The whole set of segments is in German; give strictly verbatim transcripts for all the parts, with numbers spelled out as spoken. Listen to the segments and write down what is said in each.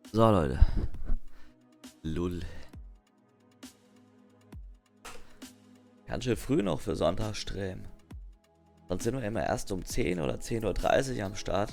So, Leute. Lull. Ganz schön früh noch für Sonntagsstream. Sonst sind wir immer erst um zehn oder zehn Uhr dreißig am Start.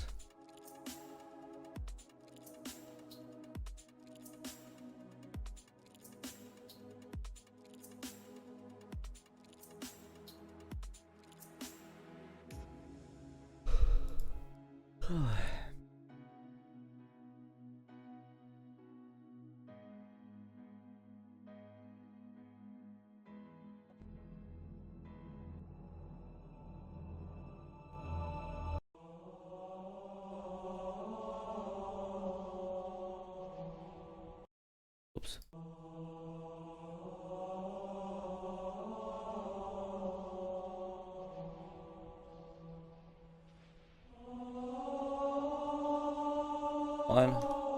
Ups. Moin.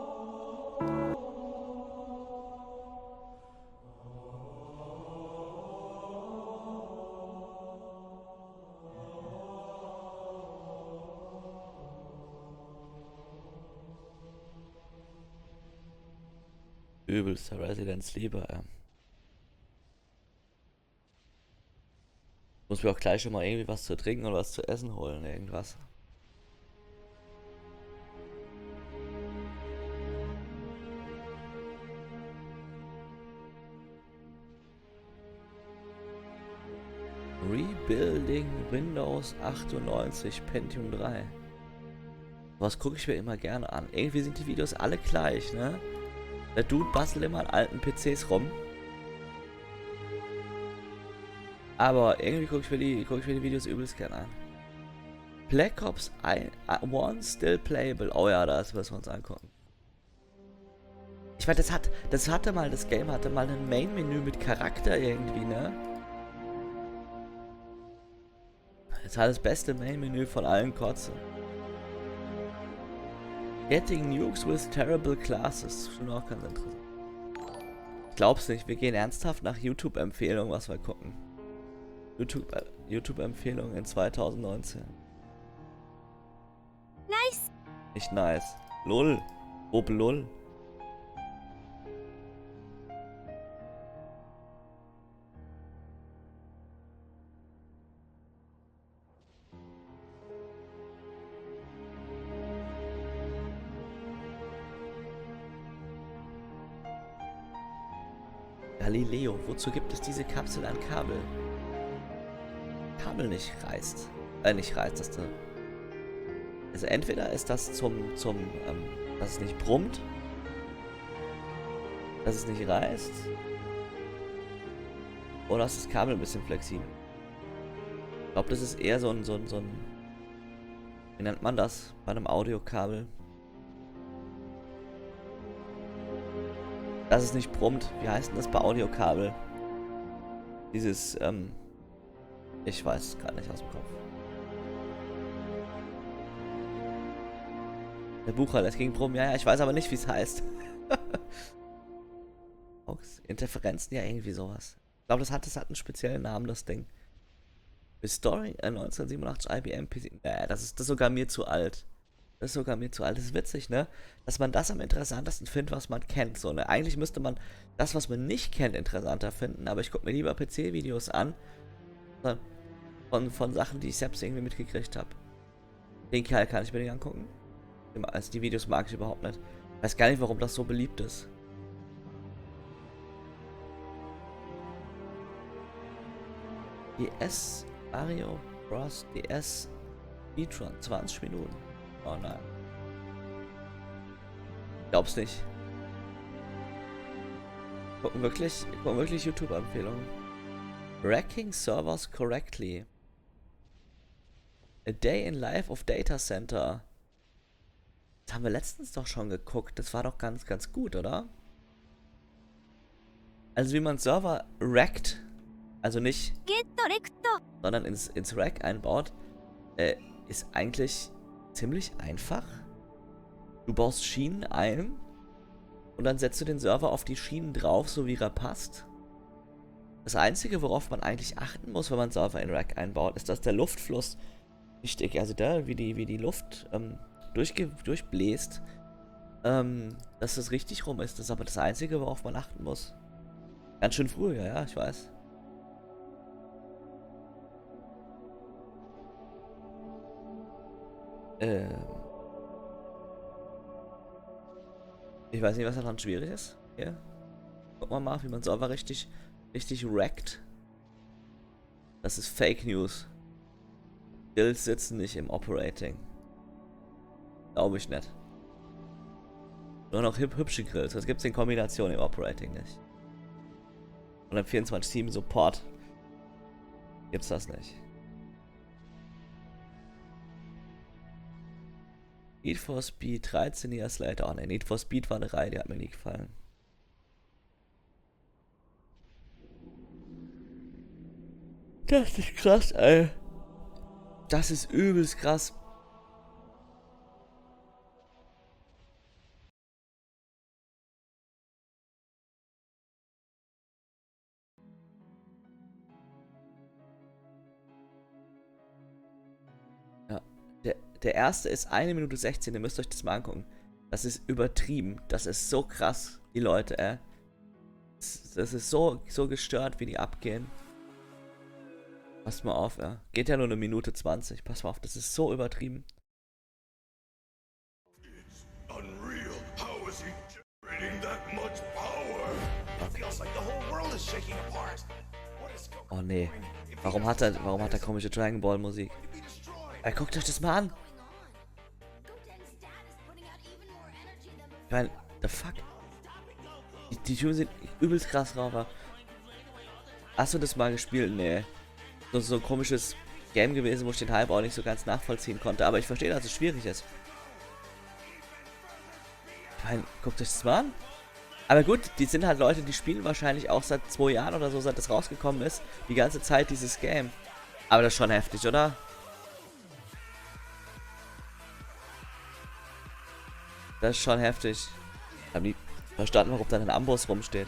Übelster Resident Sleeper, ey. Muss mir auch gleich schon mal irgendwie was zu trinken und was zu essen holen, irgendwas. Rebuilding Windows achtundneunzig Pentium drei. Was gucke ich mir immer gerne an. Irgendwie sind die Videos alle gleich, ne? Der Dude bastelt immer an alten P Cs rum. Aber irgendwie gucke ich, mir die, guck ich mir die Videos übelst gerne an. Black Ops eins still playable. Oh ja, das müssen wir uns angucken. Ich meine, das hat, das hatte mal, das Game hatte mal ein Main-Menü mit Charakter irgendwie, ne? Das war das beste Main-Menü von allen Kotzen. Getting Nukes with Terrible Classes. Schon auch ganz interessant. Ich glaub's nicht, wir gehen ernsthaft nach YouTube-Empfehlungen, was wir gucken. YouTube, äh, YouTube-Empfehlungen in zweitausendneunzehn. Nice. Nicht nice. Lull. Ob Lull. Galileo, wozu gibt es diese Kapsel an Kabel? Kabel nicht reißt. Äh, nicht reißt, dass du. Also entweder ist das zum, zum, ähm, dass es nicht brummt, dass es nicht reißt, oder ist das Kabel ein bisschen flexibel? Ich glaube, das ist eher so ein, so ein, so ein, wie nennt man das bei einem Audiokabel? Dass es nicht brummt. Wie heißt denn das bei Audiokabel? Dieses, ähm, ich weiß es gerade nicht aus dem Kopf. Der Buchhalter, es ging brummen. Ja, ja, ich weiß aber nicht, wie es heißt. Interferenzen, ja, irgendwie sowas. Ich glaube, das hat, das hat einen speziellen Namen, das Ding. Restoring äh, neunzehnhundertsiebenundachtzig I B M P C. Naja, das ist, das ist sogar mir zu alt. Das ist sogar mir zu alt. Das ist witzig, ne? Dass man das am interessantesten findet, was man kennt. So, ne? Eigentlich müsste man das, was man nicht kennt, interessanter finden. Aber ich gucke mir lieber P C-Videos an. Von, von Sachen, die ich selbst irgendwie mitgekriegt habe. Den Kerl kann ich mir nicht angucken. Also die Videos mag ich überhaupt nicht. Ich weiß gar nicht, warum das so beliebt ist. D S Mario Bros. D S Speedrun. zwanzig Minuten. Oh nein. Glaub's nicht. Gucken wirklich, gucken wirklich YouTube-Empfehlungen. Racking servers correctly. A day in life of data center. Das haben wir letztens doch schon geguckt. Das war doch ganz, ganz gut, oder? Also wie man Server rackt, also nicht, sondern ins, ins Rack einbaut, äh, ist eigentlich ziemlich einfach. Du baust Schienen ein und dann setzt du den Server auf die Schienen drauf, so wie er passt. Das Einzige, worauf man eigentlich achten muss, wenn man Server in Rack einbaut, ist, dass der Luftfluss nicht, also da, wie die, wie die Luft ähm, durchge durchbläst, ähm, dass das richtig rum ist. Das ist aber das Einzige, worauf man achten muss. Ganz schön früh, ja, ja, ich weiß. Ähm, ich weiß nicht, was daran schwierig ist. Hier. Gucken wir mal, wie man Server richtig, richtig wreckt. Das ist Fake News. Builds sitzen nicht im Operating. Glaube ich nicht. Nur noch hüb hübsche Grills. Das gibt es in Kombination im Operating nicht. Und im vierundzwanzig sieben Support gibt's das nicht. Need for Speed dreizehn Years later. Oh ne, Need for Speed war eine Reihe, die hat mir nie gefallen. Das ist krass, ey. Das ist übelst krass. Ja. Der, der erste ist eine Minute sechzehn, ihr müsst euch das mal angucken. Das ist übertrieben. Das ist so krass, die Leute, ey. Das, das ist so, so gestört, wie die abgehen. Passt mal auf, ja. Geht ja nur eine Minute zwanzig. Pass mal auf, das ist so übertrieben. Oh nee. Warum hat er, warum hat er komische Dragon Ball Musik? Ey, guckt euch das mal an. Ich meine, the fuck? Die, die Typen sind übelst krass drauf. Hast du das mal gespielt? Nee. So, so ein komisches Game gewesen, wo ich den Hype auch nicht so ganz nachvollziehen konnte. Aber ich verstehe, dass es schwierig ist. Ich meine, guckt euch das mal an. Aber gut, die sind halt Leute, die spielen wahrscheinlich auch seit zwei Jahren oder so, seit das rausgekommen ist, die ganze Zeit dieses Game. Aber das ist schon heftig, oder? Das ist schon heftig. Ich hab nie verstanden, warum da ein Amboss rumsteht.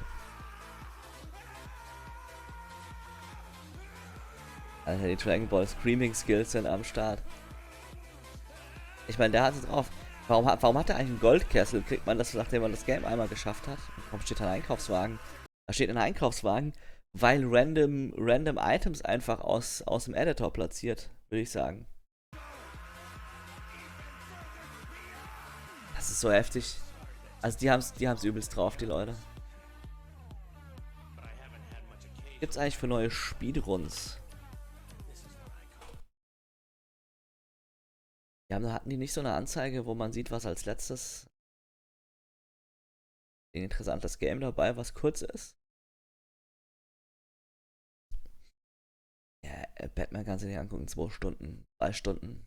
Alter, die Dragon Ball Screaming Skills sind am Start. Ich meine, der hat es drauf. Warum, warum hat er eigentlich einen Goldkessel? Kriegt man das, nachdem man das Game einmal geschafft hat? Warum steht da ein Einkaufswagen? Da steht ein Einkaufswagen, weil random, random Items einfach aus, aus dem Editor platziert, würde ich sagen. Das ist so heftig. Also die haben es die haben's übelst drauf, die Leute. Gibt's eigentlich für neue Speedruns? Ja, hatten die nicht so eine Anzeige, wo man sieht, was als letztes ein interessantes Game dabei, was kurz ist? Ja, Batman kannst du dir angucken, zwei Stunden, drei Stunden.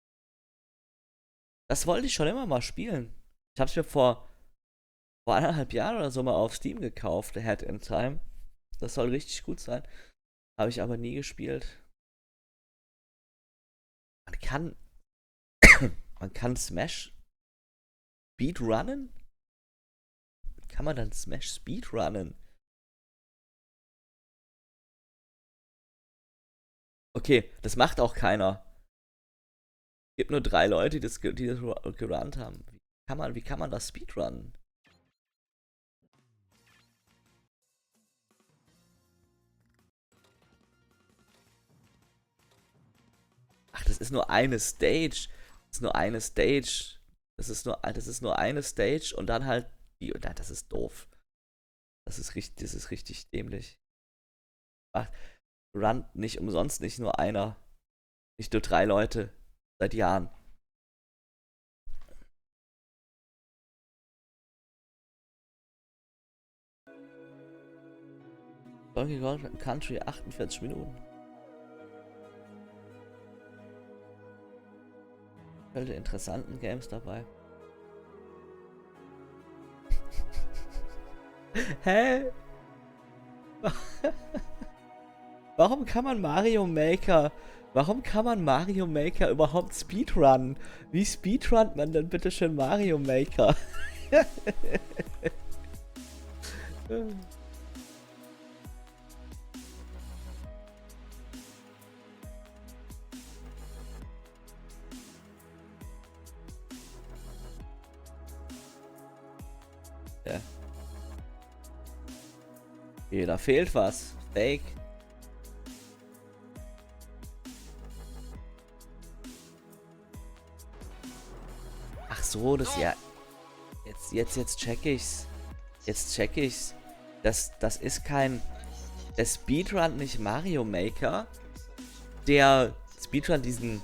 Das wollte ich schon immer mal spielen. Ich hab's mir vor, vor eineinhalb Jahren oder so mal auf Steam gekauft, Ahead in Time. Das soll richtig gut sein. Habe ich aber nie gespielt. Man kann. Man kann Smash Speedrunnen? Kann man dann Smash Speedrunnen? Okay, das macht auch keiner. Es gibt nur drei Leute, die das, die das gerannt haben. Wie kann man, wie kann man das Speedrunnen? Ach, das ist nur eine Stage. Das ist nur eine Stage. Das ist nur, das ist nur eine Stage und dann halt die. Das ist doof. Das ist richtig, das ist richtig dämlich. Ach, Run nicht umsonst, nicht nur einer. Nicht nur drei Leute. Seit Jahren. Donkey Kong Country achtundvierzig Minuten. Viele interessanten Games dabei. Hä? Warum kann man Mario Maker... Warum kann man Mario Maker überhaupt speedrunnen? Wie speedrunnt man denn bitte schön Mario Maker? Okay, da fehlt was. Fake. Ach so, das ja. Jetzt, jetzt, jetzt check ich's. Jetzt check ich's. Das, das ist kein. Der Speedrun nicht Mario Maker. Der Speedrun diesen.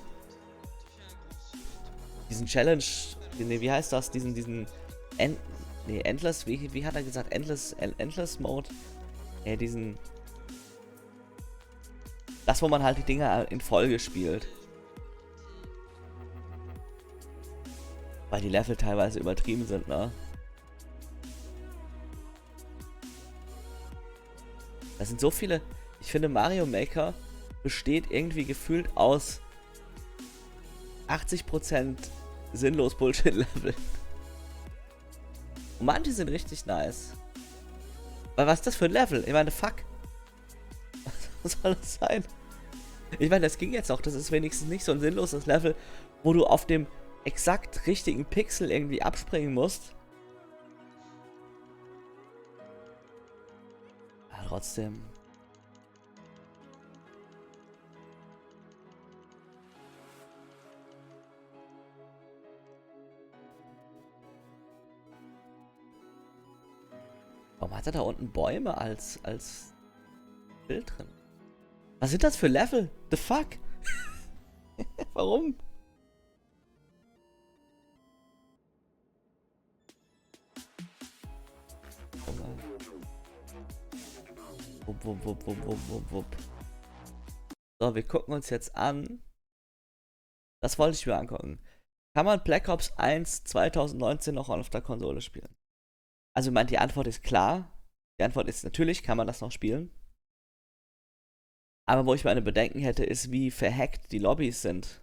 Diesen Challenge. Nee, wie heißt das? Diesen, diesen. End, nee, Endless. Wie, wie hat er gesagt? Endless, Endless Mode. Ja, diesen. Das, wo man halt die Dinger in Folge spielt. Weil die Level teilweise übertrieben sind, ne? Das sind so viele. Ich finde, Mario Maker besteht irgendwie gefühlt aus achtzig Prozent sinnlos Bullshit-Level. Und manche sind richtig nice. Weil was ist das für ein Level? Ich meine, fuck. Was soll das sein? Ich meine, das ging jetzt auch. Das ist wenigstens nicht so ein sinnloses Level, wo du auf dem exakt richtigen Pixel irgendwie abspringen musst. Aber trotzdem. Warum hat er da unten Bäume als, als Bild drin? Was sind das für Level? The fuck? Warum? Wupp, wupp, wupp, wupp, wupp, wupp, wupp. So, wir gucken uns jetzt an. Das wollte ich mir angucken. Kann man Black Ops eins zwanzig neunzehn noch auf der Konsole spielen? Also, ich meine, die Antwort ist klar. Die Antwort ist natürlich, kann man das noch spielen. Aber wo ich meine Bedenken hätte, ist, wie verhackt die Lobbys sind.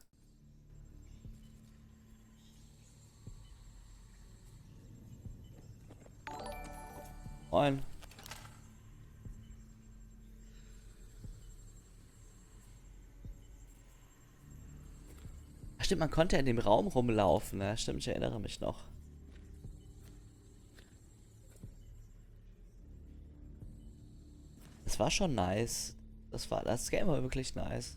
Moin. Ach, stimmt, man konnte ja in dem Raum rumlaufen. Ja, stimmt, ich erinnere mich noch. Das war schon nice. Das war, das Game war wirklich nice.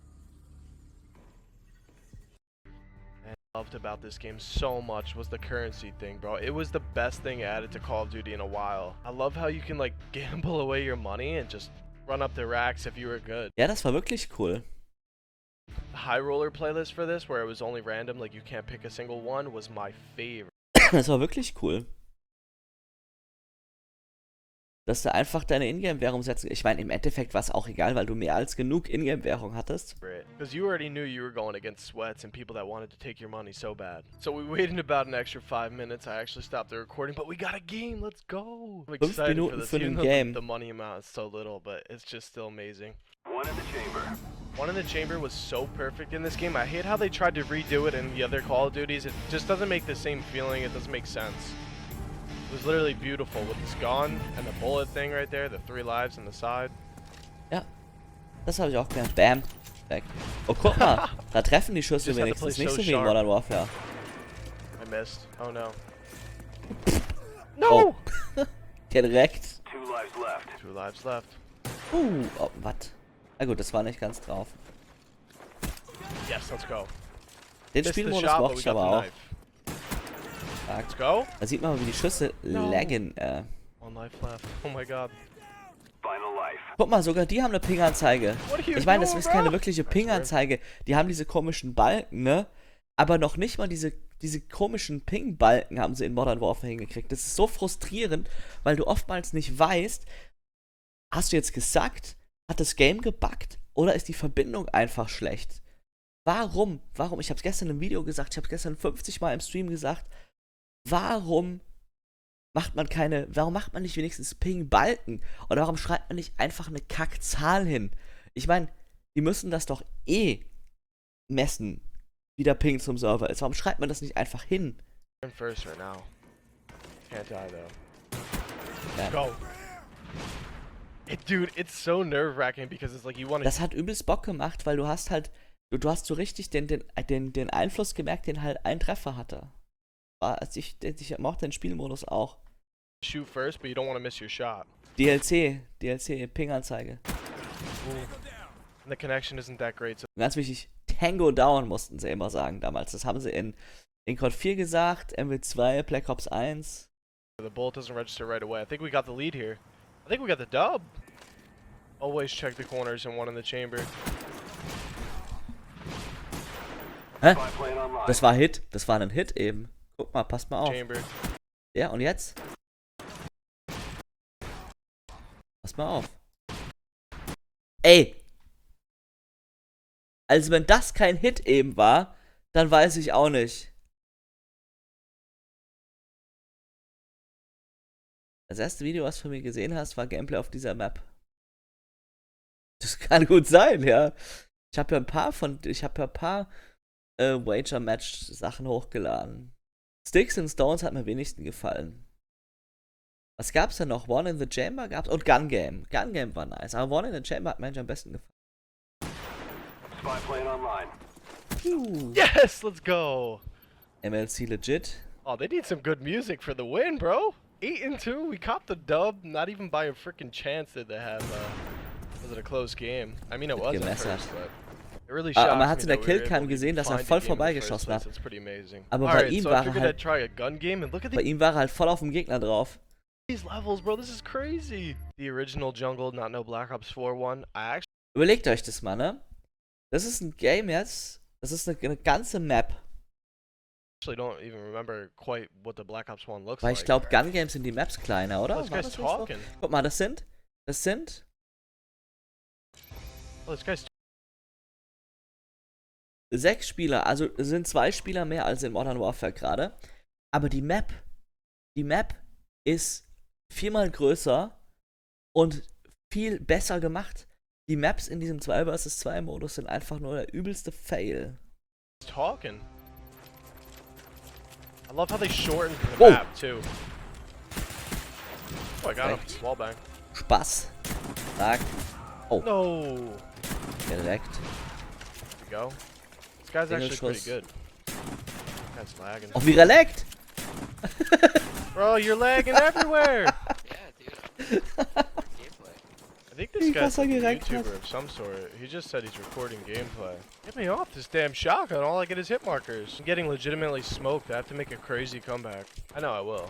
I loved about this game so much was the currency thing, bro. It was the best thing added to Call of Duty in a while. I love how you can like gamble away your money and just run up the racks if you were good. Ja, das war wirklich cool. The High Roller playlist for this, where it was only random, like you can't pick a single one, was my favorite. Das war wirklich cool. Dass du einfach deine Ingame-Währung setzt. Ich meine, im Endeffekt war es auch egal, weil du mehr als genug Ingame-Währung hattest. Because you already knew you were going against sweats and people that wanted to take your money so bad. So we waited about an extra five minutes. I actually stopped the recording, but we got a game. Let's go. I'm Fünf excited for Minuten this, für even ein though Game. the, the money amount is so little, but it's just still amazing. One in the chamber. One in the chamber was so perfect in this game. I hate how they tried to redo it in the other Call of Duties. It just doesn't make the same feeling. It doesn't make sense. It was literally beautiful with this gun and the bullet thing right there, the three lives on the side. Ja, das habe ich auch gelernt. Bam. Weg. Oh, guck mal. Da treffen die Schüsse Just had to wenigstens play nicht so so wie in sharp. Modern Warfare. I missed. Oh no. Oh. No! Direkt. Two lives left. Two lives left. Uh, oh, was? Na gut, das war nicht ganz drauf. Yes, let's go. Den Missed the Spielmodus shot, but mochte we ich got aber the auch. knife. Stark. Let's go. Da sieht man mal, wie die Schüsse No. laggen. Äh. One life left. Oh my god. Final life. Guck mal, sogar die haben eine Ping-Anzeige. What are you Ich meine, das doing, ist keine bro? wirkliche Ping-Anzeige. Die haben diese komischen Balken, ne? Aber noch nicht mal diese, diese komischen Ping-Balken haben sie in Modern Warfare hingekriegt. Das ist so frustrierend, weil du oftmals nicht weißt, hast du jetzt gesackt? Hat das Game gebuggt? Oder ist die Verbindung einfach schlecht? Warum? Warum? Ich habe es gestern im Video gesagt, ich habe es gestern fünfzig Mal im Stream gesagt. Warum macht man keine, warum macht man nicht wenigstens Ping-Balken? Oder warum schreibt man nicht einfach eine Kackzahl hin? Ich meine, die müssen das doch eh messen, wie der Ping zum Server ist. Warum schreibt man das nicht einfach hin? I'm first right now. Can't die though. Ja. Go. It, dude, it's so nerve-wracking because it's like you want to. Das hat übelst Bock gemacht, weil du hast halt, du, du hast so richtig den, den, den, den Einfluss gemerkt, den halt ein Treffer hatte. War, also ich, ich mochte den Spielmodus auch. Shoot first, but you don't want to miss your shot. D L C, D L C, Ping-Anzeige. And the connection isn't that great. So Und ganz wichtig, Tango Down mussten sie immer sagen damals. Das haben sie in, in C O D vier gesagt, M W zwei, Black Ops eins. the bullet doesn't register right away. I think we got the lead here. I think we got the dub. Always check the corners and one in the chamber. Hä? Spy plane online. Das war Hit, das war ein Hit eben. Guck mal, passt mal auf. Chamber. Ja, und jetzt? Pass mal auf. Ey! Also wenn das kein Hit eben war, dann weiß ich auch nicht. Das erste Video, was du von mir gesehen hast, war Gameplay auf dieser Map. Das kann gut sein, ja. Ich habe ja ein paar von, ich habe ja ein paar äh, Wager-Match-Sachen hochgeladen. Sticks and Stones hat mir am wenigsten gefallen. Was gab's denn noch? One in the Chamber gab's und Gun Game. Gun Game war nice, aber One in the Chamber hat mir eigentlich am besten gefallen. Spy plane online. Puh. Yes, let's go. M L C legit. Oh, they need some good music for the win, bro. Eight and two, we copped the dub. Not even by a freaking chance did they have. Uh, was it a close game? I mean, it was at Gemessert. first, but it really Ah, shocks man hat me in der that we were Killcam able to gesehen, dass er find voll the game in the first vorbeigeschossen place. hat. It's pretty amazing. Aber bei Alright, ihm so war I er figured halt- I'd try a gun game and look at Bei the ihm war er halt voll auf dem Gegner drauf. these levels, bro. This is crazy. The original Jungle, not no Black Ops four one. I actually Überlegt euch das mal, ne? Das ist ein Game jetzt. Das ist eine, eine ganze Map. don't even remember quite what the Black Ops one looks Weil like. ich glaube, Gun Games sind die Maps kleiner, oder? Oh, this War guy's das nicht so? talking. Guck mal, das sind. Das sind. Oh, this guy's Sechs Spieler, also es sind zwei Spieler mehr als in Modern Warfare gerade. Aber die Map, die Map ist viermal größer und viel besser gemacht. Die Maps in diesem zwei versus zwei Modus sind einfach nur der übelste Fail. talking. I love how they shortened the Whoa. map too. Oh, I got him. Perfekt. Wallbang. Spaß. Sag. Oh, No. direkt. There we go. This guy's actually pretty Schuss. good. Guy's lagging. Auch wie er laggt. Bro, you're lagging everywhere. Yeah, dude. Gameplay. I think this Wie guy's krass er like a gerankt hat. YouTuber of some sort. He just said he's recording gameplay. Get me off this damn shotgun. All I get is hit markers. I'm getting legitimately smoked. I have to make a crazy comeback. I know I will.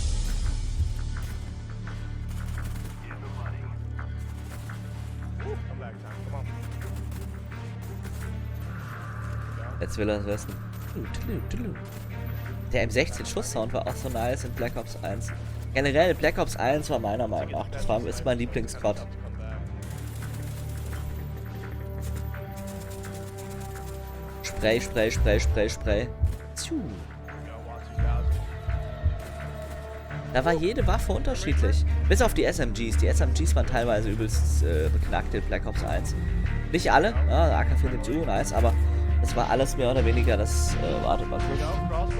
Here's the money. Comeback time. Come on. Jetzt will er es wissen. Der M sechzehn Schuss-Sound war auch so nice in Black Ops eins. Generell, Black Ops eins war meiner Meinung nach, das war, ist mein Lieblingsquad. Spray, Spray, Spray, Spray, Spray. Tschu. Da war jede Waffe unterschiedlich. Bis auf die S M Gs. Die S M Gs waren teilweise übelst äh, beknackt in Black Ops eins. Nicht alle, ja, A K vierundsiebzig, nice, aber es war alles mehr oder weniger das, äh, warte mal kurz.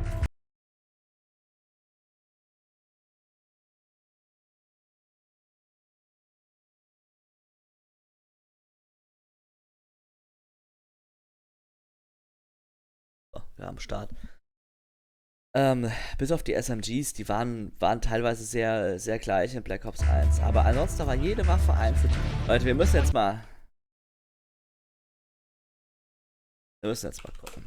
So, wir haben Start. Ähm, bis auf die S M Gs, die waren, waren teilweise sehr, sehr gleich in Black Ops eins. Aber ansonsten war jede Waffe einzeln. Leute, wir müssen jetzt mal. Wir müssen jetzt mal gucken.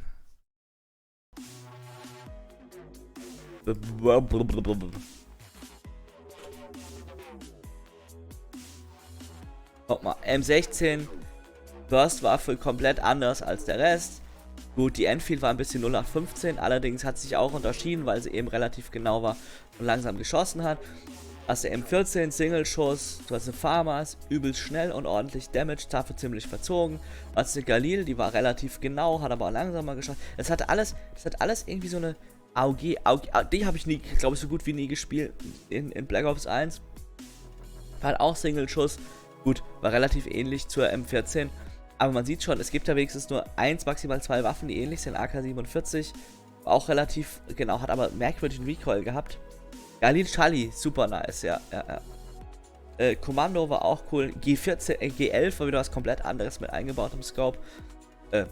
Guck mal, M sechzehn Burst-Waffe komplett anders als der Rest. Gut, die Enfield war ein bisschen null acht fünfzehn, allerdings hat sich auch unterschieden, weil sie eben relativ genau war und langsam geschossen hat. Hast du M vierzehn, Single-Schuss, du hast eine Farmers, übelst schnell und ordentlich Damage, dafür ziemlich verzogen. Du hast eine Galil, die war relativ genau, hat aber auch langsamer geschossen. Das hatte alles, das hat alles irgendwie so eine A U G, A U G, die habe ich nie, glaube ich, so gut wie nie gespielt in, in Black Ops eins. War auch Single-Schuss, gut, war relativ ähnlich zur M vierzehn. Aber man sieht schon, es gibt da wenigstens nur eins, maximal zwei Waffen, die ähnlich sind. A K siebenundvierzig, war auch relativ, genau, hat aber merkwürdigen Recoil gehabt. Galil Charlie, super nice, ja, ja, ja. Äh, Kommando war auch cool. G vierzehn, äh, G elf war wieder was komplett anderes mit eingebautem Scope. Äh.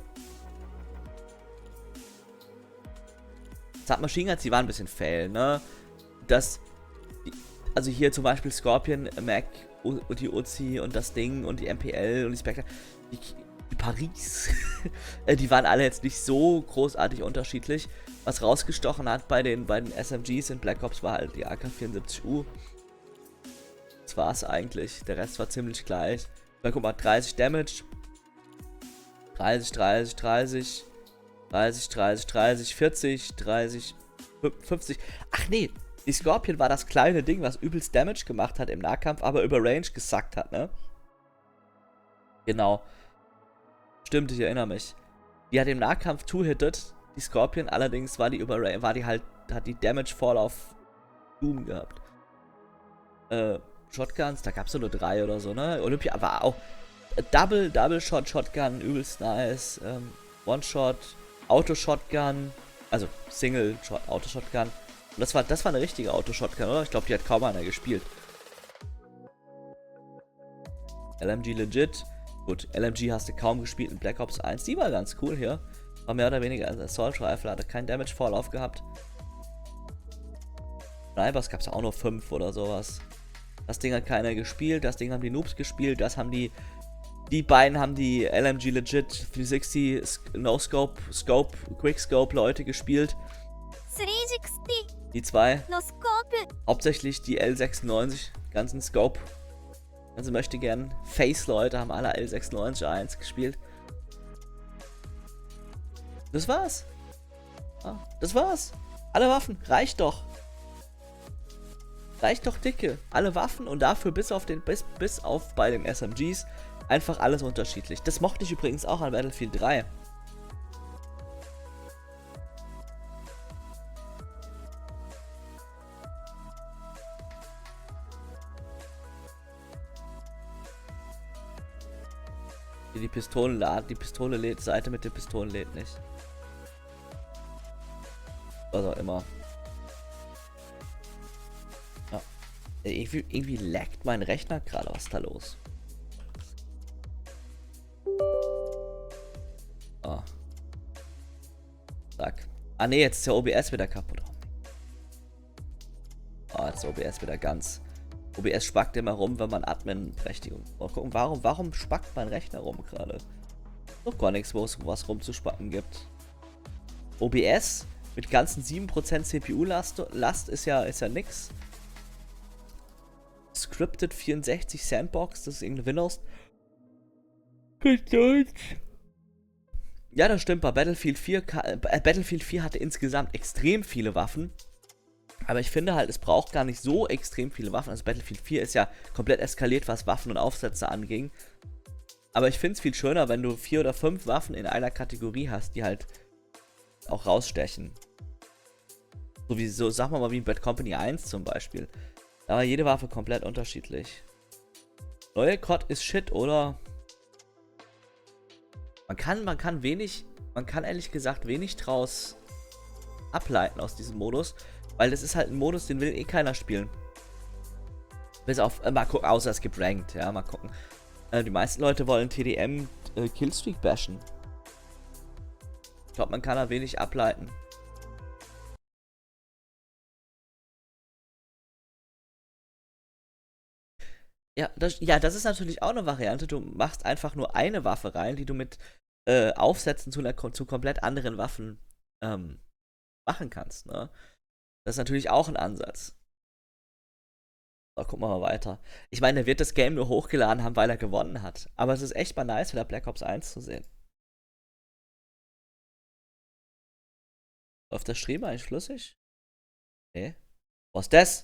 Submachine Guns, die waren ein bisschen fail, ne? Das, die, also hier zum Beispiel Scorpion, Mac und die Uzi und das Ding und die M P L und die Spectre, die, die Paris, die waren alle jetzt nicht so großartig unterschiedlich. Was rausgestochen hat bei den, bei den S M Gs in Black Ops war halt die A K vierundsiebzig U. Das war's eigentlich, der Rest war ziemlich gleich. Dann guck mal, dreißig Damage, dreißig, dreißig, dreißig, dreißig, dreißig, dreißig, vierzig, dreißig, fünfzig. Ach nee, die Scorpion war das kleine Ding, was übelst Damage gemacht hat im Nahkampf, aber über Range gesackt hat, ne? Genau. Stimmt, ich erinnere mich. Die hat im Nahkampf two-hitted, die Scorpion, allerdings war die über Range, war die halt, hat die Damage Fall auf Doom gehabt. Äh, Shotguns, da gab es nur drei oder so, ne? Olympia war auch Double, Double Shot Shotgun, übelst nice. Ähm, One Shot, Auto Shotgun, also Single Shot, Auto Shotgun. Und das war, das war eine richtige Auto Shotgun, oder? Ich glaube, die hat kaum einer gespielt. L M G legit. Gut, L M G hast du kaum gespielt in Black Ops eins. Die war ganz cool hier. War mehr oder weniger als Assault Rifle, hatte keinen Damage Fall aufgehabt. Snipers gab es auch nur fünf oder sowas. Das Ding hat keiner gespielt, das Ding haben die Noobs gespielt, das haben die, die beiden haben die L M G legit drei sechzig No Scope, Scope, Quick Scope Leute gespielt. Die zwei. Hauptsächlich die L sechsundneunzig, ganzen Scope. Also möchte gern Face Leute haben alle L sechsundneunzig eins gespielt. Das war's. Ah, das war's. Alle Waffen, reicht doch. Reicht doch dicke. Alle Waffen und dafür bis auf den bis, bis auf bei den S M Gs einfach alles unterschiedlich. Das mochte ich übrigens auch an Battlefield drei. Die Pistole laden, die Pistole lädt, Seite mit den Pistolen lädt nicht. Was auch immer. Ja. Irgendwie, irgendwie laggt mein Rechner gerade. Was ist da los? Ah. Zack. Ah ne, jetzt ist der O B S wieder kaputt. Ah, jetzt ist der O B S wieder ganz. O B S spackt immer rum, wenn man Admin-Berechtigung. Mal gucken, warum, warum spackt mein Rechner rum gerade? Noch gar nichts, wo es was rumzuspacken gibt. O B S mit ganzen sieben Prozent C P U-Last Last ist ja, ist ja nix. Scripted vierundsechzig Sandbox, das ist irgendeine Windows. Ja, das stimmt, bei Battlefield vier, äh, Battlefield vier hatte insgesamt extrem viele Waffen. Aber ich finde halt, es braucht gar nicht so extrem viele Waffen. Also Battlefield vier ist ja komplett eskaliert, was Waffen und Aufsätze anging. Aber ich finde es viel schöner, wenn du vier oder fünf Waffen in einer Kategorie hast, die halt auch rausstechen. So wie, so, sag mal mal wie in Bad Company eins zum Beispiel. Da war jede Waffe komplett unterschiedlich. Neue C O D ist shit, oder? Man kann, man kann wenig, man kann ehrlich gesagt wenig draus ableiten aus diesem Modus. Weil das ist halt ein Modus, den will eh keiner spielen. Bis auf, äh, mal gucken, außer es gibt Ranked, ja, mal gucken. Äh, die meisten Leute wollen T D M äh, Killstreak bashen. Ich glaube, man kann da wenig ableiten. Ja das, ja, das ist natürlich auch eine Variante. Du machst einfach nur eine Waffe rein, die du mit äh, Aufsätzen zu, einer, zu komplett anderen Waffen ähm, machen kannst, ne? Das ist natürlich auch ein Ansatz. So, gucken wir mal weiter. Ich meine, der wird das Game nur hochgeladen haben, weil er gewonnen hat. Aber es ist echt mal nice, wieder Black Ops eins zu sehen. Läuft der Stream eigentlich flüssig? Nee. Was ist das?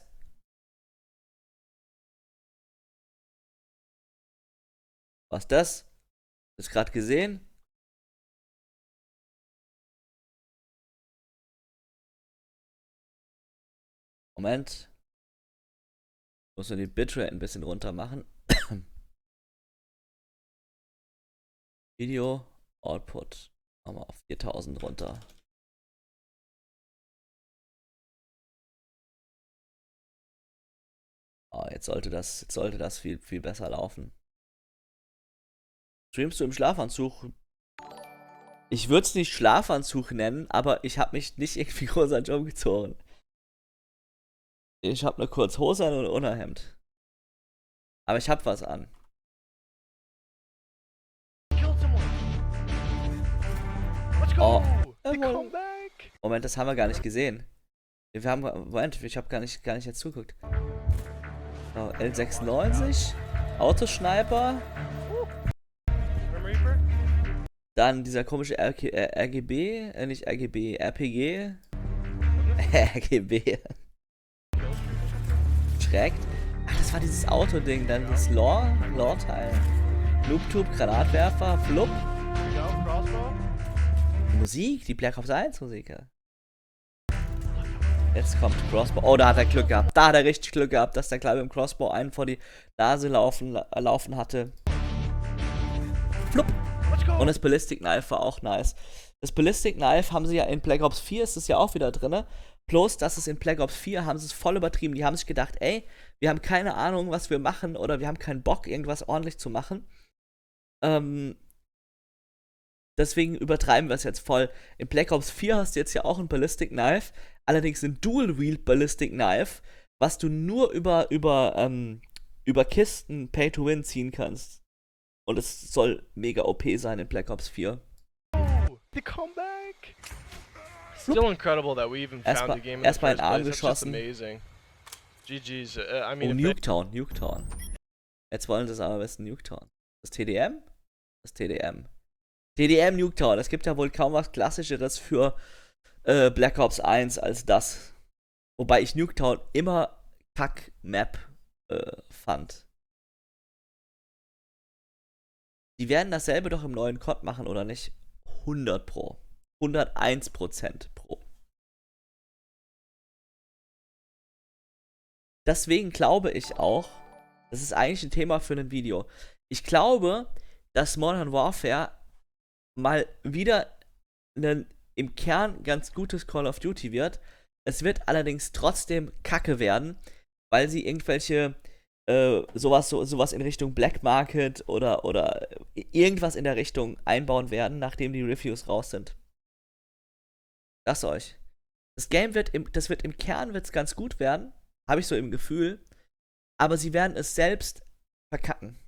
Was ist das? Hast du gerade gesehen? Moment. Ich muss nur die Bitrate ein bisschen runter machen. Video Output. Machen wir auf viertausend runter. Oh, jetzt sollte das, jetzt sollte das viel, viel besser laufen. Streamst du im Schlafanzug? Ich würde es nicht Schlafanzug nennen, aber ich habe mich nicht irgendwie großartig umgezogen. Ich hab ne Kurzhose an und ein Unterhemd. Aber ich hab was an. Killed someone. Let's go. Oh. The Jawohl. comeback. Moment, das haben wir gar nicht gesehen. Wir haben, Moment, ich habe gar nicht, gar nicht jetzt zuguckt. So, L sechsundneunzig, Autosniper, Grim Reaper. dann dieser komische R K, äh, R G B, äh, nicht R G B, R P G. R G B. Schreckt. Ach, das war dieses Autoding, dann das Lore, Lore-Teil. Loop-Tube, Granatwerfer, Flup. Here we go. Crossbow. Die Musik, die Black Ops eins Musik. Ja. Jetzt kommt Crossbow. Oh, da hat er Glück gehabt. Da hat er richtig Glück gehabt, dass der Kleine im Crossbow einen vor die Nase laufen, äh, laufen hatte. Flupp. Let's go. Und das Ballistic Knife war auch nice. Das Ballistic Knife haben sie ja in Black Ops vier, ist es ja auch wieder drin. Bloß, dass es in Black Ops vier haben sie es voll übertrieben. Die haben sich gedacht, ey, wir haben keine Ahnung, was wir machen oder wir haben keinen Bock, irgendwas ordentlich zu machen. Ähm, deswegen übertreiben wir es jetzt voll. In Black Ops vier hast du jetzt ja auch ein Ballistic Knife, allerdings ein Dual-Wield Ballistic Knife, was du nur über, über, ähm, über Kisten Pay-to-Win ziehen kannst. Und es soll mega O P sein in Black Ops vier. Oh, the comeback. Still incredible that we even Erst found mal- the game in erst the mal in first den Arm place. That's just geschossen. amazing. G G's. Uh, I Oh, mean, if they- Nuketown, Nuketown. Jetzt wollen sie es aber wissen, Nuketown. Das T D M? Das T D M. T D M Nuketown. Es gibt ja wohl kaum was Klassischeres für äh, Black Ops eins als das. Wobei ich Nuketown immer Kack-Map äh, fand. Die werden dasselbe doch im neuen C O D machen, oder nicht? hundert pro. hunderteins Prozent pro. Deswegen glaube ich auch, das ist eigentlich ein Thema für ein Video. Ich glaube, dass Modern Warfare mal wieder ein im Kern ganz gutes Call of Duty wird. Es wird allerdings trotzdem kacke werden, weil sie irgendwelche äh, sowas, so, sowas in Richtung Black Market oder, oder irgendwas in der Richtung einbauen werden, nachdem die Reviews raus sind. Das euch. Das Game wird im, das wird im Kern wird's ganz gut werden, habe ich so im Gefühl, aber sie werden es selbst verkacken.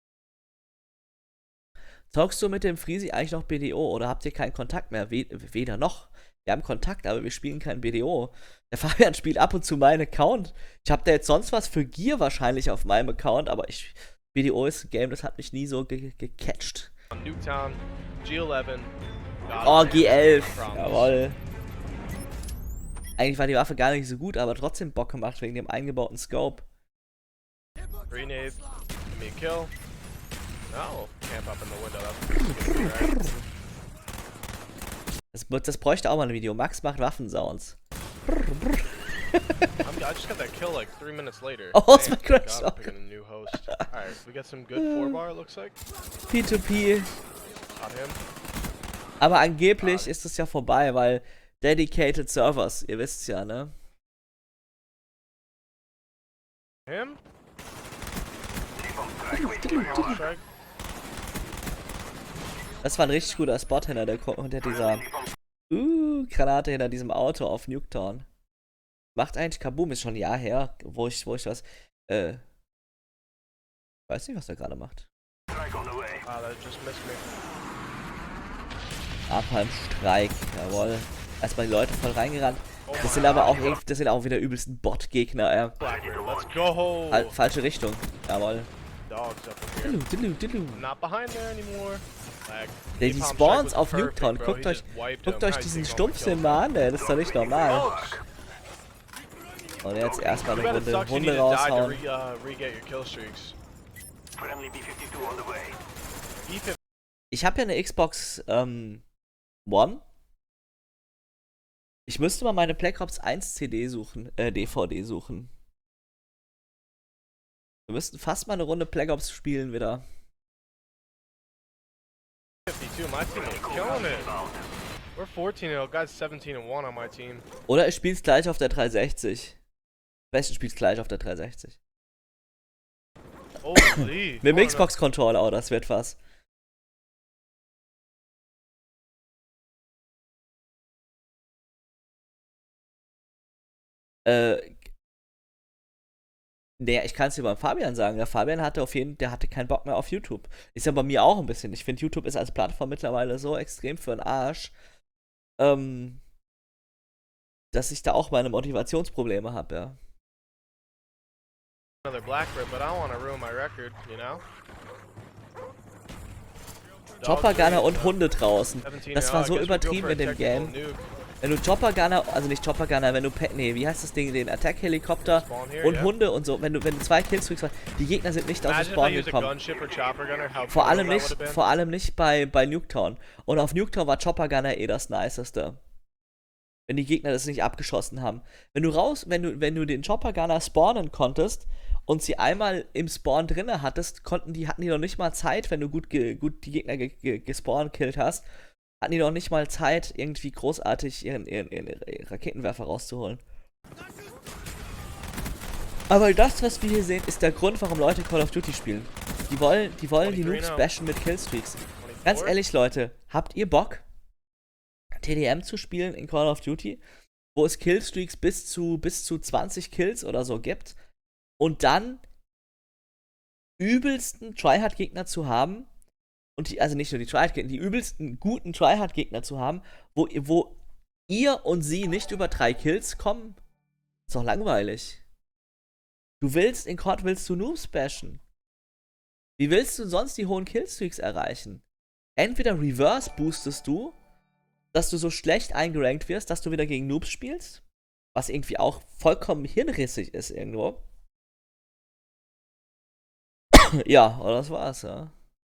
Zockst du mit dem Freezy eigentlich noch B D O oder habt ihr keinen Kontakt mehr? Weder noch. Wir haben Kontakt, aber wir spielen kein B D O. Der Fabian spielt ab und zu meinen Account. Ich hab da jetzt sonst was für Gear wahrscheinlich auf meinem Account, aber ich, B D O ist ein Game, das hat mich nie so ge gecatcht. Nuketown, G elf. Got Oh, it, G man. elf. Promise. Jawohl. Eigentlich war die Waffe gar nicht so gut, aber trotzdem Bock gemacht wegen dem eingebauten Scope. Grenade. Give me a kill. No, camp up in the window. That's right. Das, das bräuchte auch mal ein Video. Max macht Waffensounds. I'm, I just got that kill like three minutes later. Oh, it's my Damn, crush. God, I'm picking a new host. Alright, we got some good four bar, it looks like. P zwei P. Got him. Aber angeblich ist es ja vorbei, weil Dedicated Servers, ihr wisst's ja, ne? Him? Das Strike. war ein richtig guter Spot hinter, der, hinter dieser uh, Granate hinter diesem Auto auf Nuketown. Macht eigentlich Kaboom, ist schon ein Jahr her, wo ich, wo ich was, äh, weiß nicht, was er gerade macht. Ah, that just missed me. Napalm-Streik, jawohl. Erstmal die Leute voll reingerannt. Das sind aber auch, irgendwie- das sind auch wieder übelsten Bot-Gegner, äh. Blackbird, let's go! Halt, falsche Richtung, jawohl. Dogs up in here. Diddlu, diddlu, diddlu. I'm not behind there anymore. Lag. Die, die Napalm Spawns Strike auf was Nuketown, perfect, bro. guckt He euch, just wiped guckt him. euch How diesen you think all my Stumpfsinn kills? mal an, ey, das ist doch nicht normal. Folks, Und jetzt erstmal too eine bad it Runde sucks you need Hunde to die to raushauen. re, uh, re-get your kill streaks. Friendly B fifty-two on the way. B fifty Ich habe ja eine Xbox ähm, One. Ich müsste mal meine Black Ops eins C D suchen, äh, D V D suchen. Wir müssten fast mal eine Runde Black Ops spielen wieder. fifty-two, my team is killing it. We're fourteen and oh, guys seventeen and one on my team. Oder ich spiel's gleich auf der dreihundertsechzig. Am besten spiel's gleich auf der dreihundertsechzig. Holy. Mit dem Oh, no. Xbox-Controller, oh, das wird was. Äh, Naja, ich kann es dir beim Fabian sagen. Der Fabian hatte auf jeden der hatte keinen Bock mehr auf YouTube. Ist ja bei mir auch ein bisschen. Ich finde, YouTube ist als Plattform mittlerweile so extrem für den Arsch, ähm, dass ich da auch meine Motivationsprobleme habe, ja. Another black rip, but I don't want to ruin my record, you know? Chopper Gunner und Hunde draußen. seventeen, Das oh, war I so guess we'll go übertrieben for a in dem technical Game. nuke. Wenn du Chopper Gunner, also nicht Chopper Gunner, wenn du, Pe nee, wie heißt das Ding, den Attack-Helikopter Spawn here, und yeah. Hunde und so, wenn du, wenn du zwei Killstreaks machst, die Gegner sind nicht aus dem Imagine if I Spawn used a gekommen. gunship or chopper gunner, how Vor brutal allem that nicht, would've been. vor allem nicht bei, bei Nuketown. Und auf Nuketown war Chopper Gunner eh das Niceste. Wenn die Gegner das nicht abgeschossen haben. Wenn du raus, wenn du, wenn du den Chopper Gunner spawnen konntest und sie einmal im Spawn drinne hattest, konnten die, hatten die noch nicht mal Zeit, wenn du gut, ge, gut die Gegner ge, ge, gespawnt killt hast, hatten die noch nicht mal Zeit, irgendwie großartig ihren, ihren, ihren, ihren Raketenwerfer rauszuholen. Aber das, was wir hier sehen, ist der Grund, warum Leute Call of Duty spielen. Die wollen, die wollen die Noobs bashen mit Killstreaks. Ganz ehrlich, Leute, habt ihr Bock, T D M zu spielen in Call of Duty, wo es Killstreaks bis zu, bis zu zwanzig Kills oder so gibt und dann übelsten Tryhard-Gegner zu haben und die, also nicht nur die Tryhard-Gegner, die übelsten guten Tryhard-Gegner zu haben, wo, wo ihr und sie nicht über drei Kills kommen? Ist doch langweilig. Du willst, in C O D willst du Noobs bashen. Wie willst du sonst die hohen Killstreaks erreichen? Entweder reverse boostest du, dass du so schlecht eingerankt wirst, dass du wieder gegen Noobs spielst, was irgendwie auch vollkommen hirnrissig ist irgendwo. Ja, oder das war's, ja.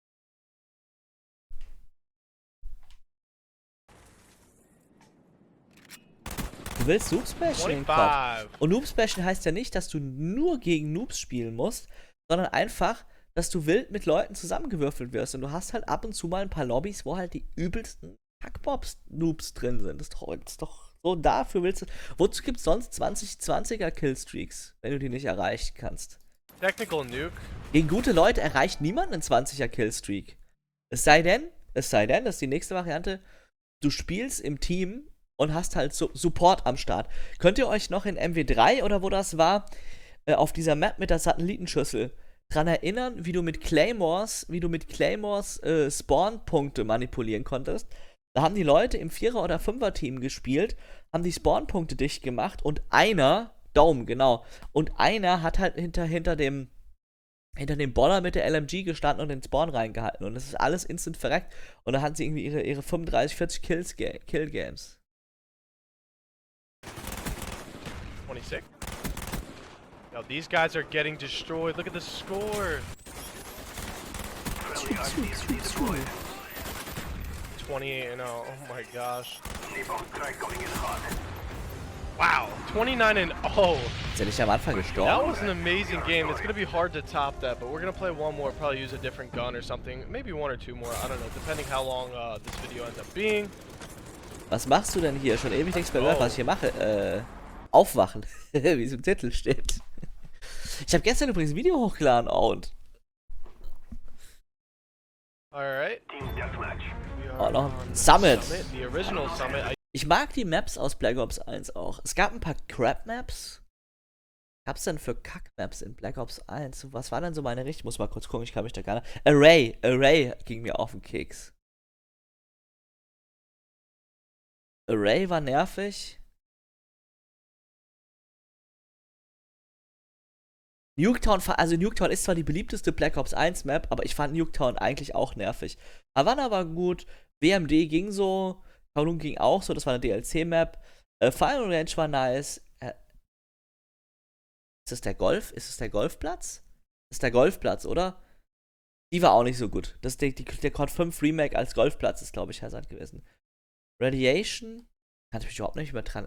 Du willst Noobs bashen in C O D. twenty-five. Und Noobs bashen heißt ja nicht, dass du nur gegen Noobs spielen musst, sondern einfach, dass du wild mit Leuten zusammengewürfelt wirst. Und du hast halt ab und zu mal ein paar Lobbys, wo halt die übelsten Hackbobs-Noobs drin sind. Das ist, doch, das ist doch so, dafür willst du. Wozu gibt's sonst zwanzig zwanziger Killstreaks, wenn du die nicht erreichen kannst? Technical nuke. Gegen gute Leute erreicht niemand einen zwanziger Killstreak. Es sei denn, es sei denn, das ist die nächste Variante, du spielst im Team und hast halt so Support am Start. Könnt ihr euch noch in M W drei oder wo das war, äh, auf dieser Map mit der Satellitenschüssel dran erinnern, wie du mit Claymores, wie du mit Claymores äh, Spawn-Punkte manipulieren konntest? Da haben die Leute im Vierer- oder Fünfer-Team gespielt, haben die Spawn-Punkte dicht gemacht und einer, Dome, genau, und einer hat halt hinter, hinter dem hinter dem Boller mit der L M G gestanden und den Spawn reingehalten. Und das ist alles instant verreckt. Und da hatten sie irgendwie ihre, ihre fünfunddreißig, vierzig Kills, Kill-Games. twenty-six. Now these guys are getting destroyed. Look at the score. Friendly R P G deployed. twenty-eight and oh. Oh my gosh. Napalm strike coming in hot. Wow. twenty-nine and oh. Ist er nicht am Anfang That gestorben? was an amazing game. It's gonna be hard to top that, but we're gonna play one more. Probably use a different gun or something. Maybe one or two more. I don't know. Depending how long uh, this video ends up being. Was machst du denn hier? Schon ewig nichts mehr gehört, Oh. was ich hier mache. Äh, aufwachen. Wie es im Titel steht. Ich habe gestern übrigens ein Video hochgeladen und. All right. Team Deathmatch. We are Oh, noch on Summit. The original Summit. I Ich mag die Maps aus Black Ops eins auch. Es gab ein paar Crap-Maps. Was gab's denn für Kack-Maps in Black Ops eins? Was war denn so meine Richtung? Muss mal kurz gucken, ich kann mich da gar nicht. Array. Array ging mir auf den Keks. Array war nervig. Nuketown, also Nuketown ist zwar die beliebteste Black Ops eins Map, aber ich fand Nuketown eigentlich auch nervig. Havana war gut, W M D ging so, Kowloon ging auch so, das war eine D L C-Map. Äh, Final Range war nice. Äh, ist das der Golf? Ist es der Golfplatz? Das ist der Golfplatz, oder? Die war auch nicht so gut. Das ist der, die, der C O D fünf Remake als Golfplatz ist, glaube ich, Hazard gewesen. Radiation? Kann ich mich überhaupt nicht mehr dran,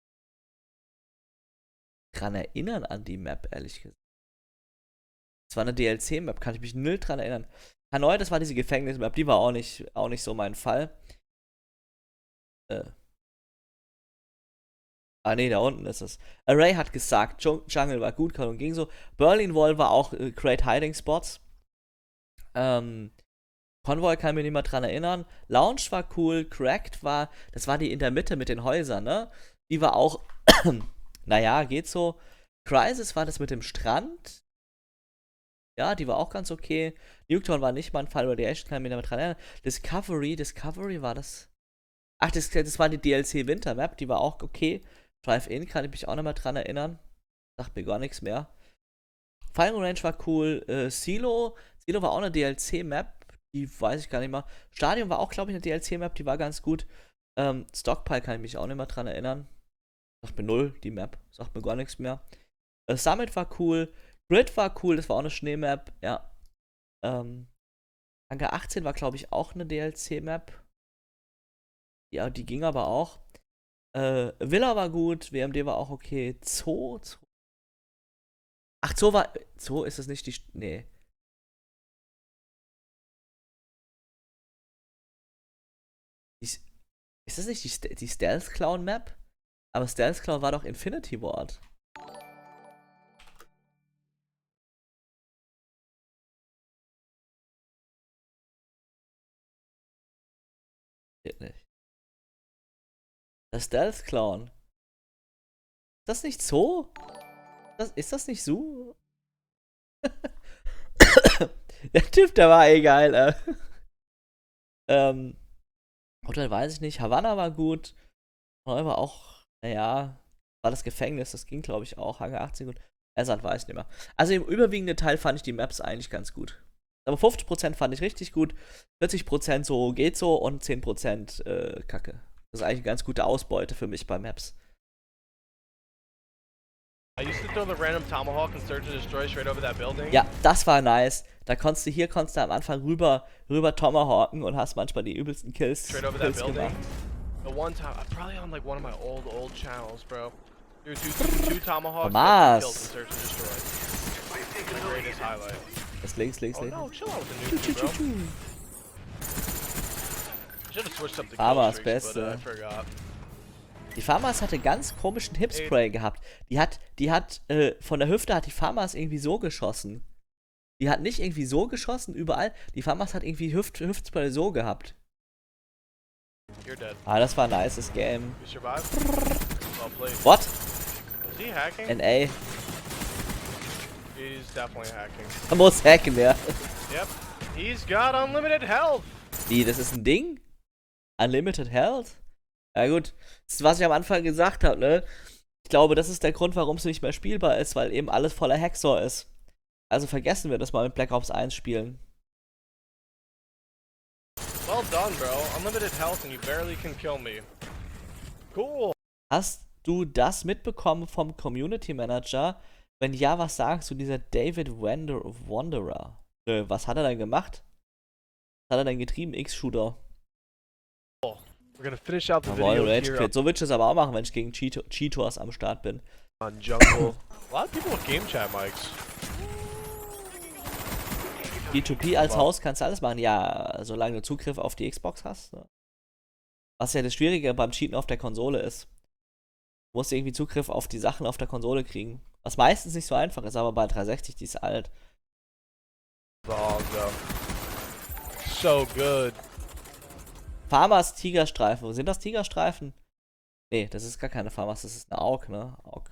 dran erinnern an die Map, ehrlich gesagt. Das war eine D L C-Map, kann ich mich null dran erinnern. Hanoi, das war diese Gefängnis-Map, die war auch nicht, auch nicht so mein Fall. Äh. Ah, ne, da unten ist es. Array hat gesagt, Dschung- Jungle war gut, Kowloon ging so. Berlin Wall war auch äh, Great Hiding Spots. Ähm. Convoy kann mich nicht mehr dran erinnern. Lounge war cool, Cracked war, das war die in der Mitte mit den Häusern, ne? Die war auch, naja, geht so. Crisis war das mit dem Strand. Ja, die war auch ganz okay. Nuketown war nicht mein Fall, Radiation kann ich mich damit dran erinnern. Discovery, Discovery war das. Ach, das, das war die D L C Winter Map, die war auch okay. Drive-In kann ich mich auch noch mal dran erinnern. Sagt mir gar nichts mehr. Firing Range war cool. Äh, Silo, Silo war auch eine D L C Map, die weiß ich gar nicht mehr. Stadion war auch, glaube ich, eine D L C Map, die war ganz gut. Ähm, Stockpile kann ich mich auch nicht mehr dran erinnern. Sagt mir null, die Map. Sagt mir gar nichts mehr. Äh, Summit war cool. Grid war cool, das war auch eine Schneemap, ja. Ähm, Hangar achtzehn war, glaube ich, auch eine D L C-Map. Ja, die ging aber auch. Äh, Villa war gut, W M D war auch okay. Zoo? Zoo? Ach, Zoo war. Zoo ist das nicht die. St- Nee. Die, S- ist das nicht die, St- die Stealth Clown Map? Aber Stealth Clown war doch Infinity Ward. Geht nicht. Das Stealth Clown. Ist das nicht Zoo? Das, ist das nicht so? Der Typ, der war eh geil, äh. ähm. Hotel weiß ich nicht. Havanna war gut. Neu war auch, naja, war das Gefängnis, das ging, glaube ich, auch. Hangar achtzehn gut. Ersat weiß ich nicht mehr. Also im überwiegenden Teil fand ich die Maps eigentlich ganz gut. Aber fünfzig Prozent fand ich richtig gut. vierzig Prozent so geht so und zehn Prozent äh, Kacke. Das ist eigentlich eine ganz gute Ausbeute für mich bei Maps. I used to throw the random tomahawk and search and destroy straight over that building. Ja, das war nice. Da konntest du hier konntest du am Anfang rüber, rüber Tomahawken und hast manchmal die übelsten Kills, Straight over that Kills building. gemacht. The one time, I'm probably on like one of my old, old channels, bro. Dude, two, two, two tomahawks, Thomas. kills and search and destroy. My greatest highlight. Das links, links, Oh links. no, chill out with the nuke, bro. Should have switched up the Farmers kill streaks, but uh, I Beste. forgot. Die Farmers hatte ganz komischen Hipspray gehabt. Die hat, die hat, äh, von der Hüfte hat die Farmers irgendwie so geschossen. Die hat nicht irgendwie so geschossen, überall. Die Farmers hat irgendwie Hüft, Hüftspray so gehabt. You're dead. Ah, das war ein nices Game. You survived? Well played. What? Is he hacking? N A. He's definitely hacking. Man muss hacken, ja. Yep. He's got unlimited health. Wie, das ist ein Ding? Unlimited Health? Ja gut, das ist, was ich am Anfang gesagt habe, ne? Ich glaube, das ist der Grund, warum es nicht mehr spielbar ist, weil eben alles voller Hexor ist. Also vergessen wir das mal mit Black Ops eins spielen. Well done, bro. Unlimited health and you barely can kill me. Cool. Hast du das mitbekommen vom Community Manager? Wenn ja, was sagst du, dieser David Wander Wanderer? Nö, was hat er denn gemacht? Was hat er denn getrieben, X-Shooter? We're gonna finish out the Jawohl, video Rage here Quit. So würde ich es aber auch machen, wenn ich gegen Cheeto Cheetos am Start bin. on Jungle. A lot of people with game chat mics. P zwei P als Wow. Haus kannst du alles machen. Ja, solange du Zugriff auf die Xbox hast. Ne? Was ja das Schwierige beim Cheaten auf der Konsole ist. Du musst irgendwie Zugriff auf die Sachen auf der Konsole kriegen. Was meistens nicht so einfach ist, aber bei dreihundertsechzig, die ist alt. Oh, go. So good. Farmers Tigerstreifen. Wo sind das Tigerstreifen? Nee, das ist gar keine Farmers, das ist eine Aug, ne? Aug.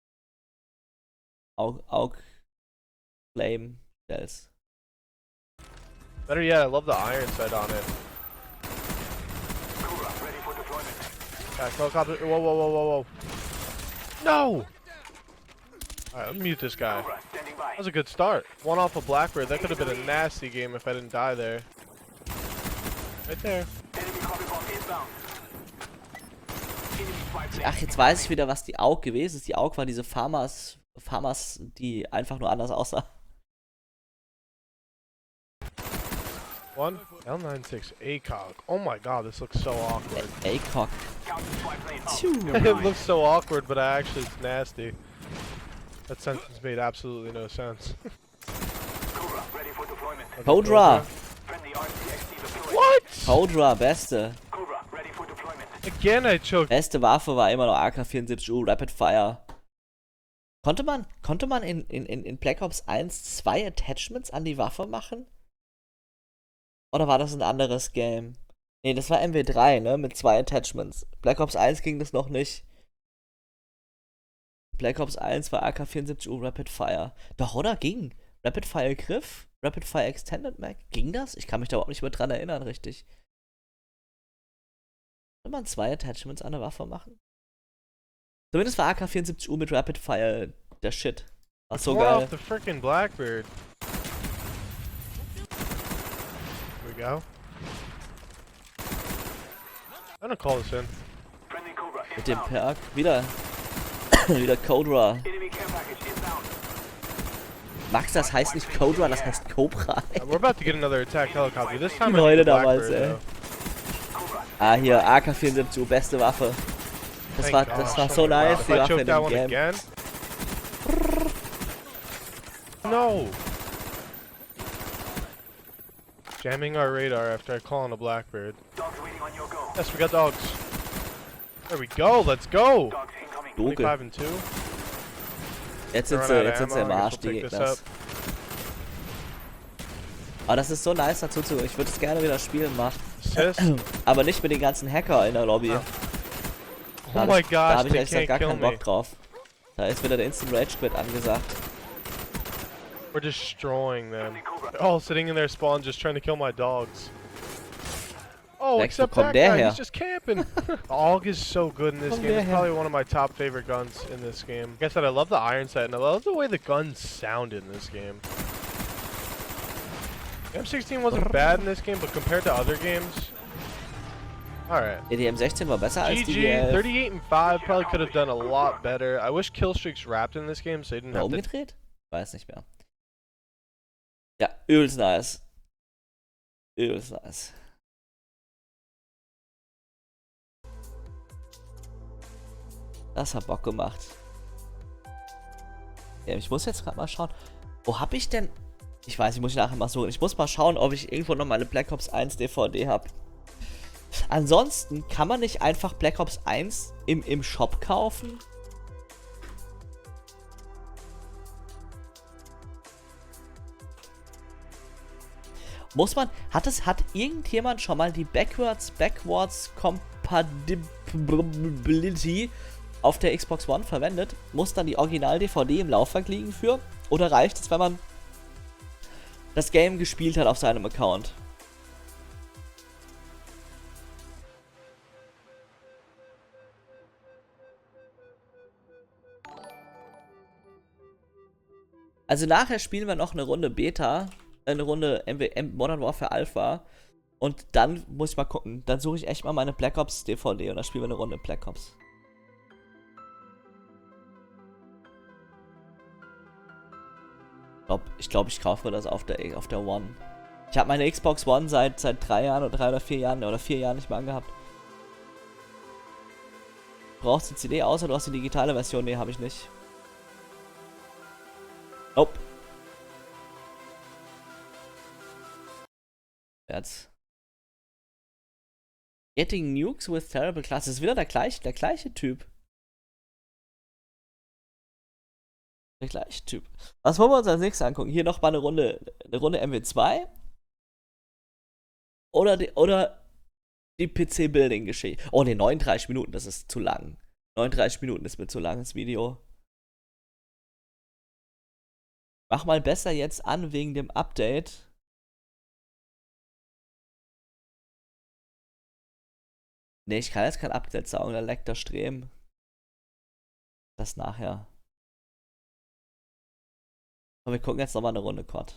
Aug, Aug. Flame Shells. Better yet, I love the iron sight on it. Cobra, ready for deployment. Yeah, helicopter. Whoa, whoa, whoa, whoa, whoa. No! Alright, let me mute this guy. Cobra, standing by. That was a good start. One off of Blackbird. That could have been a nasty game if I didn't die there. Right there. Enemy copy bomb inbound. Enemy spy plane. Ach, jetzt weiß ich wieder, was die Aug gewesen ist. Die Aug war diese Farmers, Farmers, die einfach nur anders aussah. One. L ninety-six A C O G. Oh my god, this looks so awkward. A-Cock. Counter spy plane up. Phew. It looks so awkward, but actually it's nasty. That sentence made absolutely no sense. Cobra, ready for deployment. Codra. Friendly R C X D deployed. What? Codra, beste. Cobra, ready for deployment. Again, I choked. Beste Waffe war immer noch A K vierundsiebzig U, Rapid Fire. Konnte man, konnte man in, in, in Black Ops eins zwei Attachments an die Waffe machen? Oder war das ein anderes Game? Ne, das war M W drei, ne? Mit zwei Attachments. Black Ops eins ging das noch nicht. Black Ops eins war A K vierundsiebzig U Rapid Fire. Doch, oder? Ging. Rapid Fire Griff? Rapid Fire Extended Mag? Ging das? Ich kann mich da überhaupt nicht mehr dran erinnern, richtig. Kann man zwei Attachments an der Waffe machen? Zumindest war A K vierundsiebzig U mit Rapid Fire der Shit. War so More geil. off the frickin' Blackbird. Here we go. I'm gonna call this in. Friendly Cobra Mit dem inbound. Perk. Wieder. Wieder Codra. Enemy care package inbound. Max, das heißt nicht Codra, das heißt Cobra. Uh, we're about to get another attack helicopter. This time Leute it's the damals, Blackbird, ey. though. Ah, hier, A K vierundsiebzig U, beste Waffe. Das Thank war, God. das war Oh so my God. nice, If die I Waffe choke in that dem one Game. again. No. Jamming our radar after I call on a Blackbird. Dogs waiting on your go. Yes, we got dogs. There we go. Let's go. Dogs incoming. Doge. twenty-five and two. Jetzt sind Run sie, out of jetzt sind sie ammo. im I guess Arsch, we'll die pick this Gegners. up. Aber das ist so nice dazu zu. Ich würde es gerne wieder spielen, macht. Assist. Aber nicht mit den ganzen Hacker in der Lobby. Oh. Da Oh hab my ich, da gosh, habe ich they ehrlich gesagt can't gar kill keinen me. Bock drauf. Da ist wieder der Instant Rage Quit angesagt. We're destroying them. They're all sitting in their spawn just trying to kill my dogs. Oh, Lex, except wo kommt that der guy, her? he's just camping. The A U G is so good in this Kommt game. der It's her? probably one of my top favorite guns in this game. Like I said, I love the iron sight, and I love the way the guns sounded in this game. The M sixteen wasn't bad in this game, but compared to other games, alright. Ja, die M sechzehn war besser als G die G, D elf. thirty-eight and five, probably could have done a lot better. I wish killstreaks wrapped in this game, so they didn't War have to. umgedreht? Weiß nicht mehr. Ja, übelst nice. Übelst nice. Das hat Bock gemacht. Ja, ich muss jetzt gerade mal schauen. Wo hab ich denn... Ich weiß, ich muss nachher mal suchen. Ich muss mal schauen, ob ich irgendwo noch meine Black Ops eins D V D habe. Ansonsten kann man nicht einfach Black Ops eins im, im Shop kaufen? Muss man, hat es, hat irgendjemand schon mal die Backwards, Backwards Compatibility auf der Xbox One verwendet? Muss dann die Original-D V D im Laufwerk liegen für? Oder reicht es, wenn man das Game gespielt hat auf seinem Account? Also nachher spielen wir noch eine Runde Beta, eine Runde M W M Modern Warfare Alpha. Und dann muss ich mal gucken. Dann suche ich echt mal meine Black Ops D V D und dann spielen wir eine Runde Black Ops. Ich glaube, ich, glaub, ich kaufe mir das auf der, auf der One. Ich habe meine Xbox One seit, seit drei Jahren oder drei oder vier Jahren oder vier Jahren nicht mehr angehabt. Brauchst du die C D außer du hast die digitale Version? Nee, habe ich nicht. Nope. Jetzt. Getting Nukes with Terrible Class. Das ist wieder der gleiche, der gleiche Typ. Der gleiche Typ. Was wollen wir uns als nächstes angucken? Hier noch mal eine Runde, eine Runde M W zwei. Oder die, oder die P C-Building-Geschichte. Oh ne, neununddreißig Minuten, das ist zu lang. neununddreißig Minuten ist mir zu lang, das Video. Mach mal besser jetzt an wegen dem Update. Ne, ich kann jetzt kein Update sagen, da leckt der Stream. Das nachher. Und wir gucken jetzt nochmal eine Runde Q O D.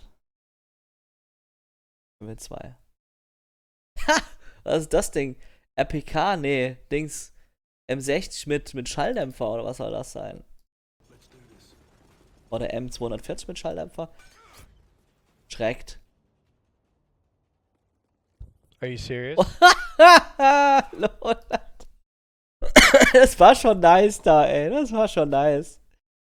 M W zwei. Ha! Was ist das Ding? R P K? Nee, Dings. M sechzig mit, mit Schalldämpfer oder was soll das sein? Oder M zweihundertvierzig mit Schalldämpfer? Schreckt. Are you serious? Das war schon nice da, ey. Das war schon nice.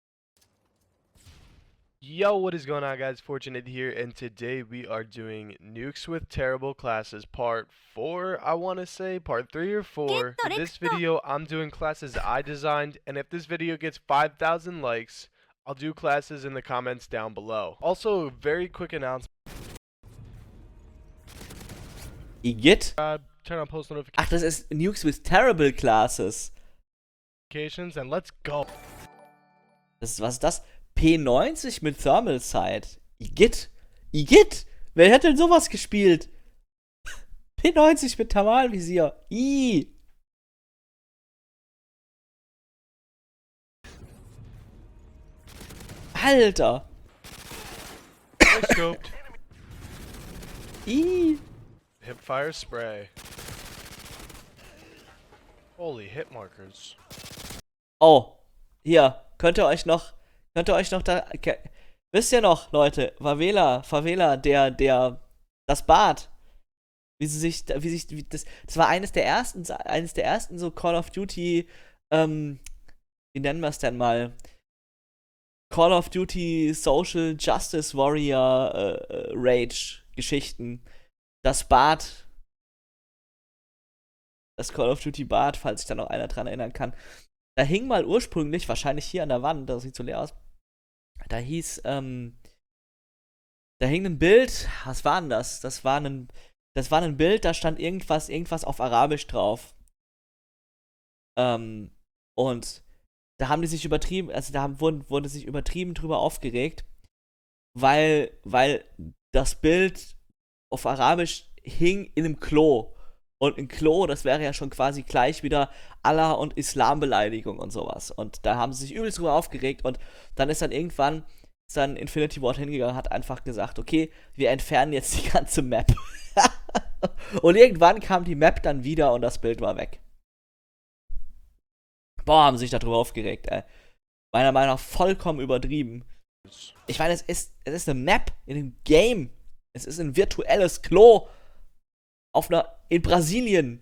Yo, what is going on, guys? Fortunate here, and today we are doing Nukes with Terrible Classes part four, I want to say, part three or four. In this video, I'm doing classes I designed, and if this video gets five thousand likes, I'll do classes in the comments down below. Also, very quick announcement. Igitt? Uh, turn on post Ach, das ist Nukes with Terrible Classes. notifications, and let's go. Das ist, was ist das? P neunzig mit Thermal Sight. Igitt. Igitt. Wer hätte denn sowas gespielt? P neunzig mit Thermalvisier. I. Alter. Scoped. I. Hipfire spray. Holy hit markers. Oh. Hier. Könnt ihr euch noch. Könnt ihr euch noch da. Okay. Wisst ihr noch, Leute? Favela. Favela, der, der. Das Bad. Wie sie sich. Wie sich. Wie das, das war eines der ersten. Eines der ersten so Call of Duty. Ähm. Wie nennen wir es denn mal? Call of Duty Social Justice Warrior äh, Rage Geschichten. Das Bad. Das Call of Duty Bad, falls sich da noch einer dran erinnern kann. Da hing mal ursprünglich, wahrscheinlich hier an der Wand, das sieht so leer aus. Da hieß, ähm. Da hing ein Bild. Was war denn das? Das war ein. Das war ein Bild, da stand irgendwas, irgendwas auf Arabisch drauf. Ähm. Und da haben die sich übertrieben, also da haben, wurden, wurde sich übertrieben drüber aufgeregt, weil, weil das Bild auf Arabisch hing in einem Klo. Und ein Klo, das wäre ja schon quasi gleich wieder Allah- und Islambeleidigung und sowas. Und da haben sie sich übelst drüber aufgeregt und dann ist dann irgendwann ist dann Infinity Ward hingegangen und hat einfach gesagt, okay, wir entfernen jetzt die ganze Map. Und irgendwann kam die Map dann wieder und das Bild war weg. Boah, haben sie sich darüber aufgeregt, ey. Meiner Meinung nach vollkommen übertrieben. Ich meine, es ist, es ist eine Map in einem Game. Es ist ein virtuelles Klo. Auf einer. In Brasilien.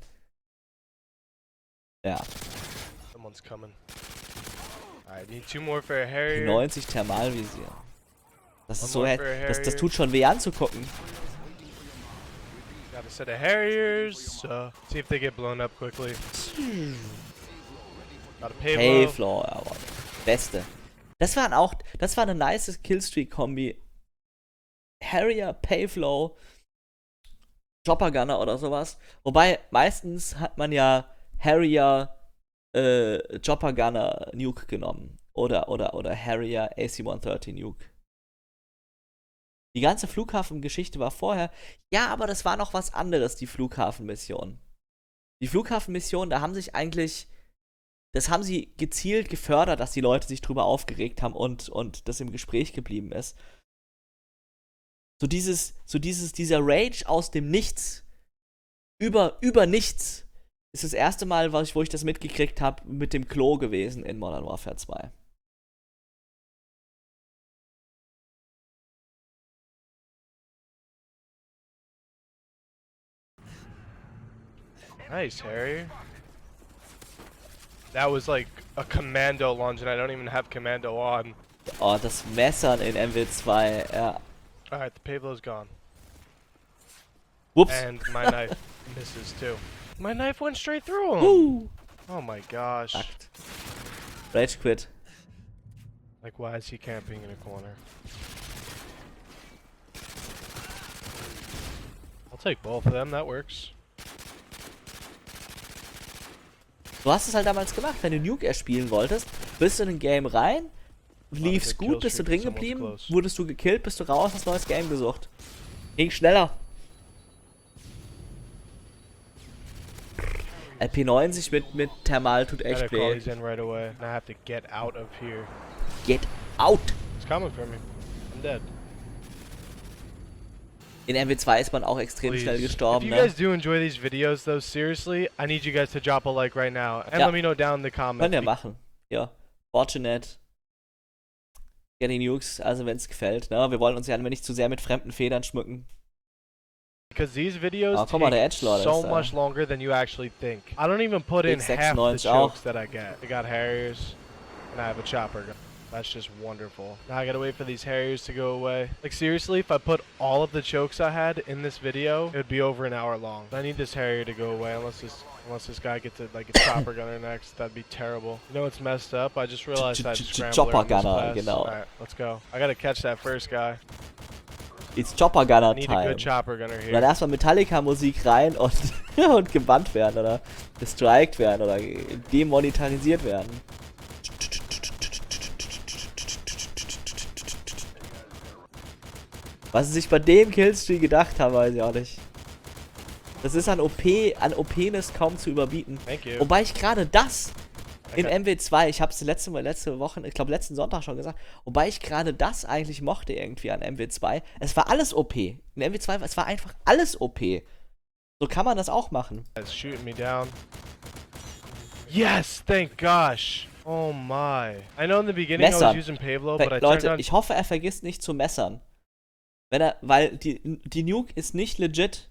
Ja. Someone's coming. Alright, need two more for a P Harrier. neunzig Thermalvisier. Das ist so. One Hä- more for a Das, das Harrier. tut schon weh anzugucken. Got a set of Harriers. Uh, see if they get blown up quickly. Got a Payload. Payflow, aber. Beste. Das waren auch. Das war eine nice Killstreak-Kombi. Harrier, Payflow, Chopper Gunner oder sowas. Wobei, meistens hat man ja Harrier, äh, Chopper Gunner Nuke genommen. Oder, oder, oder Harrier A C hundertdreißig Nuke. Die ganze Flughafengeschichte war vorher. Ja, aber das war noch was anderes, die Flughafenmission. Die Flughafenmission, da haben sich eigentlich. Das haben sie gezielt gefördert, dass die Leute sich drüber aufgeregt haben und, und das im Gespräch geblieben ist. So dieses, so dieses, dieser Rage aus dem Nichts, über, über nichts, ist das erste Mal, was ich, wo ich das mitgekriegt habe, mit dem Klo gewesen in Modern Warfare zwei. Nice, Harrier. That was like a commando lunge, and I don't even have commando on. Oh, das Messern in M W zwei, ja. Alright, the payload's gone. Whoops. And my knife misses too. My knife went straight through him! Uh. Oh my gosh. Fakt. Rage Quit. Like, why is he camping in a corner? I'll take both of them, that works. Du hast es halt damals gemacht, wenn du Nuke erspielen wolltest, bist du in ein Game rein, lief's gut, bist du drin geblieben, wurdest du gekillt, bist du raus, hast neues Game gesucht. Ging schneller. L P neunzig mit, mit Thermal tut echt Gotta call weh. these in right away. And I have to get out of here. Get out! It's coming for me. I'm dead. In M W zwei ist man auch extrem Please. schnell If gestorben, you ne? guys do enjoy these videos though, seriously, I need you guys to drop a like right now. And Ja. let me know down in the comments. Könnt ihr be- machen. Ja. Fortunate. Getting Nukes, also wenn es gefällt, ne? Wir wollen uns ja nicht zu sehr mit fremden Federn schmücken. Because these videos Oh, guck mal, der take Edgelord so ist da. much longer than you actually think. I don't even put in X half the sechsundneunzig auch. chokes that I get. I got Harriers, and I have a chopper gun. That's just wonderful. Now I gotta wait for these Harriers to go away. Like seriously, if I put all of the chokes I had in this video, it would be over an hour long. I need this Harrier to go away unless this unless this guy gets a, like a chopper gunner next. That'd be terrible. You know what's messed up? I just realized I had Ch- ch- Scrambler chopper in this gunner, class. genau. Alright, let's go. I gotta catch that first guy. It's Chopper Gunner I need a Time. good chopper gunner Und dann here. erstmal Metallica-Musik rein und, und gebannt werden oder gestrikt werden oder demonetarisiert werden. Was sie sich bei dem Killstreak gedacht haben, weiß ich auch nicht. Das ist an O P, an O P-Ness kaum zu überbieten. Thank you. Wobei ich gerade das in Okay. M W zwei, ich habe es letzte Mal, letzte Woche, ich glaube letzten Sonntag schon gesagt, wobei ich gerade das eigentlich mochte irgendwie an M W zwei. Es war alles O P. In M W zwei, es war einfach alles O P. So kann man das auch machen. It's shooting me down. Yes, thank gosh. Oh my. I know in the beginning I Messer. was using Pablo, but I turned Leute, on. ich hoffe, er vergisst nicht zu messern. Wenn er, weil die, die Nuke ist nicht legit.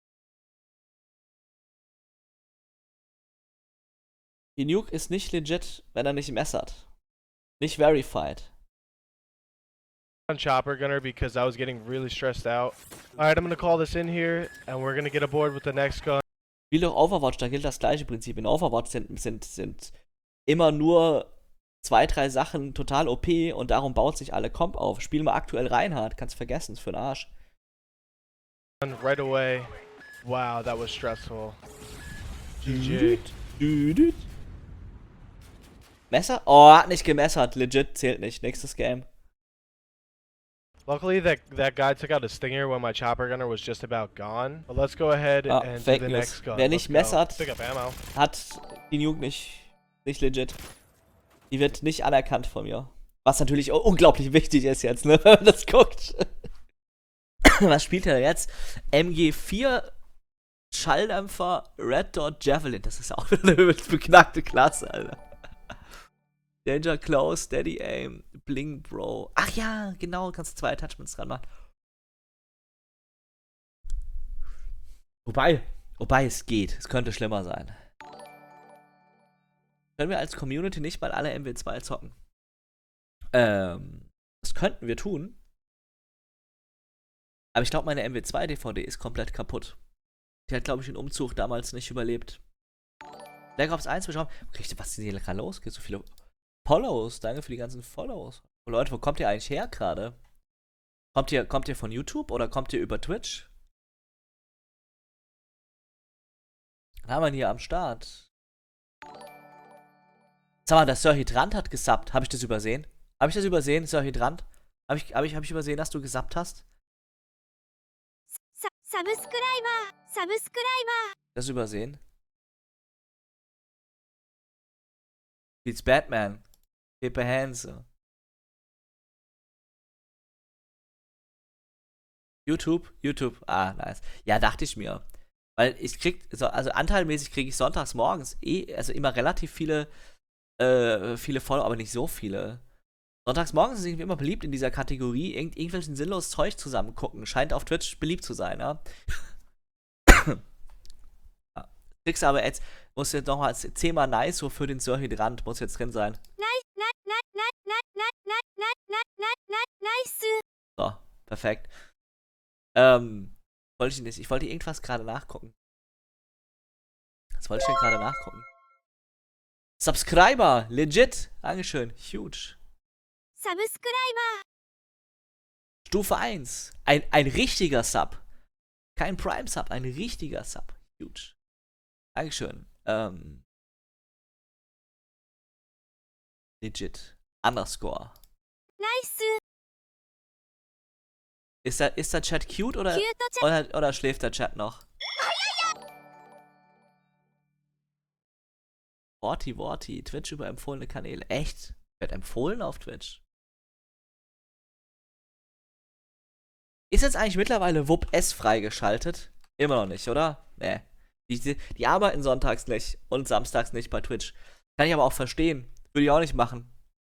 Die Nuke ist nicht legit, wenn er nicht messert. Nicht verified. on Chopper Gunner because I was getting really stressed out. Alright, I'm gonna call this in here and we're gonna get aboard with the next gun. Wie doch Overwatch, da gilt das gleiche Prinzip. In Overwatch sind, sind, sind immer nur zwei, drei Sachen total O P und darum baut sich alle Comp auf. Spiel mal aktuell Reinhardt, kannst vergessen, ist für den Arsch. Right away. Wow, that was stressful. G G. Messer? Oh, hat nicht gemessert. Legit, zählt nicht. Nächstes Game. Luckily, that that guy took out a stinger when my Chopper Gunner was just about gone. But let's go ahead Ah, and Fake do the News. next gun. Wer Let's nicht go. messert- Pick up ammo. Hat die Nuke nicht, nicht legit. Die wird nicht anerkannt von mir. Was natürlich auch unglaublich wichtig ist jetzt, ne, wenn man das guckt. Was spielt er jetzt? M G vier Schalldämpfer Red Dot Javelin. Das ist auch eine beknackte Klasse, Alter. Danger Close, Steady Aim, Bling Bro. Ach ja, genau, kannst zwei Attachments dran machen. Wobei, wobei es geht. Es könnte schlimmer sein. Können wir als Community nicht mal alle M W zwei zocken? Ähm, das könnten wir tun. Aber ich glaube, meine M W zwei D V D ist komplett kaputt. Die hat, glaube ich, den Umzug damals nicht überlebt. Black Ops eins beschauen. Kriegt was ist denn hier gerade los? Geht so viele Follows. Danke für die ganzen Follows. Oh, Leute, wo kommt ihr eigentlich her gerade? Kommt ihr, kommt ihr von YouTube oder kommt ihr über Twitch? Was haben wir denn hier am Start? Sag mal, der Sir Hydrant hat gesubbt. Habe ich das übersehen? Habe ich das übersehen, Sir Hydrant? Habe ich, hab ich, hab ich übersehen, dass du gesubbt hast? ササブスクライバーサブスクライバー Das übersehen? It's Batman. Keep your hands. YouTube? YouTube. Ah, nice. Ja, dachte ich mir. Weil ich krieg, so, also anteilmäßig kriege ich sonntags morgens eh, also immer relativ viele, äh, viele Follower, aber nicht so viele. Sonntags morgens ist irgendwie immer beliebt in dieser Kategorie, irgend, irgendwelchen sinnlos Zeug zusammen gucken. Scheint auf Twitch beliebt zu sein, ja. Ja. Kriegst aber jetzt, muss jetzt nochmal zehnmal nice so für den Sir Hydrant, muss jetzt drin sein. ナイナイナイナイナイナイナイナイナイナイナイナイス So, perfekt. Ähm, wollte ich nicht, ich wollte irgendwas gerade nachgucken. Was wollte ich denn gerade nachgucken? Subscriber, legit, Dankeschön, huge. サブスクライバー Stufe eins, ein, ein richtiger Sub. Kein Prime-Sub, ein richtiger Sub, huge. Dankeschön. Ähm, legit, underscore. ナイス Ist der, ist der Chat cute oder, キュートチャ oder, oder schläft der Chat noch? Worti, Worti, Twitch über empfohlene Kanäle. Echt? Wird empfohlen auf Twitch? Ist jetzt eigentlich mittlerweile W U P S freigeschaltet? Immer noch nicht, oder? Nee. Die, die, die arbeiten sonntags nicht und samstags nicht bei Twitch. Kann ich aber auch verstehen. Würde ich auch nicht machen.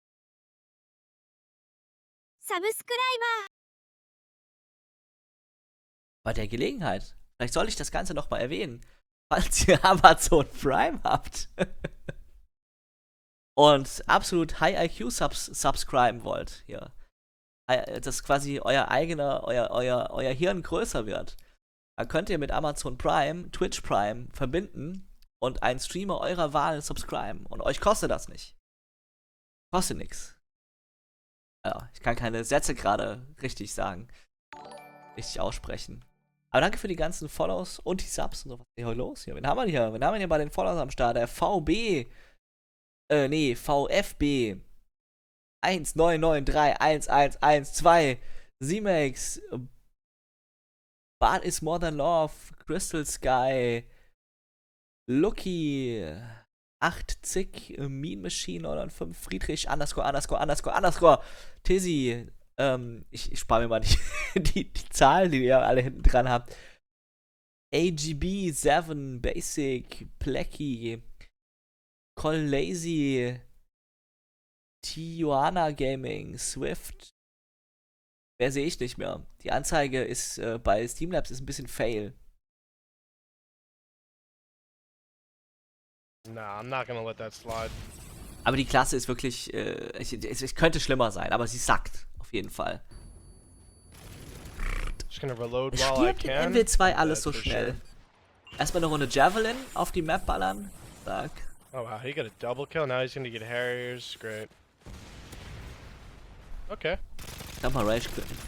サブスクライバー Bei der Gelegenheit. Vielleicht soll ich das Ganze noch mal erwähnen. Falls ihr Amazon Prime habt und absolut High I Q Subs subscriben wollt, hier, dass quasi euer eigener, euer, euer, euer Hirn größer wird, dann könnt ihr mit Amazon Prime Twitch Prime verbinden und einen Streamer eurer Wahl subscriben. Und euch kostet das nicht. Kostet nix. Ja, ich kann keine Sätze gerade richtig sagen. Richtig aussprechen. Aber danke für die ganzen Follows und die Subs und so. Was ist hier los hier? Wen haben wir hier? Wen haben wir hier bei den Follows am Start? Der V B. Äh, nee, V F B. eins neun neun drei eins eins eins zwei. Z-Max. Bart is More Than Love, Crystal Sky, Lucky, acht Zig, Mean Machine neunundfünfzig, Friedrich, underscore, underscore, underscore, underscore, Tizzy, ähm, ich, ich spare mir mal die, die, die Zahlen, die ihr alle hinten dran habt. A G B, Seven, Basic, Plecky, Col Lazy, Tijuana Gaming, Swift. Mehr sehe ich nicht mehr. Die Anzeige ist äh, bei Streamlabs ist ein bisschen fail. Nah, I'm not gonna let that slide. Aber die Klasse ist wirklich, äh, es, es könnte schlimmer sein, aber sie sackt auf jeden Fall. Just gonna reload while I Stirbt in can. M W zwei alles so That's for schnell. sure. Erstmal eine Runde Javelin auf die Map ballern. Zack. Oh wow, he got a double kill. Now he's gonna get Harriers. Great. Okay. Kann mal Rage quitten.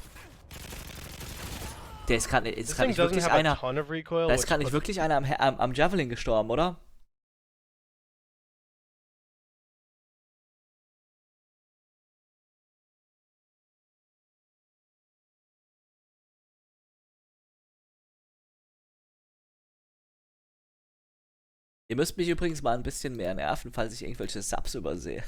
Der ist gerade, This ist thing gerade nicht doesn't wirklich have a einer. ton of recoil. Da ist which gerade nicht puts- wirklich einer am, am, am Javelin gestorben, oder? Ihr müsst mich übrigens mal ein bisschen mehr nerven, falls ich irgendwelche Subs übersehe.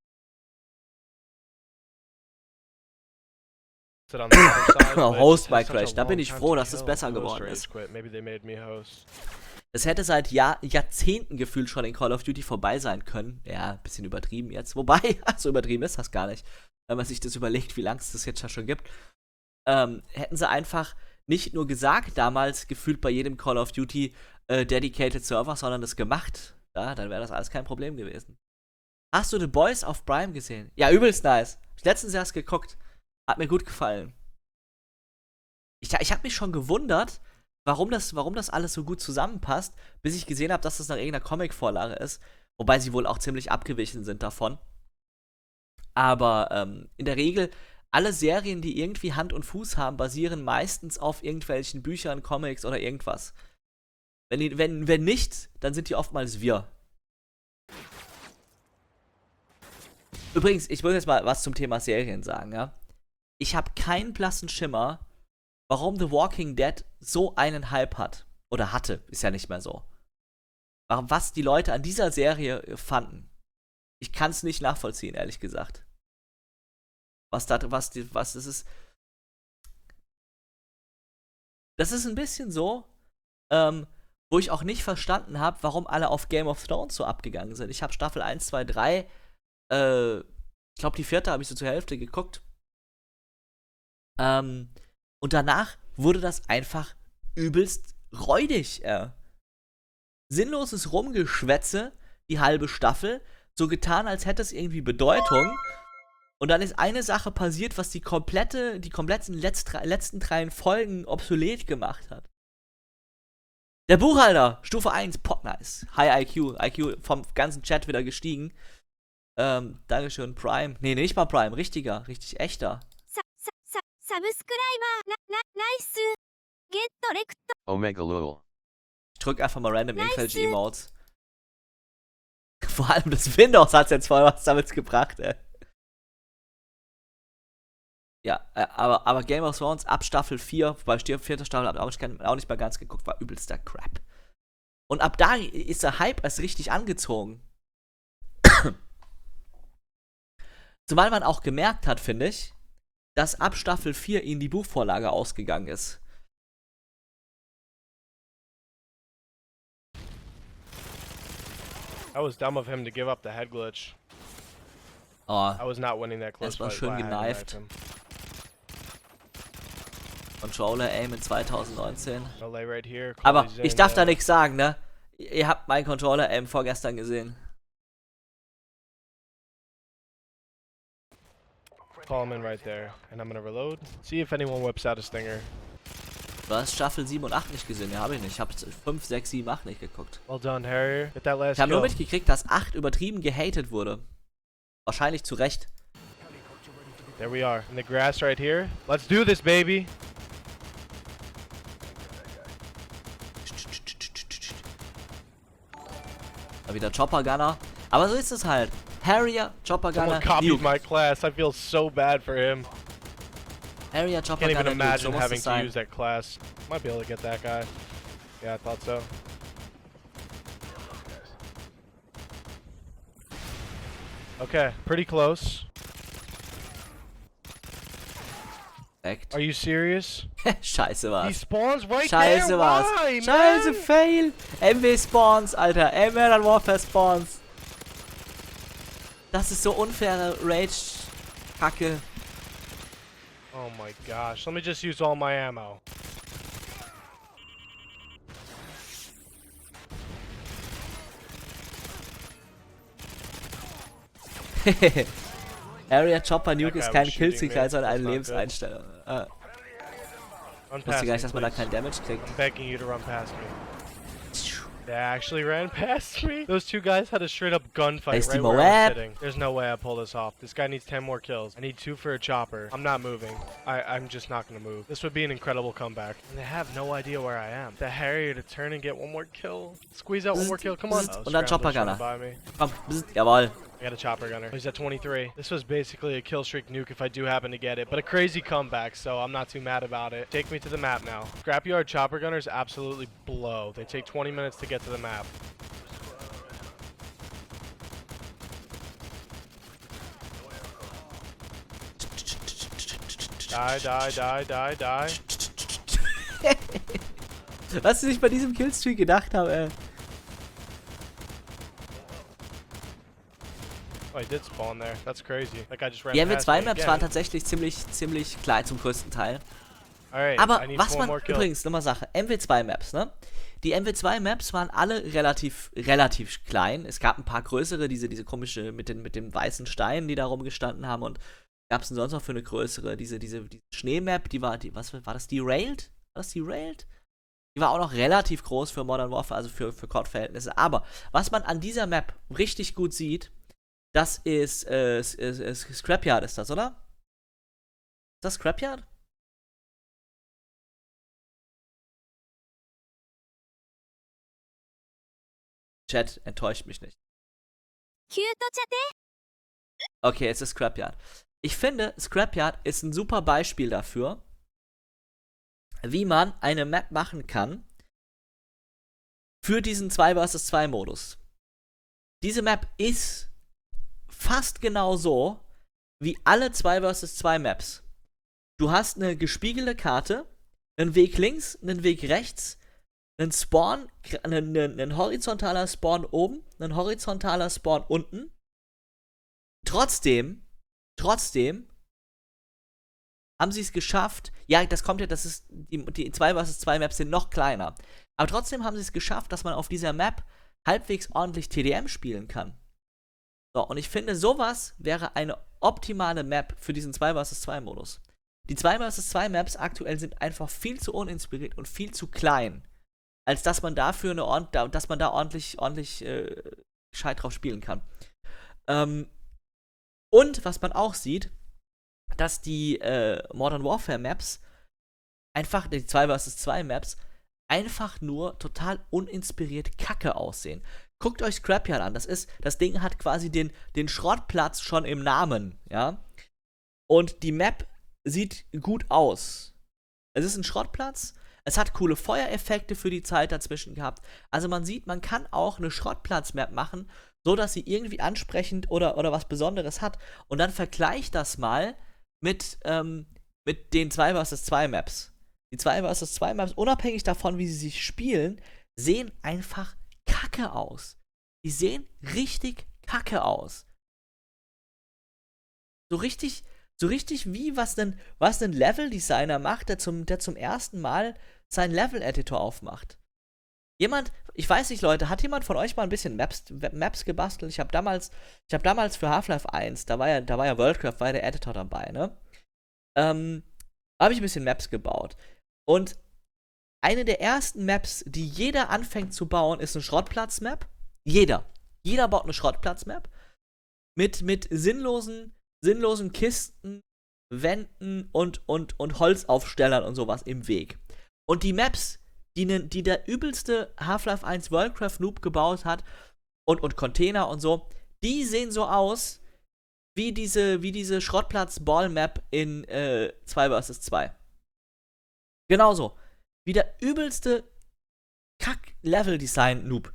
sit on the other side, but it Host just my has such a Crash. Da bin long ich time froh, to dass es kill. besser Host geworden rage ist. quit. Maybe they made me host. Es hätte seit Jahr, Jahrzehnten gefühlt schon in Call of Duty vorbei sein können. Ja, ein bisschen übertrieben jetzt. Wobei, so übertrieben ist das gar nicht. Wenn man sich das überlegt, wie lange es das jetzt schon gibt. Ähm, hätten sie einfach nicht nur gesagt, damals gefühlt bei jedem Call of Duty äh, Dedicated Server, sondern das gemacht. Ja, dann wäre das alles kein Problem gewesen. Hast du The Boys auf Prime gesehen? Ja, übelst nice. Hab ich letztens erst geguckt. Hat mir gut gefallen. Ich, ich habe mich schon gewundert, warum das, warum das alles so gut zusammenpasst, bis ich gesehen habe, dass das nach irgendeiner Comic-Vorlage ist. Wobei sie wohl auch ziemlich abgewichen sind davon. Aber ähm, in der Regel, alle Serien, die irgendwie Hand und Fuß haben, basieren meistens auf irgendwelchen Büchern, Comics oder irgendwas. Wenn, die, wenn, wenn nicht, dann sind die oftmals wir. Übrigens, ich muss jetzt mal was zum Thema Serien sagen, ja. Ich habe keinen blassen Schimmer, warum The Walking Dead so einen Hype hat. Oder hatte, ist ja nicht mehr so. Warum, was die Leute an dieser Serie fanden. Ich kann es nicht nachvollziehen, ehrlich gesagt. Was da, was, die, was das ist. Das ist ein bisschen so, ähm, wo ich auch nicht verstanden habe, warum alle auf Game of Thrones so abgegangen sind. Ich habe Staffel eins, zwei, drei, äh, ich glaube die vierte habe ich so zur Hälfte geguckt. Ähm, und danach wurde das einfach übelst räudig. Äh. Sinnloses Rumgeschwätze, die halbe Staffel, so getan, als hätte es irgendwie Bedeutung. Und dann ist eine Sache passiert, was die komplette, die kompletten letzt, letzten drei Folgen obsolet gemacht hat. Der Buchhalter, Stufe eins, Potnice. High I Q, I Q vom ganzen Chat wieder gestiegen. Ähm, Dankeschön, Prime. Nee, nicht mal Prime, richtiger, richtig echter. さ、さ、さ、サブスクライバー、な、な、ナイス。ゲットレクト。 Omega lol. Ich drück einfach mal random Nice. irgendwelche Emotes. Vor allem das Windows hat jetzt voll was damit gebracht, ey. Ja, äh, aber, aber Game of Thrones ab Staffel vier, bei vierter Staffel habe ich auch, auch nicht mal ganz geguckt, war übelster Crap. Und ab da ist der Hype erst richtig angezogen. Zumal man auch gemerkt hat, finde ich, dass ab Staffel vier ihnen die Buchvorlage ausgegangen ist. That was dumb of him to give up the head glitch. Oh, I was not winning that close Das war fight. schön but I had to knife geneift. him. Controller Aim in zwanzig neunzehn. I'll lay right here. Aber Quality's ich in, darf da uh, nichts sagen, ne? Ihr habt meinen Controller Aim vorgestern gesehen. Call him in right there, and I'm gonna reload. See if anyone whips out a stinger. Du hast Staffel sieben und acht nicht gesehen, ja, habe ich nicht. Ich habe fünf, sechs, sieben, acht nicht geguckt. Well done, Harrier. Get that last Ich habe nur kill. mitgekriegt, dass acht übertrieben gehatet wurde. Wahrscheinlich zu Recht. There we are in the grass right here. Let's do this, baby. Da wieder Chopper Gunner. Aber so ist es halt. Harrier, Chopper Gunner, Someone copied Nuke. my class. I feel so bad for him. Area Chopper Can't even Gunner, Nuke, imagine so muss having es to sein. use that class. Might be able to get that guy. Yeah, I thought so. Okay, pretty close. Perfekt. Are you serious? Scheiße He war's. spawns right Scheiße there. war's. Why, Scheiße, man? Fail. M W Spawns, Alter. M Modern Warfare Spawns. Das ist so unfaire Rage-Kacke. Oh my gosh. Let me just use all my ammo. Area Chopper Nuke guy ist was kein shooting Killstreak, me. sondern eine That's not Lebenseinstellung. Äh, Run wusste past gar me, nicht, dass man da please. keinen Damage kriegt. I'm begging you to run past me. They actually ran past me. Those two guys had a straight up gunfight Ist die right where I was Moab? sitting. There's no way I pull this off. This guy needs ten more kills. I need two for a chopper. I'm not moving. I, I'm just not gonna move. This would be an incredible comeback. And they have no idea where I am. The Harrier to turn and get one more kill. Squeeze out one more kill. Come on. Bzzzt. Oh, Und dann Chopper Scrambles Gunner. trying to buy me. Komm, bzzzt, jawohl. I got a chopper gunner. He's at twenty-three. This was basically a kill streak nuke if I do happen to get it, but a crazy comeback, so I'm not too mad about it. Take me to the map now. Scrapyard chopper gunners absolutely blow. They take twenty minutes to get to the map. Die, die, die, die, die. Was sie sich bei diesem Killstreak gedacht haben, ey. Oh, he did spawn there. That's crazy. That guy just ran Die M W past zwei me Maps again. waren tatsächlich ziemlich, ziemlich klein zum größten Teil. Alright, Aber I need was four man, more kills. übrigens, nochmal Sache, M W zwei Maps, ne? Die M W zwei Maps waren alle relativ, relativ klein. Es gab ein paar größere, diese, diese komische, mit den, mit den weißen Steinen, die da rumgestanden haben. Und gab es denn sonst noch für eine größere, diese, diese, diese Schneemap, die war, die, was war das, Derailed? War das Derailed? Die war auch noch relativ groß für Modern Warfare, also für, für C O D-Verhältnisse. Aber was man an dieser Map richtig gut sieht, das ist, äh, ist, ist, ist Scrapyard ist das, oder? Ist das Scrapyard? Chat, enttäuscht mich nicht. キュートチャテ Okay, es ist Scrapyard. Ich finde, Scrapyard ist ein super Beispiel dafür, wie man eine Map machen kann für diesen zwei versus zwei Modus. Diese Map ist fast genau so wie alle zwei versus zwei Maps. Du hast eine gespiegelte Karte, einen Weg links, einen Weg rechts, einen Spawn, einen, einen, einen horizontaler Spawn oben, einen horizontaler Spawn unten. Trotzdem, trotzdem haben sie es geschafft, ja, das kommt ja, das ist, die, die zwei versus zwei Maps sind noch kleiner, aber trotzdem haben sie es geschafft, dass man auf dieser Map halbwegs ordentlich T D M spielen kann. So, und ich finde, sowas wäre eine optimale Map für diesen zwei versus zwei Modus. Die zwei versus zwei Maps aktuell sind einfach viel zu uninspiriert und viel zu klein, als dass man dafür eine Ord dass man da ordentlich, ordentlich äh, gescheit drauf spielen kann. Ähm, und was man auch sieht, dass die äh, Modern Warfare Maps einfach, die zwei versus zwei Maps, einfach nur total uninspiriert kacke aussehen. Guckt euch Scrapyard an, das ist, das Ding hat quasi den, den Schrottplatz schon im Namen, ja. Und die Map sieht gut aus. Es ist ein Schrottplatz, es hat coole Feuereffekte für die Zeit dazwischen gehabt. Also man sieht, man kann auch eine Schrottplatz-Map machen, so dass sie irgendwie ansprechend oder, oder was Besonderes hat. Und dann vergleicht das mal mit, ähm, mit den zwei versus zwei Maps. Die zwei versus zwei Maps, unabhängig davon, wie sie sich spielen, sehen einfach kacke aus. Die sehen richtig kacke aus. So richtig, so richtig wie was ein, was ein Level-Designer macht, der zum, der zum ersten Mal seinen Level-Editor aufmacht. Jemand, ich weiß nicht, Leute, hat jemand von euch mal ein bisschen Maps, Maps gebastelt? Ich habe damals, ich habe damals für Half-Life eins, da war ja, da war ja Worldcraft, war ja der Editor dabei, ne? Ähm, habe ich ein bisschen Maps gebaut. Und eine der ersten Maps, die jeder anfängt zu bauen, ist eine Schrottplatz-Map. Jeder. Jeder baut eine Schrottplatz-Map. Mit, mit sinnlosen, sinnlosen Kisten, Wänden und, und, und Holzaufstellern und sowas im Weg. Und die Maps, die, ne, die der übelste Half-Life eins Worldcraft-Noob gebaut hat und, und Container und so, die sehen so aus wie diese, wie diese Schrottplatz-Ball-Map in äh, zwei versus zwei. Genauso. Wie der übelste Kack-Level-Design-Noob.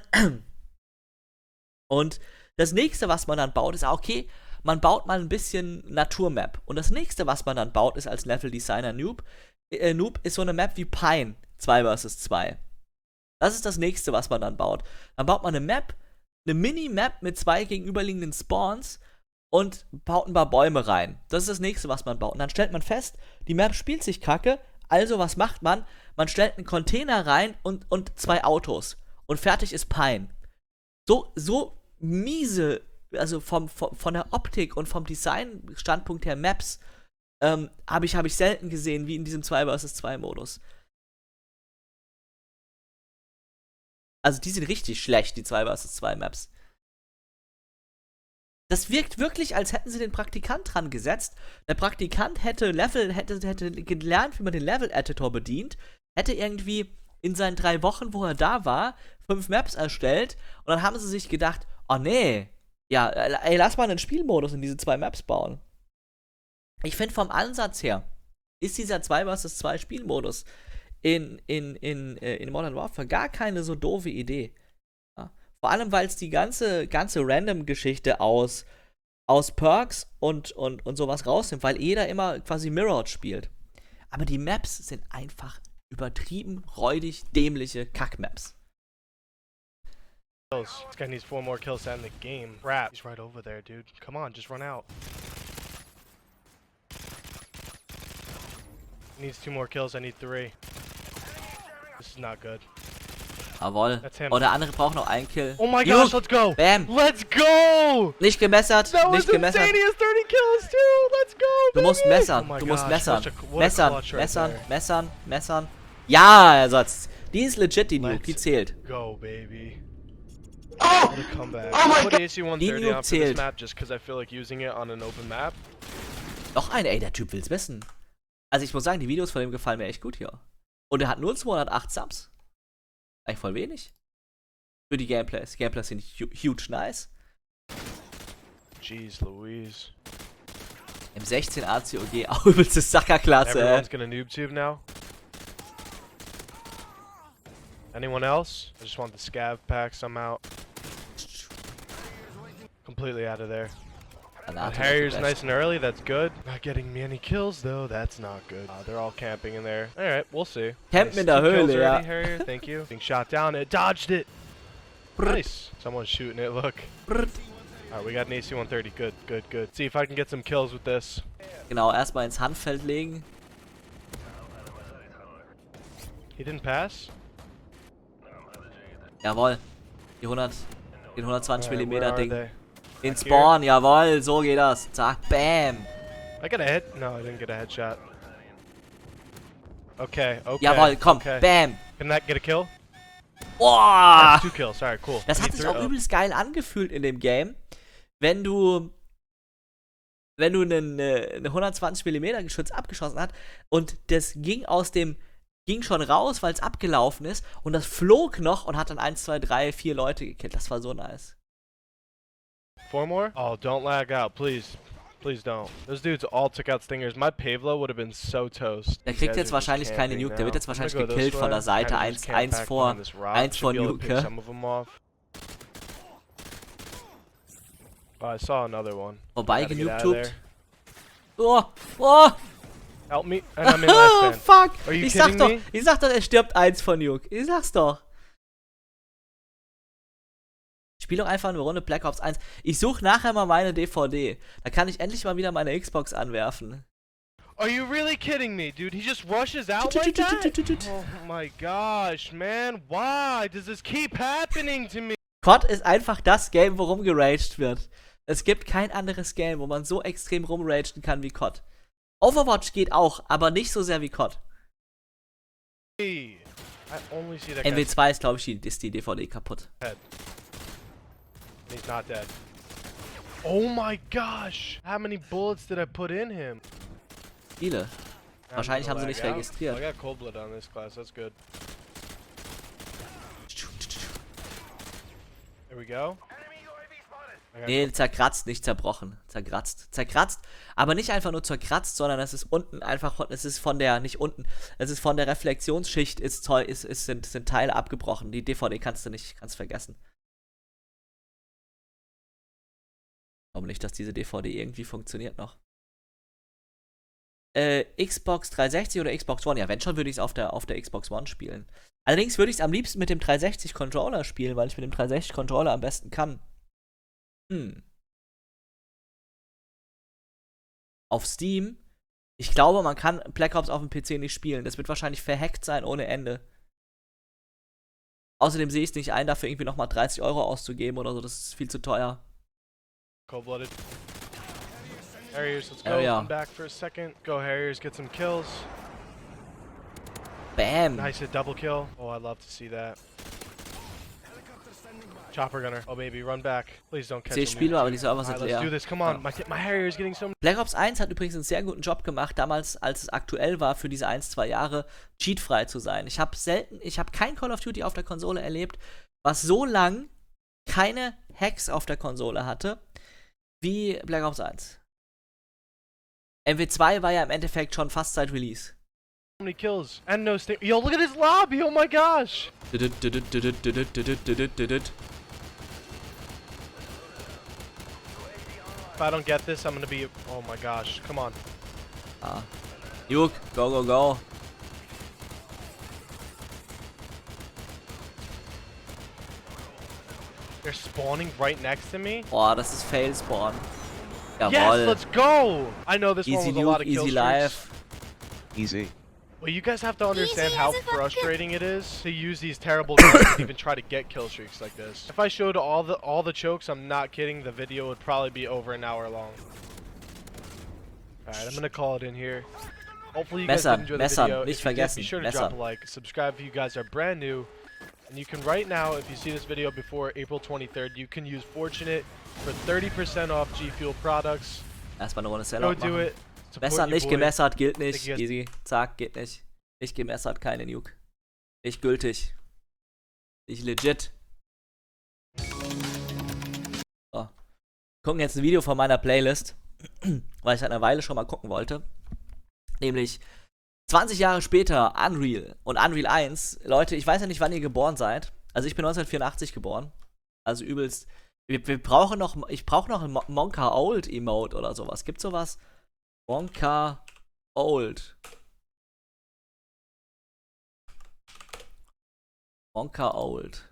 Und das nächste, was man dann baut, ist, okay, man baut mal ein bisschen Naturmap. Und das nächste, was man dann baut, ist als Level-Designer-Noob, äh, Noob, ist so eine Map wie Pine zwei versus zwei. Das ist das nächste, was man dann baut. Dann baut man eine Map, eine Mini-Map mit zwei gegenüberliegenden Spawns und baut ein paar Bäume rein. Das ist das nächste, was man baut. Und dann stellt man fest, die Map spielt sich kacke, also was macht man? Man stellt einen Container rein und, und zwei Autos. Und fertig ist Pine. So, so miese, also vom, vom, von der Optik und vom Design-Standpunkt her Maps, ähm, habe ich, hab ich selten gesehen, wie in diesem zwei versus zwei Modus. Also die sind richtig schlecht, die zwei versus zwei Maps. Das wirkt wirklich, als hätten sie den Praktikant dran gesetzt. Der Praktikant hätte Level, hätte, hätte gelernt, wie man den Level-Editor bedient, hätte irgendwie in seinen drei Wochen, wo er da war, fünf Maps erstellt und dann haben sie sich gedacht, oh nee, ja, ey, lass mal einen Spielmodus in diese zwei Maps bauen. Ich finde vom Ansatz her ist dieser zwei versus zwei Spielmodus in, in, in, in Modern Warfare gar keine so doofe Idee. Ja? Vor allem, weil es die ganze, ganze Random-Geschichte aus, aus Perks und, und, und sowas rausnimmt, weil jeder immer quasi Mirrored spielt. Aber die Maps sind einfach übertrieben, räudig, dämliche Kack-Maps. This guy needs four more kills to end the game. Crap. He's right over there, dude. Come on, just run out. He needs two more kills, I need three. This is not good. Jawohl. That's him. Oh, der andere braucht noch einen Kill. Oh my Juh. gosh, let's go! Bam! Let's go! Nicht gemessert, That was nicht gemessert. insane, he has thirty kills too! Let's go, Du musst baby! messern, Oh my du musst gosh, messern. what a- what a Messern, clutch right messern, there. messern, messern. Ja, Ersatz. Die ist legit, die Nuke, Let's die zählt. Go, baby. Oh! What a comeback. Oh my I put A C one Die thirty Nuke on for this zählt. map just because I feel like using it on an open map. Noch eine, ey, der Typ will's wissen. Also ich muss sagen, die Videos von dem gefallen mir echt gut hier. Und er hat nur zweihundertacht Subs. Eigentlich voll wenig. Für die Gameplays. Die Gameplays sind hu huge nice. Jeez Louise. M sechzehn A C O G, auch übelste Sackerklasse, ey. Everyone's gonna noob-tube now. Anyone else? I just want the scav packs, I'm out. Completely out of there. Uh, Harrier's nice and early, that's good. Not getting me any kills though, that's not good. Uh, they're all camping in there. Alright, we'll see. Campen in der Two kills Höhle, ja. already, Harrier, thank you. Being shot down, it dodged it! Nice! Someone's shooting it, look. Alright, we got an A C one thirty, good, good, good. See if I can get some kills with this. Genau, erstmal ins Handfeld legen. He didn't pass? Jawohl. Die hundert, den hundertzwanzig Alright, where Millimeter are Ding. they? Den Back here? Spawn, jawohl, so geht das. Zack, bam. I got a hit? No, I didn't get a headshot. Okay, okay. Jawohl, komm, okay. bam. Can that get a kill? Boah. That's two kills. Alright, cool. Das I hat need sich three- auch oh. übelst geil angefühlt in dem Game, wenn du wenn du einen, äh, eine hundertzwanzig Millimeter Geschütz abgeschossen hast und das ging aus dem ging schon raus, weil es abgelaufen ist und das flog noch und hat dann eins, zwei, drei, vier Leute gekillt. Das war so nice. Four more? Oh, don't lag out, please. Please don't. Those dudes all took out stingers. My Pavlo would have been so toast. Der These kriegt guys jetzt are just wahrscheinlich keine camping Nuke. Der wird now. jetzt I'm gonna wahrscheinlich go this gekillt von way. der Seite. Kinda Eins, just camp eins back vor, behind this rock. eins Should vor be able to pick Nuke. some of 'em off. Oh, I saw another one. Vorbei Gotta get out of genuked. Oh, oh. Help me, and I'm in last Oh, stand. fuck. Are you Ich sag kidding doch, me? ich sag doch, er stirbt eins von Nuke. Ich sag's doch. Spiel doch einfach eine Runde Black Ops eins. Ich suche nachher mal meine D V D. Da kann ich endlich mal wieder meine Xbox anwerfen. Are you really kidding me, dude? He just rushes out like that? Oh my gosh, man. Why does this keep happening to me? C O D ist einfach das Game, wo rumgeraged wird. Es gibt kein anderes Game, wo man so extrem rumragen kann wie C O D. Overwatch geht auch, aber nicht so sehr wie C O D. I only see that M W guy's zwei ist, glaube ich, die, ist die D V D kaputt. head. He's not dead. Oh my gosh! How many bullets did I put in him? Viele. I'm Wahrscheinlich gonna haben sie nicht lag out. registriert. Oh, I got cold blood on this class, that's good. There we go. I got Nee, zerkratzt, nicht zerbrochen. Zerkratzt. Zerkratzt, aber nicht einfach nur zerkratzt, sondern es ist unten einfach, von- es ist von der, nicht unten, es ist von der Reflexionsschicht, ist, Zeug- ist, ist, sind, sind Teile abgebrochen. Die D V D kannst du nicht, kannst vergessen. Ich glaube nicht, dass diese D V D irgendwie funktioniert noch. Äh, Xbox dreihundertsechzig oder Xbox One? Ja, wenn schon, würde ich es auf der, auf der Xbox One spielen. Allerdings würde ich es am liebsten mit dem dreihundertsechzig Controller spielen, weil ich mit dem dreihundertsechzig Controller am besten kann. Hm. Auf Steam. Ich glaube, man kann Black Ops auf dem P C nicht spielen. Das wird wahrscheinlich verhackt sein ohne Ende. Außerdem sehe ich es nicht ein, dafür irgendwie nochmal dreißig Euro auszugeben oder so. Das ist viel zu teuer. cold-blooded. Harriers, let's go. Area. I'm back for a second. Go Harriers, get some kills. Bam. Nice hit, double kill. Oh, I'd love to see that. Chopper gunner. Oh baby, run back. Please don't catch C him. spielbar, aber die Server Alright, sind let's do leer. this. Come on. My, my Harrier's getting so. Black Ops eins hat übrigens einen sehr guten Job gemacht, damals, als es aktuell war, für diese ein, zwei Jahre cheatfrei zu sein. Ich habe selten, ich habe kein Call of Duty auf der Konsole erlebt, was so lang keine Hacks auf der Konsole hatte, wie Black Ops eins. M W zwei war ja im Endeffekt schon fast seit Release. So many kills and no sting. Yo, look at this lobby. Oh my gosh. If I don't get this, I'm gonna be. Oh my gosh. Come on. Ah. Juke, go, go, go. They're spawning right next to me. Boah, das ist Fail-Spawn. Yes, Jawoll. let's go. I know this one Easy was a lot Nuke, of kill easy streaks. life. Easy. Well, you guys have to understand Easy how as a fucking- frustrating it is to use these terrible guns and even try to get kill streaks like this. If I showed all the all the chokes, I'm not kidding, the video would probably be over an hour long. Alright, I'm gonna call it in here. Hopefully you guys Messern, did enjoy the messern, video. nicht If you did, vergessen, be sure to drop a messern. like, subscribe if you guys are brand new. And you can right now, if you see this video before April twenty-third, you can use Fortunate for thirty percent off G Fuel products. Erstmal eine Runde Go Sellout do machen. it. Support Messer your nicht boy. gemessert, gilt nicht. Thank you guys. Easy. Zack, geht nicht. Nicht gemessert, keine Nuke. Nicht gültig. Nicht legit. So. Gucken jetzt ein Video von meiner Playlist, weil ich seit einer Weile schon mal gucken wollte. Nämlich zwanzig Jahre später Unreal und Unreal eins. Leute, ich weiß ja nicht, wann ihr geboren seid. Also ich bin neunzehnhundertvierundachtzig geboren. Also übelst. Wir, wir brauchen noch, ich brauche noch ein Mo- Monka Old Emote oder sowas. Gibt's sowas? Monka Old. Monka Old.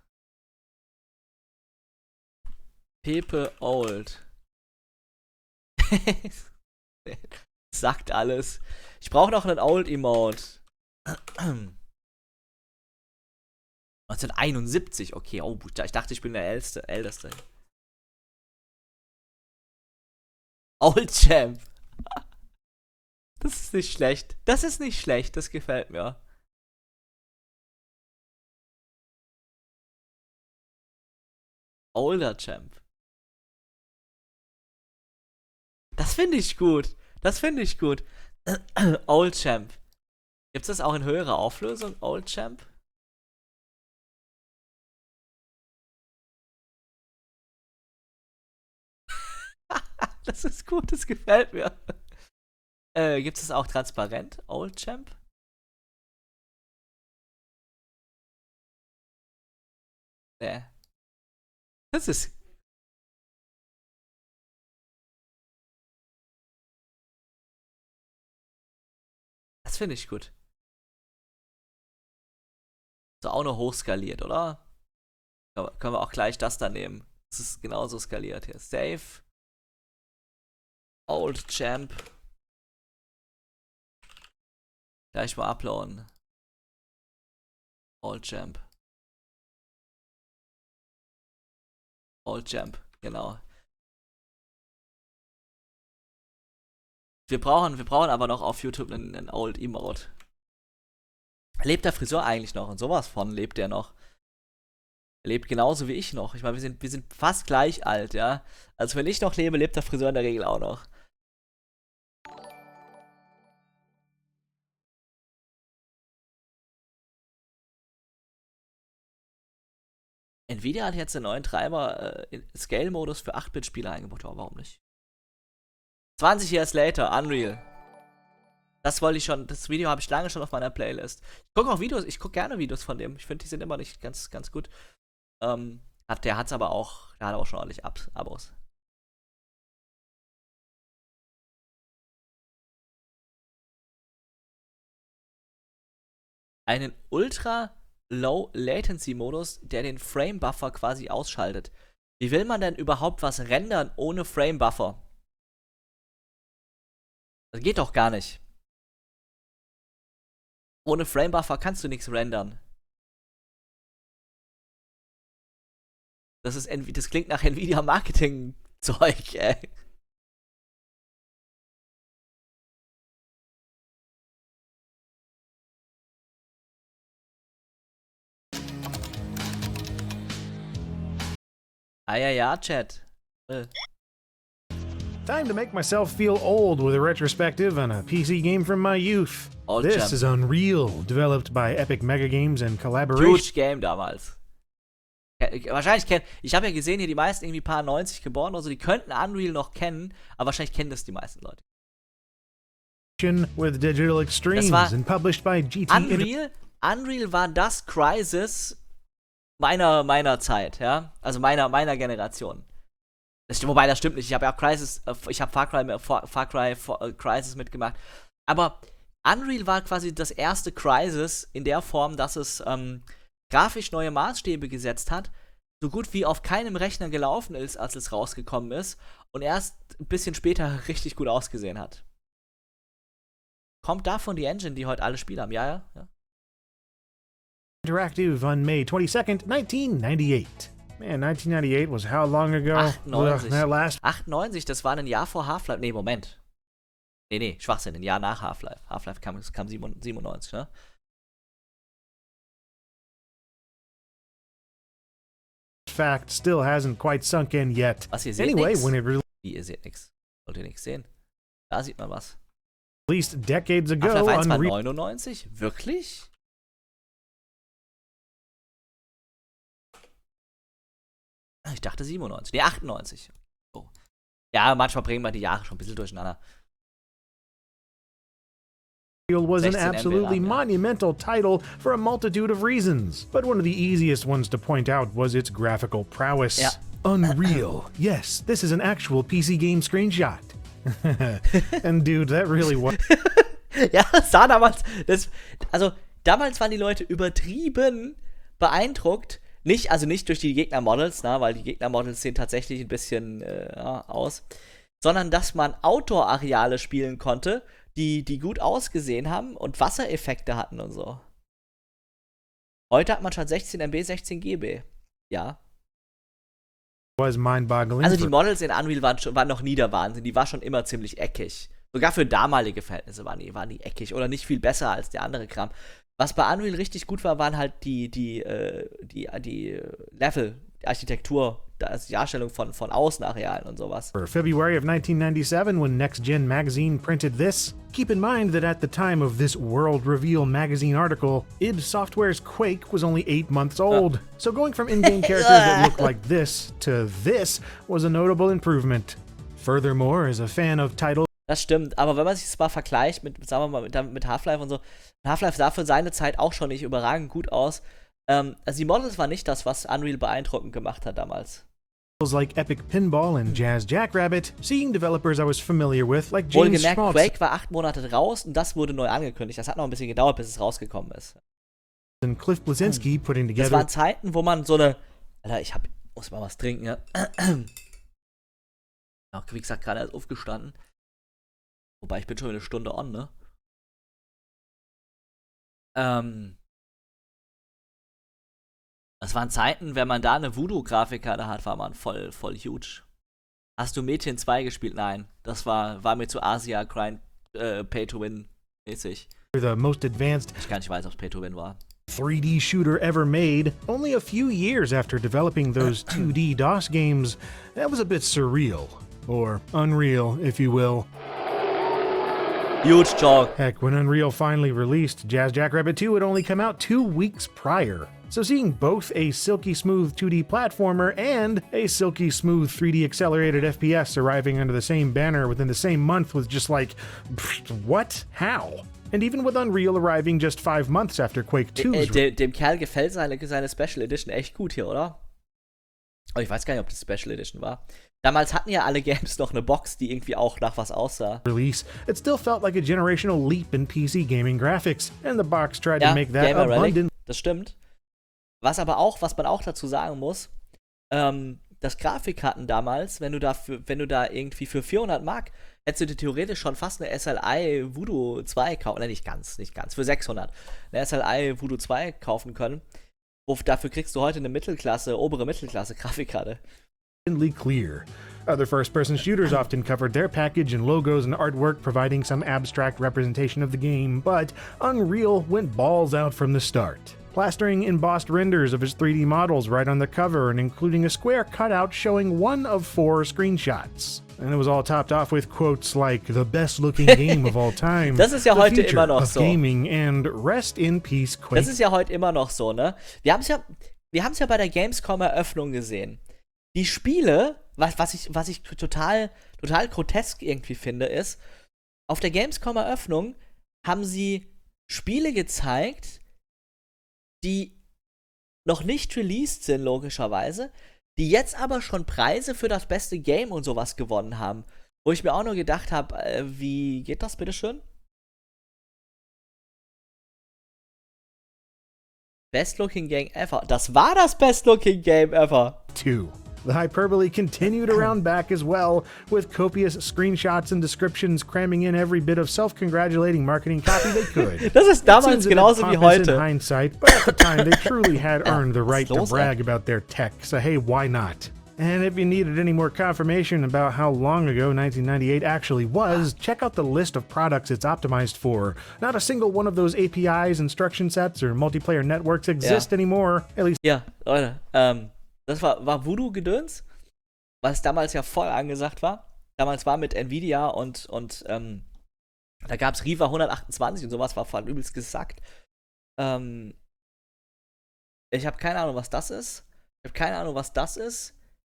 Pepe Old. Sagt alles. Ich brauche noch einen Old Emote. neunzehnhunderteinundsiebzig, okay. Oh, ich dachte, ich bin der Älteste. Älteste. Old Champ. Das ist nicht schlecht. Das ist nicht schlecht. Das gefällt mir. Older Champ. Das finde ich gut. Das finde ich gut. Old Champ. Gibt es das auch in höherer Auflösung? Old Champ? Das ist gut, das gefällt mir. Äh, gibt es auch transparent? Old Champ? Nee. Das ist. Das finde ich gut. So auch noch hochskaliert, oder? Ja, können wir auch gleich das da nehmen. Das ist genauso skaliert hier. Save. Old Champ. Gleich mal uploaden. Old Champ. Old Champ, genau. Wir brauchen, wir brauchen aber noch auf YouTube einen, einen Old Emote. Lebt der Friseur eigentlich noch? Und sowas von lebt der noch. Er lebt genauso wie ich noch. Ich meine, wir sind, wir sind fast gleich alt, ja. Also wenn ich noch lebe, lebt der Friseur in der Regel auch noch. Nvidia hat jetzt den neuen Treiber äh, in Scale-Modus für acht Bit Spieler eingebaut. Ja, warum nicht? zwanzig Years later, Unreal. Das wollte ich schon, das Video habe ich lange schon auf meiner Playlist. Ich gucke auch Videos, ich gucke gerne Videos von dem. Ich finde, die sind immer nicht ganz, ganz gut. Ähm, hat, der hat's aber auch, der hat auch schon ordentlich Ab Abos. Einen Ultra-Low-Latency-Modus, der den Frame-Buffer quasi ausschaltet. Wie will man denn überhaupt was rendern ohne Frame-Buffer? Das geht doch gar nicht. Ohne Frame-Buffer kannst du nichts rendern. Das ist, das klingt nach Nvidia-Marketing-Zeug, ey. Ah ja, ja, Chat. Äh. Time to make myself feel old with a retrospective on a P C game from my youth. Old This Champ. is Unreal, developed by Epic Mega Games in collaboration. Huge Game damals. Ja, wahrscheinlich kennen, ich habe ja gesehen, hier die meisten irgendwie paar neunzig geboren, also die könnten Unreal noch kennen, aber wahrscheinlich kennen das die meisten Leute. With Digital Extremes war and published by G T. Unreal, Unreal war das Crysis meiner, meiner Zeit, ja, also meiner, meiner Generation. Das stimmt, wobei, das stimmt nicht. Ich habe ja auch Crysis, äh, ich habe Far Cry, Far, Far Cry äh, Crysis mitgemacht. Aber Unreal war quasi das erste Crysis in der Form, dass es ähm, grafisch neue Maßstäbe gesetzt hat, so gut wie auf keinem Rechner gelaufen ist, als es rausgekommen ist und erst ein bisschen später richtig gut ausgesehen hat. Kommt davon die Engine, die heute alle Spiele haben? Ja, ja, ja. Interactive on May twenty-second, nineteen ninety-eight. Man, nineteen ninety-eight was how long ago? achtundneunzig. Ugh, that last achtundneunzig, das war ein Jahr vor Half-Life. Nee, Moment. Nee, nee, Schwachsinn, ein Jahr nach Half-Life. Half-Life kam, kam siebenundneunzig, ne? fact still hasn't quite sunk in yet. Was, ihr seht Anyway, nix? when it re- Wie, ihr seht nix? Wollt ihr nix sehen? Da sieht man was. released decades ago, Half-Life eins war Unreal neunundneunzig? Wirklich? Ich dachte siebenundneunzig. Nee, achtundneunzig. Oh. Ja, manchmal bringen wir die Jahre schon ein bisschen durcheinander. was an sechzehn M B absolutely RAM, ja. monumental title for a multitude of reasons, but one of the easiest ones to point out was its graphical prowess. Ja. Unreal. Yes, this is an actual P C game screenshot. And dude, that really was Ja, das sah damals, das, also damals waren die Leute übertrieben beeindruckt. Nicht, also nicht durch die Gegnermodels, na, weil die Gegnermodels sehen tatsächlich ein bisschen äh, ja, aus, sondern dass man Outdoor-Areale spielen konnte, die, die gut ausgesehen haben und Wassereffekte hatten und so. Heute hat man schon sechzehn M B, sechzehn G B. Ja. was mind-boggling. Also die for- Models in Unreal waren, schon, waren noch nie der Wahnsinn. Die war schon immer ziemlich eckig. Sogar für damalige Verhältnisse waren die, waren die eckig oder nicht viel besser als der andere Kram. Was bei Unreal richtig gut war, waren halt die, die, äh, die, die Level, die Architektur, die Darstellung von, von Außenarealen und sowas. For February of nineteen ninety-seven, when Next Gen magazine printed this, keep in mind that at the time of this World Reveal magazine article, id Software's Quake was only eight months old. So going from in-game characters that looked like this to this was a notable improvement. Furthermore, as a fan of titles Das stimmt, aber wenn man sich das mal vergleicht mit, sagen wir mal, mit, mit Half-Life und so, Half-Life sah für seine Zeit auch schon nicht überragend gut aus. Ähm, also die Models waren nicht das, was Unreal beeindruckend gemacht hat damals. like Epic Pinball and Jazz Jackrabbit, seeing developers I was familiar with, like James Wohlgemerkt, Schmaltz Quake war acht Monate raus und das wurde neu angekündigt. Das hat noch ein bisschen gedauert, bis es rausgekommen ist. and Cliff Bleszinski putting Das together waren Zeiten, wo man so eine. Alter, ich hab. Muss mal was trinken, ja. Ja, wie gesagt, gerade erst aufgestanden. Wobei, ich bin schon eine Stunde on, ne? Ähm. Das waren Zeiten, wenn man da eine Voodoo-Grafikkarte hat, war man voll, voll huge. Hast du Mädchen zwei gespielt? Nein. Das war, war mir zu Asia Grind äh, Pay-to-Win-mäßig. the most advanced Ich gar nicht weiß, ob es Pay-to-Win war. three D shooter ever made, only a few years after developing those two D DOS games, that was a bit surreal. Or unreal, if you will. Huge joke. Heck, when Unreal finally released, Jazz Jackrabbit two had only come out two weeks prior. So seeing both a silky smooth two D platformer and a silky smooth three D accelerated F P S arriving under the same banner within the same month was just like, what? How? And even with Unreal arriving just five months after Quake two. Äh, dem, dem Kerl gefällt seine, seine Special Edition echt gut hier, oder? Oh, ich weiß gar nicht, ob das Special Edition war. Damals hatten ja alle Games noch eine Box, die irgendwie auch nach was aussah. Release, it still felt like a generational leap in P C gaming graphics, and the box tried Ja, to make that Gamer Relic, abundant. das stimmt. Was aber auch, was man auch dazu sagen muss, ähm, das Grafikkarten damals, wenn du da für, wenn du da irgendwie für vierhundert Mark hättest du dir theoretisch schon fast eine S L I Voodoo zwei kaufen, ne, nicht ganz, nicht ganz, für sechshundert, eine S L I Voodoo zwei kaufen können. Wo, dafür kriegst du heute eine Mittelklasse, obere Mittelklasse Grafikkarte. Clear. Other first-person shooters often covered their package in logos and artwork, providing some abstract representation of the game, but Unreal went balls out from the start, plastering embossed renders of its three D models right on the cover and including a square cutout showing one of four screenshots. And it was all topped off with quotes like, the best-looking game of all time, Das ist ja the heute future immer noch of so. gaming, and rest in peace, Quake. Das ist ja heute immer noch so, ne? Wir haben es ja, wir haben es ja bei der Gamescom-Eröffnung gesehen. Die Spiele, was, was ich, was ich total, total grotesk irgendwie finde, ist, auf der Gamescom-Eröffnung haben sie Spiele gezeigt, die noch nicht released sind, logischerweise, die jetzt aber schon Preise für das beste Game und sowas gewonnen haben. Wo ich mir auch nur gedacht habe, äh, wie geht das bitteschön? Best Looking Game ever. Das war das Best Looking Game ever. two. The hyperbole continued around back as well, with copious screenshots and descriptions cramming in every bit of self-congratulating marketing copy they could. Das ist It damals seems a bit genauso wie pompous in heute. hindsight, but at the time they truly had Ja, earned the was right ist to los, brag about their tech, so hey, why not? And if you needed any more confirmation about how long ago nineteen ninety-eight actually was, check out the list of products it's optimized for. Not a single one of those A P Is, instruction sets, or multiplayer networks exist anymore, at least Ja, Leute, ähm, das war, war Voodoo-Gedöns, was damals ja voll angesagt war. Damals war mit Nvidia und, und ähm, da gab's Riva hundertachtundzwanzig und sowas, war voll übelst gesackt. Ähm, ich habe keine Ahnung, was das ist. Ich habe keine Ahnung, was das ist.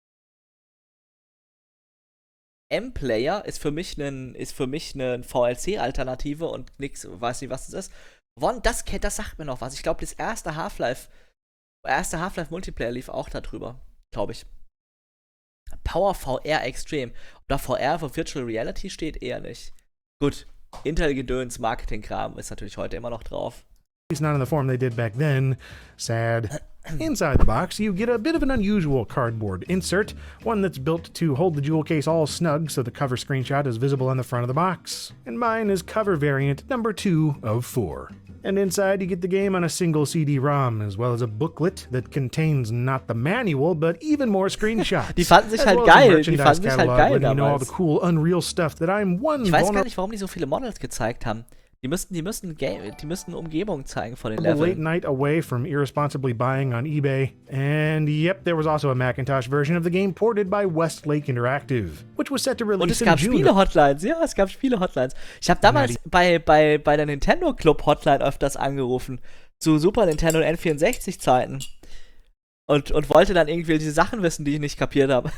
M-Player ist für mich ein ist für mich eine V L C-Alternative und nix, weiß nicht, was das ist. One, das, das sagt mir noch was. Ich glaube, das erste Half-Life, erste Half-Life Multiplayer lief auch da drüber, glaube ich. Power V R Extreme. Ob da V R für Virtual Reality steht, eher nicht. Gut, Intel-Gedöns, Marketing-Kram ist natürlich heute immer noch drauf. not in the form they did back then. Sad. Inside the box, you get a bit of an unusual cardboard insert, one that's built to hold the jewel case all snug so the cover screenshot is visible on the front of the box. And mine is cover variant number two of four. And inside you get the game on a single C D ROM, as well as a booklet that contains not the manual, but even more screenshots. Die fanden sich as halt well as a geil, die merchandise fanden sich halt catalog geil letting you know all the damals. cool Unreal stuff that I'm one Ich weiß gar vulnerable nicht, warum die so viele Models gezeigt haben. Die müssten, die müssten Game, die müssten Umgebung zeigen von den late Leveln. night away from irresponsibly buying on eBay. And yep, there was also a Macintosh version of the game ported by Westlake Interactive, which was set to Und release es gab in June. Spiele-Hotlines, ja, es gab Spiele-Hotlines. Ich habe damals bei, bei, bei der Nintendo Club Hotline öfters angerufen, zu Super Nintendo und N vierundsechzig Zeiten. Und, und wollte dann irgendwie diese Sachen wissen, die ich nicht kapiert habe.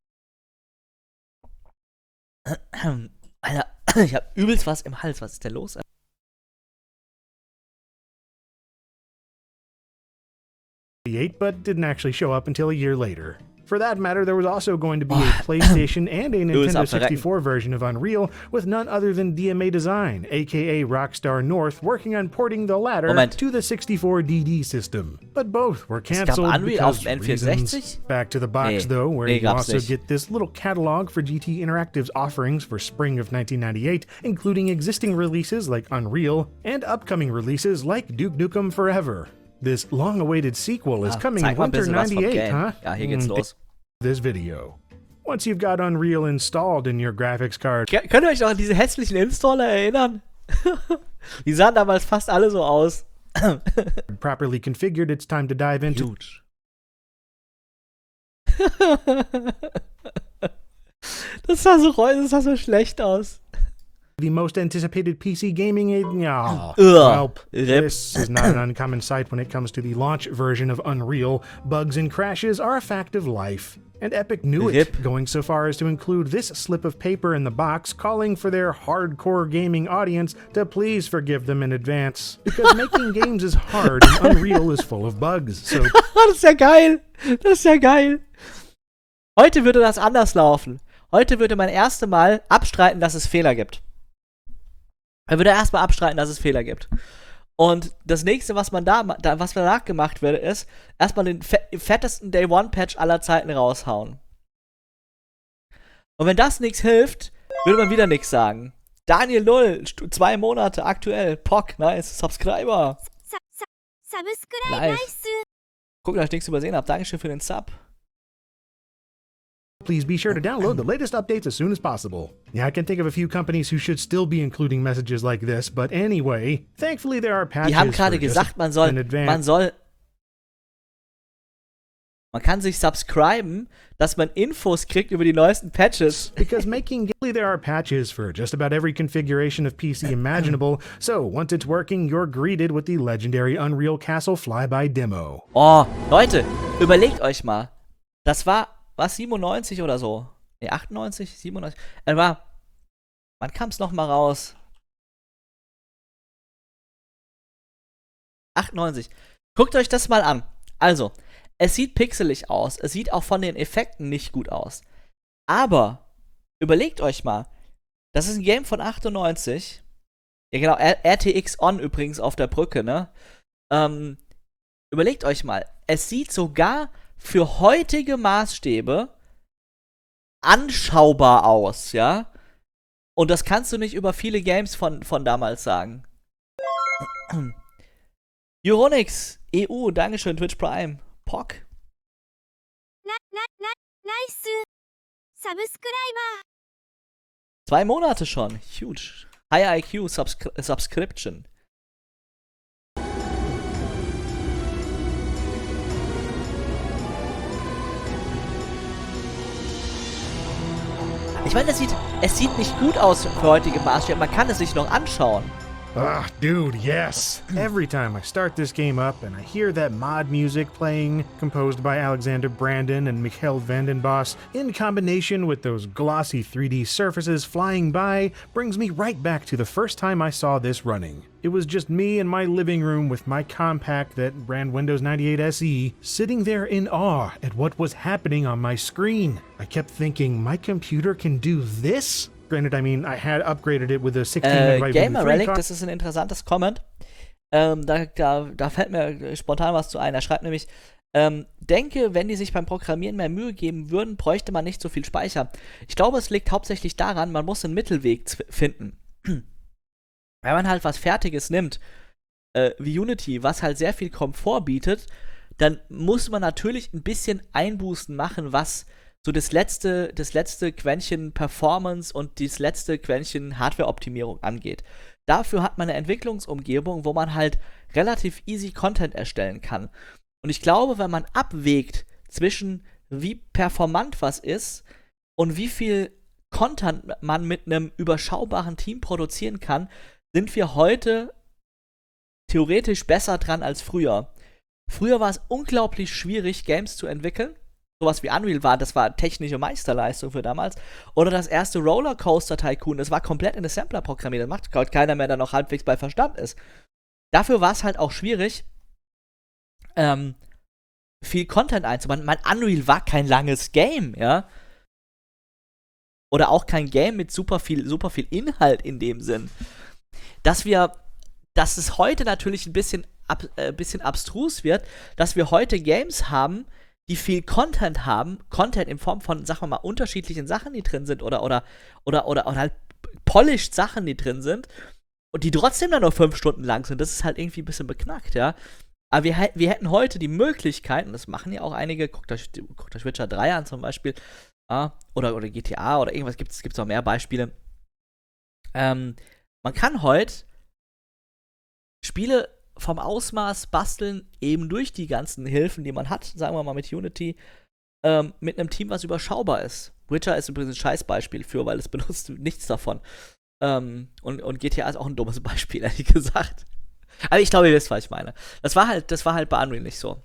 Alter, ich hab übelst was im Hals, was ist denn los? But didn't actually show up until a year later. For that matter, there was also going to be a PlayStation and a Nintendo sixty-four version of Unreal with none other than D M A Design, aka Rockstar North, working on porting the latter Moment. to the sixty-four D D system. But both were Es gab cancelled Unreal because auf dem N reasons. vierundsechzig? Back to the box Nee, though, where nee, you gab's also nicht. get this little catalog for G T Interactive's offerings for spring of nineteen ninety-eight, including existing releases like Unreal and upcoming releases like Duke Nukem Forever. This long-awaited sequel is Ah, coming in zeig mal ein winter bisschen was vom ninety-eight, Game. huh? Ja, hier geht's Mm, los. This video. Once you've got Unreal installed in your graphics card, Ke- Könnt ihr euch noch an diese hässlichen Installer erinnern? Die sahen damals fast alle so aus. properly configured, it's time to dive into Huge. Das sah so, reu- das sah so schlecht aus. the most anticipated P C gaming aid. Yeah. Ugh. Well, Rip. this is not an uncommon sight when it comes to the launch version of Unreal. Bugs and crashes are a fact of life. And Epic knew it, Rip. going so far as to include this slip of paper in the box, calling for their hardcore gaming audience to please forgive them in advance. Because making games is hard and Unreal is full of bugs. So Das ist ja geil. Das ist ja geil. Heute würde das anders laufen. Heute würde man erst einmal abstreiten, dass es Fehler gibt. Er würde erstmal abstreiten, dass es Fehler gibt. Und das nächste, was man da, da was danach gemacht würde, ist erstmal den fe fettesten Day One Patch aller Zeiten raushauen. Und wenn das nichts hilft, würde man wieder nichts sagen. Daniel Null, zwei Monate aktuell, Pock, nice, Subscriber. さ、さ、サブスクライナイ Nice. ス。 Guck, dass ich nichts übersehen habe. Dankeschön für den Sub. please be sure to download the latest updates as soon as possible. Yeah, I can think of a few companies who should still be including messages like this, but anyway, thankfully there are patches Die haben gerade for just gesagt, man soll, in advance. man soll, man kann sich subscriben, dass man Infos kriegt über die neuesten Patches. Because making gameplay, there are patches for just about every configuration of P C imaginable, so once it's working, you're greeted with the legendary Unreal Castle Flyby demo. Oh, Leute, überlegt euch mal. Das war, was, siebenundneunzig oder so? Ne, achtundneunzig, siebenundneunzig. Äh, war, wann kam es nochmal raus? achtundneunzig. Guckt euch das mal an. Also, es sieht pixelig aus. Es sieht auch von den Effekten nicht gut aus. Aber, überlegt euch mal. Das ist ein Game von achtundneunzig. Ja, genau, R T X On übrigens auf der Brücke, ne? Ähm, überlegt euch mal. Es sieht sogar für heutige Maßstäbe anschaubar aus, ja? Und das kannst du nicht über viele Games von, von damals sagen. Euronix, E U, Dankeschön, Twitch Prime. Pock. な、な、な、ナイス。サブスクライバー。 Zwei Monate schon. Huge. High I Q Subscri Subscription. Ich meine, es sieht, es sieht nicht gut aus für heutige Maßstäbe. Man kann es sich noch anschauen. Ah, dude, yes. Every time I start this game up and I hear that mod music playing, composed by Alexander Brandon and Mikhail Vandenbos, in combination with those glossy three D surfaces flying by, brings me right back to the first time I saw this running. It was just me in my living room with my compact that ran Windows ninety-eight S E, sitting there in awe at what was happening on my screen. I kept thinking, my computer can do this? Granted, I mean, I had upgraded it with a sixteen Äh, megabyte Gamer Relic, card. das ist ein interessantes Comment. Ähm, da, da, da fällt mir spontan was zu ein. Er schreibt nämlich, ähm, denke, wenn die sich beim Programmieren mehr Mühe geben würden, bräuchte man nicht so viel Speicher. Ich glaube, es liegt hauptsächlich daran, man muss einen Mittelweg finden. Wenn man halt was Fertiges nimmt, äh, wie Unity, was halt sehr viel Komfort bietet, dann muss man natürlich ein bisschen Einbußen machen, was so das letzte, das letzte Quäntchen Performance und das letzte Quäntchen Hardware-Optimierung angeht. Dafür hat man eine Entwicklungsumgebung, wo man halt relativ easy Content erstellen kann. Und ich glaube, wenn man abwägt zwischen wie performant was ist und wie viel Content man mit einem überschaubaren Team produzieren kann, sind wir heute theoretisch besser dran als früher. Früher war es unglaublich schwierig, Games zu entwickeln. Sowas wie Unreal war, das war technische Meisterleistung für damals. Oder das erste Rollercoaster Tycoon, das war komplett in Assembler programmiert. Das macht heute keiner mehr, der noch halbwegs bei Verstand ist. Dafür war es halt auch schwierig, ähm, viel Content einzubauen. Mein Unreal war kein langes Game, ja. Oder auch kein Game mit super viel, super viel Inhalt in dem Sinn. Dass wir, dass es heute natürlich ein bisschen, ab, äh, bisschen abstrus wird, dass wir heute Games haben, die viel Content haben, Content in Form von, sagen wir mal, unterschiedlichen Sachen, die drin sind, oder, oder, oder, oder, oder halt polished Sachen, die drin sind, und die trotzdem dann nur fünf Stunden lang sind. Das ist halt irgendwie ein bisschen beknackt, ja. Aber wir, wir hätten heute die Möglichkeit, und das machen ja auch einige, guckt euch, guckt euch Witcher drei an zum Beispiel, ja, oder, oder G T A oder irgendwas, gibt es auch mehr Beispiele. Ähm, man kann heute Spiele vom Ausmaß basteln, eben durch die ganzen Hilfen, die man hat, sagen wir mal mit Unity, ähm, mit einem Team, was überschaubar ist. Witcher ist übrigens ein Scheißbeispiel für, weil es benutzt nichts davon. Ähm, und, und G T A ist auch ein dummes Beispiel, ehrlich gesagt. Aber ich glaube, ihr wisst, was ich meine. Das war halt, das war halt bei Unreal nicht so.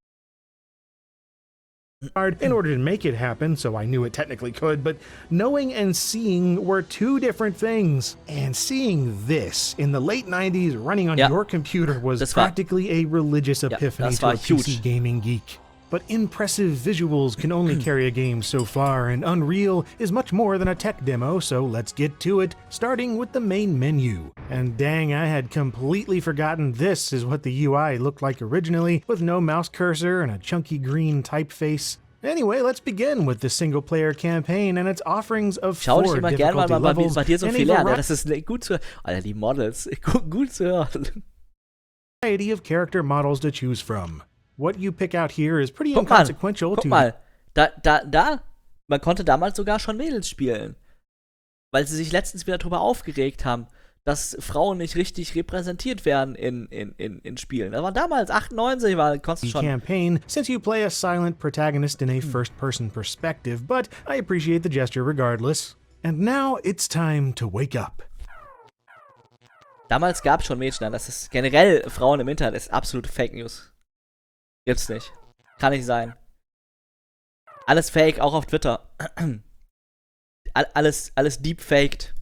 hard in order to make it happen, so I knew it technically could, but knowing and seeing were two different things. And seeing this in the late nineties running on Ja. your computer was Das war- practically a religious epiphany das to war a P C huge. gaming geek. But impressive visuals can only carry a game so far, and Unreal is much more than a tech demo, so let's get to it, starting with the main menu. And dang, I had completely forgotten this is what the U I looked like originally, with no mouse cursor and a chunky green typeface. Anyway, let's begin with the single-player campaign and its offerings of Schau dich four immer gern mal difficulty bei, bei, levels bei dir so and viel a lernen. Ja, vari- das ist ne- gut zu hören. Alter, die Models. Gut, gut zu hören. variety of character models to choose from. What you pick out here is pretty Guck mal, inconsequential guck to mal. Da, da, da. Man konnte damals sogar schon Mädels spielen. Weil sie sich letztens wieder darüber aufgeregt haben, dass Frauen nicht richtig repräsentiert werden in, in, in, in Spielen. Das war damals, achtundneunzig, war, konntest du the schon. campaign since you play a silent protagonist in a first-person perspective, but I appreciate the gesture regardless. And now it's time to wake up. Damals gab es schon Mädchen, das ist generell Frauen im Internet, ist absolute Fake News. Gibt's nicht. Kann nicht sein. Alles fake, auch auf Twitter. All, alles, alles deepfaked.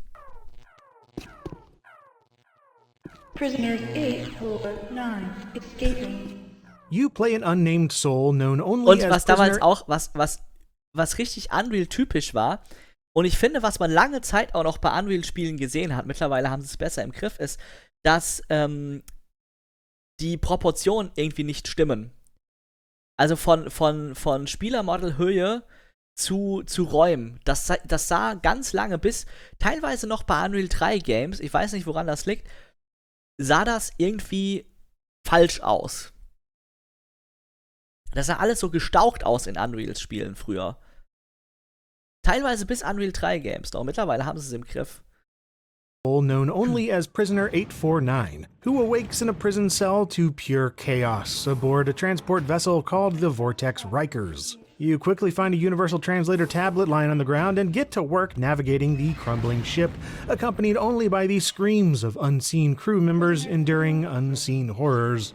Prisoners eight four nine escaping. You play an unnamed soul known only Und as was damals prisoner auch, was, was, was richtig Unreal-typisch war, und ich finde, was man lange Zeit auch noch bei Unreal-Spielen gesehen hat, mittlerweile haben sie es besser im Griff, ist, dass ähm, die Proportionen irgendwie nicht stimmen. Also von, von, von Spielermodel-Höhe zu, zu Räumen. Das, sa- das sah ganz lange bis, teilweise noch bei Unreal drei Games, ich weiß nicht, woran das liegt, sah das irgendwie falsch aus. Das sah alles so gestaucht aus in Unreal-Spielen früher. Teilweise bis Unreal drei Games, doch mittlerweile haben sie es im Griff. soul known only as Prisoner eight four nine, who awakes in a prison cell to pure chaos aboard a transport vessel called the Vortex Rikers. You quickly find a Universal Translator tablet lying on the ground and get to work navigating the crumbling ship, accompanied only by the screams of unseen crew members enduring unseen horrors.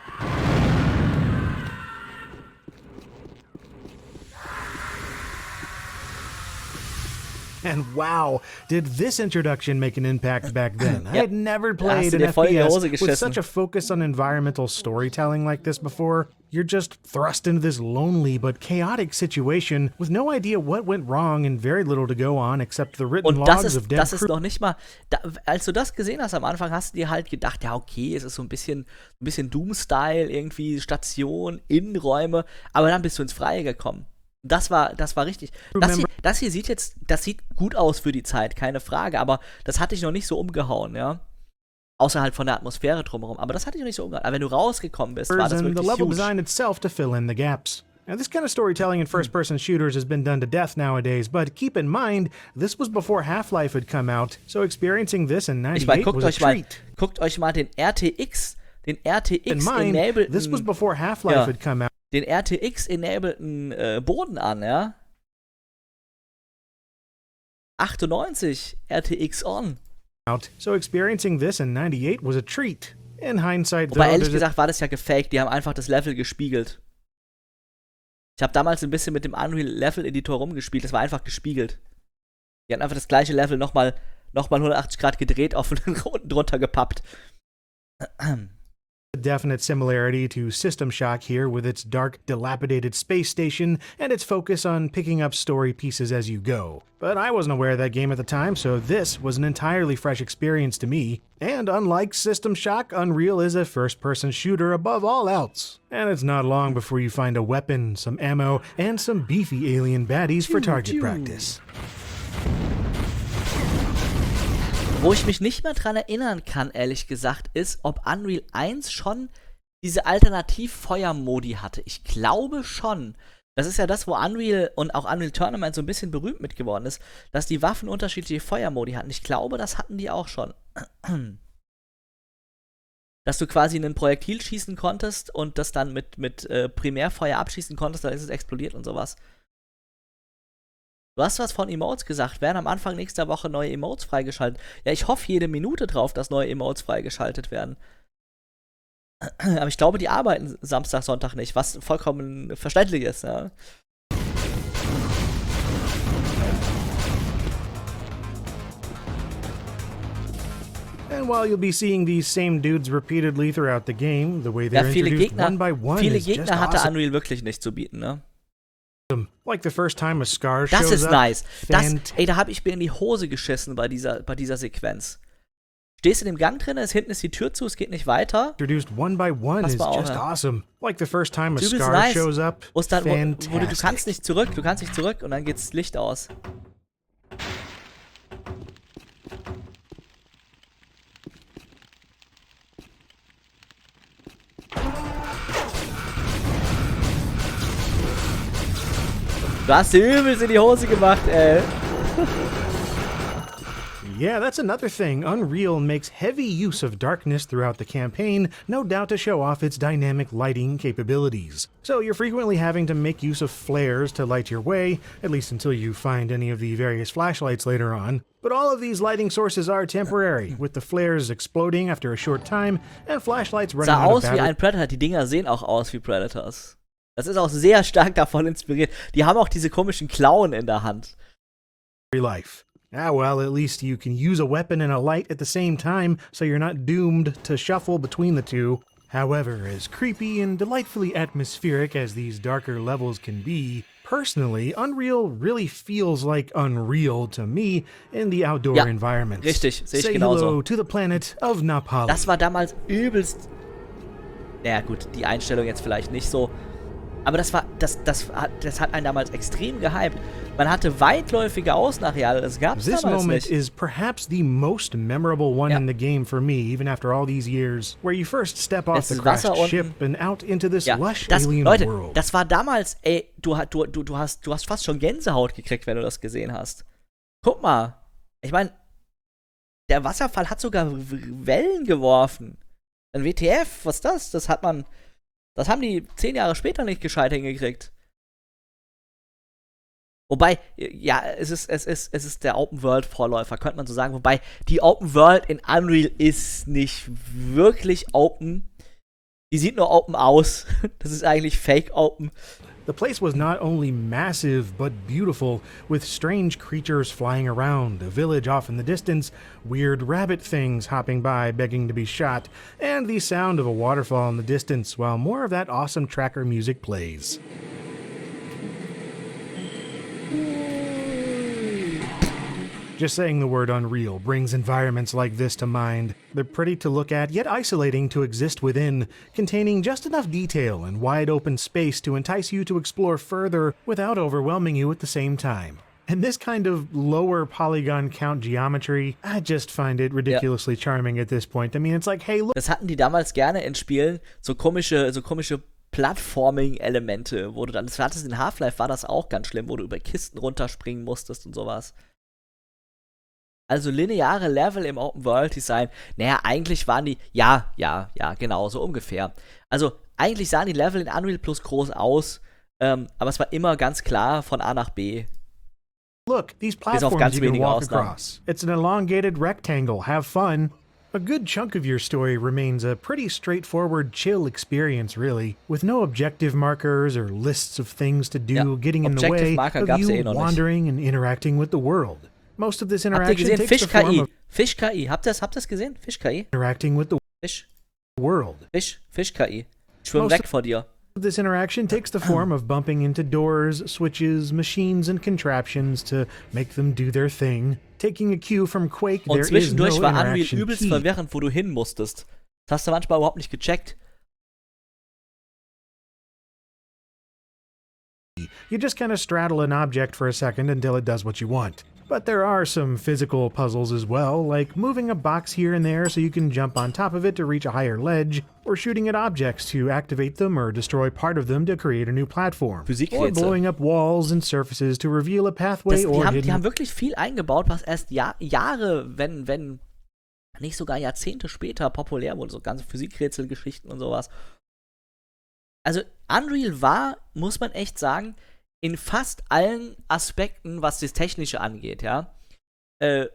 And wow, did this introduction make an impact back then? I Yep. had never Da hast played du an dir voll in die F P S Hose with geschissen. such a focus on environmental storytelling like this before. You're just thrust into this lonely but chaotic situation with no idea what went wrong and very little to go on except the written Und das logs ist, of dead das ist crew. noch nicht mal, da, als du das gesehen hast am Anfang, hast du dir halt gedacht, ja okay, es ist so ein bisschen, ein bisschen Doom-Style, irgendwie Station, Innenräume, aber dann bist du ins Freie gekommen. Das war, das war richtig. Das hier, das hier sieht jetzt, das sieht gut aus für die Zeit, keine Frage, aber das hatte ich noch nicht so umgehauen, ja. Außer halt von der Atmosphäre drumherum, aber das hatte ich noch nicht so umgehauen. Aber wenn du rausgekommen bist, war das and the wirklich level huge. design itself to fill in the gaps. Now, this kind of storytelling in first-person shooters has been done to death nowadays, but keep in mind, this was before Half-Life had come out, so experiencing this in Ich meine, ninety-eight guckt was a euch mal, treat. guckt euch mal den R T X, den In mind, R T X-enableden this was before Half-Life Ja. had come out. den R T X-enableden äh, Boden an, ja. achtundneunzig R T X on. out, so experiencing this in ninety-eight was a treat. In hindsight, though, Wobei ehrlich there's a gesagt war das ja gefaked, die haben einfach das Level gespiegelt. Ich habe damals ein bisschen mit dem Unreal Level Editor rumgespielt, das war einfach gespiegelt. Die hatten einfach das gleiche Level nochmal noch mal hundertachtzig Grad gedreht, auf und unten drunter gepappt. definite similarity to System Shock here with its dark, dilapidated space station and its focus on picking up story pieces as you go. But I wasn't aware of that game at the time, so this was an entirely fresh experience to me. And unlike System Shock, Unreal is a first-person shooter above all else. And it's not long before you find a weapon, some ammo, and some beefy alien baddies for target practice. Wo ich mich nicht mehr dran erinnern kann, ehrlich gesagt, ist, ob Unreal eins schon diese Alternativ-Feuer-Modi hatte. Ich glaube schon. Das ist ja das, wo Unreal und auch Unreal Tournament so ein bisschen berühmt mit geworden ist, dass die Waffen unterschiedliche Feuermodi hatten. Ich glaube, das hatten die auch schon. Dass du quasi einen Projektil schießen konntest und das dann mit, mit äh, Primärfeuer abschießen konntest, dann ist es explodiert und sowas. Du hast was von Emotes gesagt. Werden am Anfang nächster Woche neue Emotes freigeschaltet. Ja, ich hoffe jede Minute drauf, dass neue Emotes freigeschaltet werden. Aber ich glaube, die arbeiten Samstag, Sonntag nicht, was vollkommen verständlich ist, ja. And while you'll be seeing these same dudes repeatedly throughout the game, the way Ja, they're viele introduced Gegner, one by one viele is just Gegner hatte awesome. Unreal wirklich nicht zu bieten, ne? Like the first time a Scar Das shows ist up. nice. Das, Fant- ey, da hab ich mir in die Hose geschissen bei dieser, bei dieser Sequenz. Stehst in dem Gang drin, ist, hinten ist die Tür zu, es geht nicht weiter. Introduced one by one Pass is mal auf, just ja. awesome. Like the first time a Übelst Scar nice. shows up. Wo, es dann, wo, wo du, du Fantastic. kannst nicht zurück, du kannst nicht zurück und dann geht's Licht aus. Du hast dir übelst in die Hose gemacht, ey. Yeah, that's another thing. Unreal makes heavy use of darkness throughout the campaign, no doubt to show off its dynamic lighting capabilities. So you're frequently having to make use of flares to light your way, at least until you find any of the various flashlights later on. But all of these lighting sources are temporary, with the flares exploding after a short time and flashlights running Sah out of aus wie battery ein Predator. Die Dinger sehen auch aus wie Predators. Das ist auch sehr stark davon inspiriert. Die haben auch diese komischen Klauen in der Hand. life. Ah, well, at least you can use a weapon and a light at the same time, so you're not doomed to shuffle between the two. However, as creepy and delightfully atmospheric as these darker levels can be, personally, Unreal really feels like Unreal to me in the outdoor Ja, environments. richtig, sehe ich Say genauso. hello to the planet of Napali. Das war damals übelst. Naja, gut, die Einstellung jetzt vielleicht nicht so. Aber das war, das, das, hat, das hat einen damals extrem gehypt. Man hatte weitläufige Außenareale, das gab es This damals moment nicht. is perhaps the most memorable one Ja. in the game for me, even after all these years, where you first step off Es the ist crashed Wasser unten. ship and out into this Ja, lush das, alien Leute, world. das war damals, ey, du, du, du, du, hast, du hast fast schon Gänsehaut gekriegt, wenn du das gesehen hast. Guck mal, ich meine, der Wasserfall hat sogar W- Wellen geworfen. Ein W T F, was ist das? Das hat man, das haben die zehn Jahre später nicht gescheit hingekriegt. Wobei, ja, es ist, es ist, es ist der Open-World-Vorläufer, könnte man so sagen. Wobei, die Open-World in Unreal ist nicht wirklich open. Die sieht nur open aus. Das ist eigentlich Fake-Open. The place was not only massive, but beautiful, with strange creatures flying around, a village off in the distance, weird rabbit things hopping by begging to be shot, and the sound of a waterfall in the distance while more of that awesome tracker music plays. Just saying the word Unreal brings environments like this to mind. They're pretty to look at, yet isolating to exist within, containing just enough detail and wide open space to entice you to explore further without overwhelming you at the same time. And this kind of lower polygon count geometry, I just find it ridiculously charming at this point. I mean, it's like, hey, look Das hatten die damals gerne in Spielen, so komische, so komische Plattforming-Elemente, wo du dann, das hattest in Half-Life, war das auch ganz schlimm, wo du über Kisten runterspringen musstest und sowas. Also lineare Level im Open-World-Design, naja, eigentlich waren die, ja, ja, ja, genau, so ungefähr. Also eigentlich sahen die Level in Unreal Plus groß aus, ähm, aber es war immer ganz klar von A nach B. Look, these Bis auf platforms ganz you can wenige walk Ausnahmen. across. It's an elongated rectangle. Have fun. A good chunk of your story remains a pretty straightforward, chill experience, really, with no objective markers or lists of things to do Ja, getting in the Objective way Marker of gab's ja eh you noch nicht. wandering and interacting with the world. Most of this Habt ihr interaction gesehen? takes the form Fisch-K I. of Fisch-K I. Habt ihr das, habt ihr das gesehen? Fisch-K I. interacting with the Fisch. world. Fisch. Fisch-K I. Schwimm Most weg vor dir. This interaction takes the form of bumping into doors, switches, machines, and contraptions to make them do their thing. Taking a cue from Quake, Und there is zwischendurch no war Unreal interaction übelst key. verwirrend, wo du hin musstest. Das hast du manchmal überhaupt nicht gecheckt. You just kind of straddle an object for a second until it does what you want. But there are some physical puzzles as well, like moving a box here and there so you can jump on top of it to reach a higher ledge, or shooting at objects to activate them or destroy part of them to create a new platform, or Physikrätsel. blowing up walls and surfaces to reveal a pathway Das, or die, haben, die hidden haben wirklich viel eingebaut, was erst Jahr, Jahre, wenn, wenn nicht sogar Jahrzehnte später populär wurde, so ganze Physikrätselgeschichten und sowas. Also Unreal war, muss man echt sagen, in fast allen Aspekten, was das Technische angeht, ja, äh,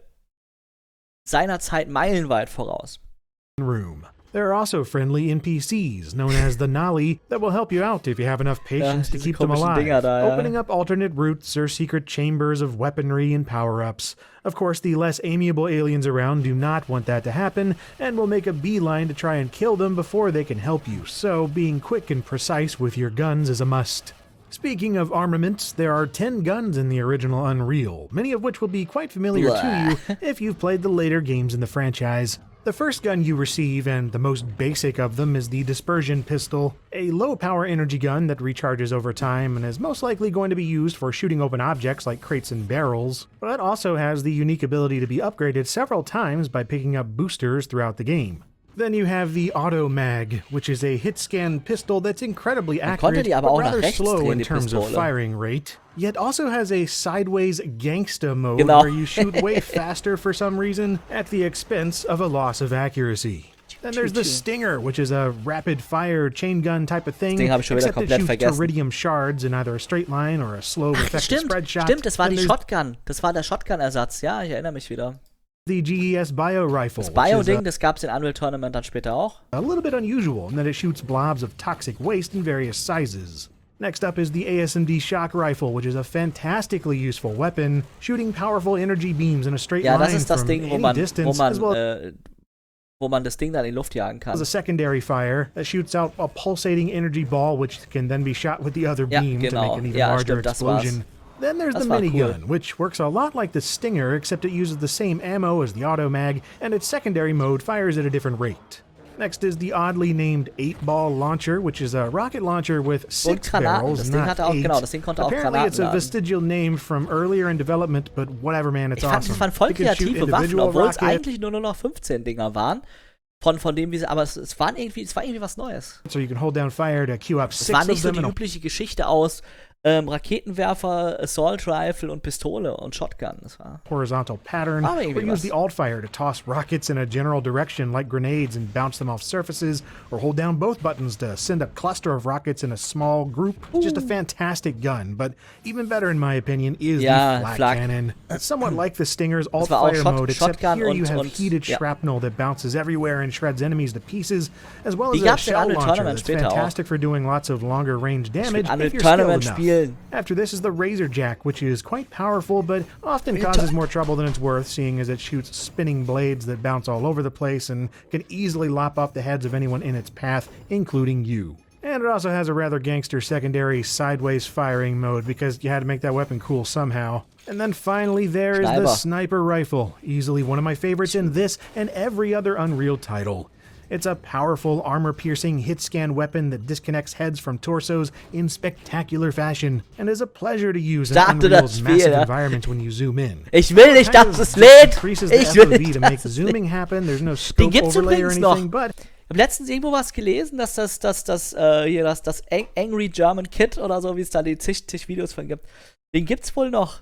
seiner Zeit meilenweit voraus. room. There are also friendly N P Cs, known as the Nali, that will help you out if you have enough patience to diese keep them komischen alive, Dinger da, ja. opening up alternate routes or secret chambers of weaponry and power-ups. Of course, the less amiable aliens around do not want that to happen, and will make a beeline to try and kill them before they can help you, so being quick and precise with your guns is a must. Speaking of armaments, there are ten guns in the original Unreal, many of which will be quite familiar Blah. to you if you've played the later games in the franchise. The first gun you receive, and the most basic of them, is the Dispersion Pistol, a low-power energy gun that recharges over time and is most likely going to be used for shooting open objects like crates and barrels, but also has the unique ability to be upgraded several times by picking up boosters throughout the game. Then you have the Auto Mag, which is a hit-scan pistol that's incredibly konnte accurate, die aber but auch nach rather rechts slow drehen, in die terms of Pistole. firing rate, yet also has a sideways gangsta mode Genau. where you shoot way faster for some reason at the expense of a loss of accuracy. Then there's the Stinger, which is a rapid-fire chain gun type of thing, Ding habe ich schon wieder except it komplett shoots vergessen. teridium shards in either a straight line or a slow, effective Stimmt, spread shot. stimmt, das war Then die there's Shotgun. Das war der Shotgun-Ersatz, ja, ich erinnere mich wieder. the G E S Bio Rifle, Das which is a Bio-Ding, das gab's in Unreal Tournament dann später auch. a little bit unusual in that it shoots blobs of toxic waste in various sizes. Next up is the A S M D Shock Rifle, which is a fantastically useful weapon, shooting powerful energy beams in a straight Ja, das line ist das from Ding, wo any man, wo distance, as man, well äh, wo man das Ding dann in die Luft jagen kann. as a secondary fire that shoots out a pulsating energy ball, which can then be shot with the other Ja, beam to genau. make an even Ja, larger stimmt, das war's. explosion. Then there's Das the war minigun, cool. which works a lot like the Stinger, except it uses the same ammo as the Auto Mag, and its secondary mode fires at a different rate. Next is the oddly named eight-ball launcher, which is a rocket launcher with six Granaten. barrels, Das Ding not hatte auch- eight. genau, das Ding konnte auch Apparently, it's a Granaten laden. vestigial name from earlier in development, but whatever, man, it's Ich fand, awesome. das waren voll It can shoot kreative Waffen, individual obwohl es rockets, eigentlich nur noch fünfzehn Dinger waren. Von, von dem, wie sie, aber es, es, waren irgendwie, es war irgendwie was Neues. so you can hold down fire to queue up Es six war of nicht so them die in a übliche Geschichte aus ähm, Raketenwerfer, Assault Rifle und Pistole und Shotgun. Das war. horizontal pattern, Oh, irgendwie or use was. the alt fire to toss rockets in a general direction like grenades and bounce them off surfaces, or hold down both buttons to send a cluster of rockets in a small group. It's just a fantastic gun, but even better in my opinion is Ja, the flak, Flak. cannon. It's somewhat like the Stinger's alt war auch fire Shot- mode, except Shotgun here you und- have und- heated ja. shrapnel that bounces everywhere and shreds enemies to pieces, as well Die as a gab's in shell Unreal launcher Tournament that's später auch. fantastic for doing lots of longer range damage Unreal if you're skilled Tournament enough. spielen. After this is the Razor Jack, which is quite powerful, but often causes more trouble than it's worth, seeing as it shoots spinning blades that bounce all over the place and can easily lop off the heads of anyone in its path, including you. And it also has a rather gangster secondary sideways firing mode because you had to make that weapon cool somehow. And then finally there is the Sniper. Sniper Rifle, easily one of my favorites in this and every other Unreal title. It's a powerful, armor-piercing hit-scan weapon that disconnects heads from torsos in spectacular fashion, and is a pleasure to use in Sagte Unreal's das Spiel, massive ja. environment when you zoom in. Ich will nicht, Kind dass of es lädt! increases the Ich will F O V nicht, to dass make es zooming lädt. happen. There's no Den scope gibt's overlay or übrigens noch. anything, but Ich habe letztens irgendwo was gelesen, dass das, das, das, äh, hier, das, das Ang- Angry German Kid oder so, wie es da die zig, zig Videos von gibt. Den gibt's wohl noch.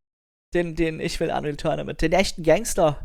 Den, den Ich will Unreal Tournament. Den echten Gangster.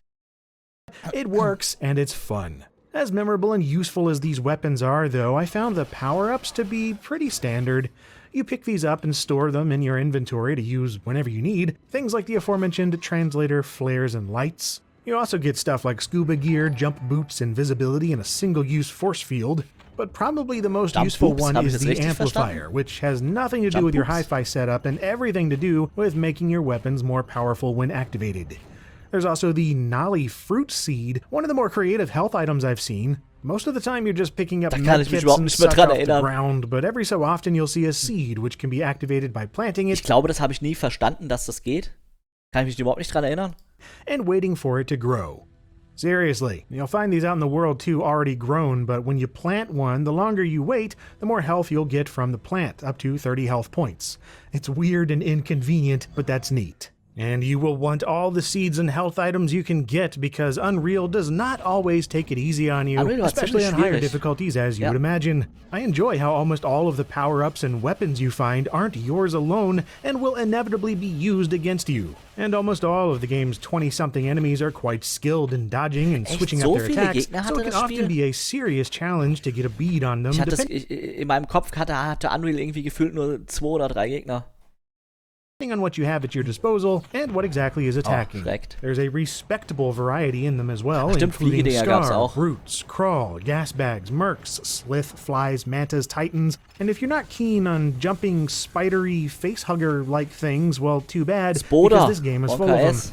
it works and it's fun. As memorable and useful as these weapons are, though, I found the power-ups to be pretty standard. You pick these up and store them in your inventory to use whenever you need, things like the aforementioned translator, flares, and lights. You also get stuff like scuba gear, jump boots, invisibility, and a single-use force field. But probably the most Jump useful boots? one Hab ich is das the richtig amplifier, verstanden? which has nothing to do Jump with your boots? hi-fi setup and everything to do with making your weapons more powerful when activated. There's also the Nolly Fruit Seed, one of the more creative health items I've seen. Most of the time you're just picking up Da kann ich mich medkits überhaupt and nicht mehr suck dran off the erinnern. ground, but every so often you'll see a seed which can be activated by planting Ich it glaube, das habe ich nie verstanden, dass das geht. Kann ich mich überhaupt nicht dran erinnern. and waiting for it to grow. Seriously, you'll find these out in the world too already grown, but when you plant one, the longer you wait, the more health you'll get from the plant, up to thirty health points. It's weird and inconvenient, but that's neat. And you will want all the seeds and health items you can get because Unreal does not always take it easy on you, Unreal war especially ziemlich on higher schwierig. difficulties as you Ja. would imagine. I enjoy how almost all of the power-ups and weapons you find aren't yours alone and will inevitably be used against you. And almost all of the game's twenty-something enemies are quite skilled in dodging and Echt, switching so up their viele attacks, Gegner so hatte it can das often Spiel? be a serious challenge to get a bead on them. Ich hatte das, depending ich, in meinem Kopf hatte, hatte Unreal irgendwie gefühlt nur zwei oder drei Gegner. on what you have at your disposal and what exactly is attacking. schreckt. There's a respectable variety in them as well, Ach, stimmt, including Fliegedinger gab's Scar, auch. Roots, Crawl, Gasbags, Mercs, Slith, Flies, Mantas, Titans, and if you're not keen on jumping, spidery, facehugger-like things, well, too bad, Spoda. because this game is full of O K them. S.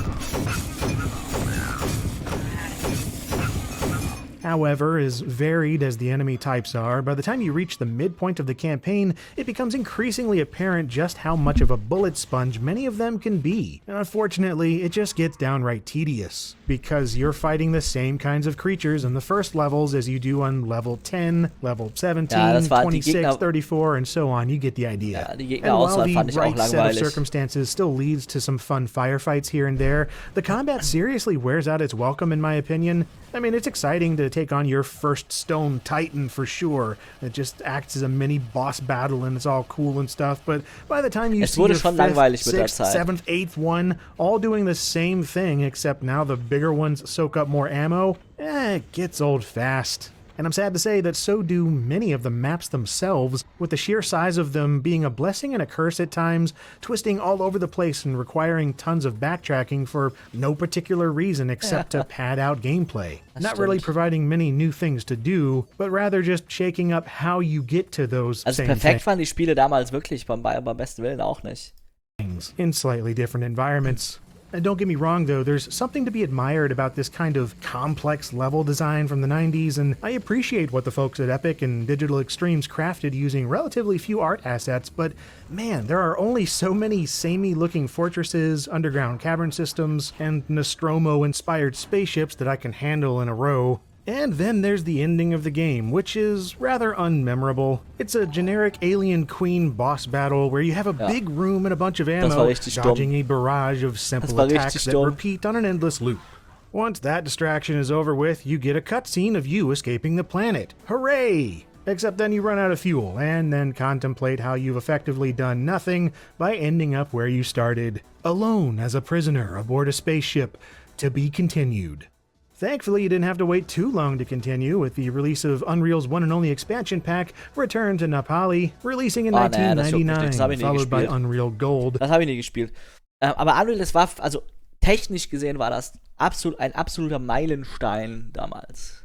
However, as varied as the enemy types are, by the time you reach the midpoint of the campaign, it becomes increasingly apparent just how much of a bullet sponge many of them can be. And unfortunately, it just gets downright tedious, because you're fighting the same kinds of creatures in the first levels as you do on level ten, level seventeen, Ja, das war die twenty-six, Gegner- thirty-four, and so on. You get the idea. Ja, die And Gegnerauswahl while the fand ich auch right set of langweilig. circumstances still leads to some fun firefights here and there, the combat seriously wears out its welcome in my opinion. I mean, it's exciting to take on your first stone titan for sure. It just acts as a mini boss battle and it's all cool and stuff, but by the time you Es see wurde your schon fifth, langweilig mit der sixth, Zeit. seventh, eighth one all doing the same thing, except now the bigger ones soak up more ammo, eh, it gets old fast. And I'm sad to say that so do many of the maps themselves, with the sheer size of them being a blessing and a curse at times, twisting all over the place and requiring tons of backtracking for no particular reason except to pad out gameplay. Not really stimmt. providing many new things to do, but rather just shaking up how you get to those Also same perfekt waren die Spiele damals wirklich, beim, beim besten Willen auch nicht. things in slightly different environments. And don't get me wrong though, there's something to be admired about this kind of complex level design from the nineties, and I appreciate what the folks at Epic and Digital Extremes crafted using relatively few art assets, but man, there are only so many samey looking fortresses, underground cavern systems, and Nostromo-inspired spaceships that I can handle in a row. And then there's the ending of the game, which is rather unmemorable. It's a generic alien queen boss battle where you have a Ja. big room and a bunch of war ammo, richtig dumm. dodging a barrage of simple Das war richtig attacks that dumm. repeat on an endless loop. Once that distraction is over with, you get a cutscene of you escaping the planet. Hooray! Except then you run out of fuel, and then contemplate how you've effectively done nothing by ending up where you started, alone as a prisoner aboard a spaceship, to be continued. Thankfully, you didn't have to wait too long to continue, with the release of Unreal's one and only expansion pack, Return to Napali, releasing in Oh, nee, das juckt mich nicht, nineteen das hab ich ninety-nine, nie followed by gespielt. Unreal Gold. Das habe ich nie gespielt. Äh, aber Unreal, das war, also technisch gesehen war das absolut, ein absoluter Meilenstein damals.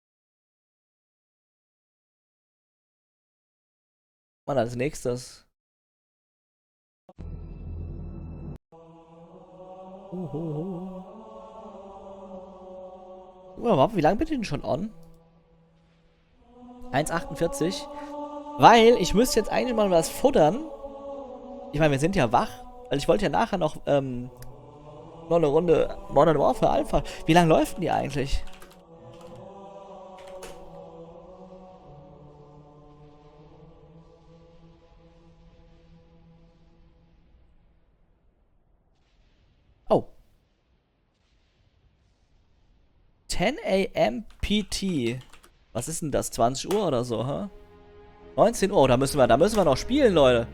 Und als nächstes. Uhuhu. Oh, wie lange bin ich denn schon on? eins achtundvierzig. Weil ich müsste jetzt eigentlich mal was futtern. Ich meine, wir sind ja wach. Also ich wollte ja nachher noch ähm, noch eine Runde Modern Warfare Alpha. Wie lange läuft denn die eigentlich? Oh. ten a m P T. Was ist denn das? zwanzig Uhr oder so, hä? neunzehn Uhr, da müssen wir, da müssen wir noch spielen, Leute.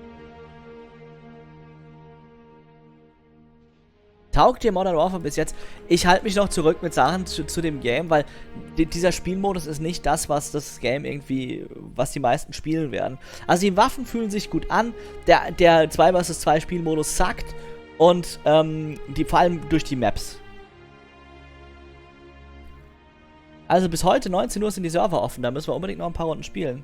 Taugt dir Modern Warfare bis jetzt? Ich halte mich noch zurück mit Sachen zu, zu dem Game, weil di dieser Spielmodus ist nicht das, was das Game irgendwie, was die meisten spielen werden. Also die Waffen fühlen sich gut an, der, der zwei versus zwei Spielmodus sackt und ähm, die, vor allem durch die Maps. Also bis heute neunzehn Uhr sind die Server offen, da müssen wir unbedingt noch ein paar Runden spielen.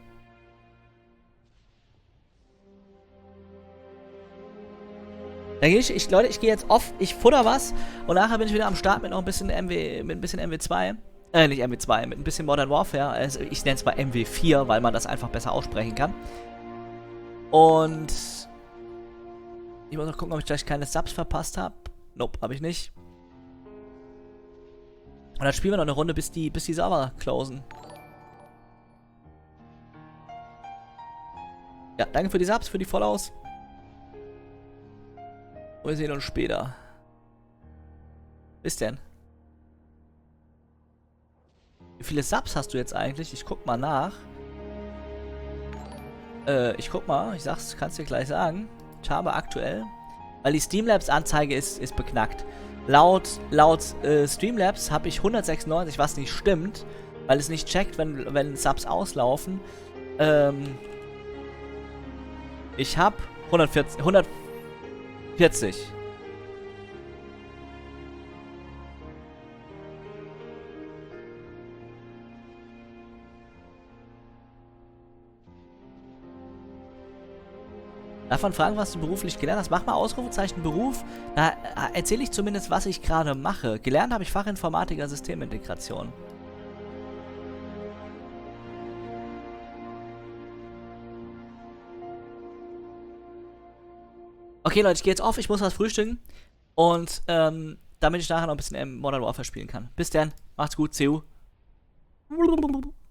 Da gehe ich, ich, Leute, ich gehe jetzt off, ich futter was und nachher bin ich wieder am Start mit noch ein bisschen M W, mit ein bisschen M W zwei. Äh, nicht M W zwei, mit ein bisschen Modern Warfare. Also ich nenne es mal M W vier, weil man das einfach besser aussprechen kann. Und ich muss noch gucken, ob ich gleich keine Subs verpasst habe. Nope, habe ich nicht. Und dann spielen wir noch eine Runde, bis die, bis die Server closen. Ja, danke für die Subs, für die Follows. Wir sehen uns später. Bis denn. Wie viele Subs hast du jetzt eigentlich? Ich guck mal nach. Äh, ich guck mal. Ich sag's, kann's dir gleich sagen. Ich habe aktuell... Weil die Streamlabs-Anzeige ist, ist beknackt. Laut, laut äh, Streamlabs habe ich hundertsechsundneunzig, was nicht stimmt. Weil es nicht checkt, wenn, wenn Subs auslaufen. Ähm... Ich habe hundertvierzig. hundertvierzig. Darf man fragen, was du beruflich gelernt hast? Mach mal Ausrufezeichen Beruf. Da erzähle ich zumindest, was ich gerade mache. Gelernt habe ich Fachinformatiker Systemintegration. Okay, Leute, ich gehe jetzt auf. Ich muss was frühstücken. Und ähm, damit ich nachher noch ein bisschen Modern Warfare spielen kann. Bis dann. Macht's gut. C U.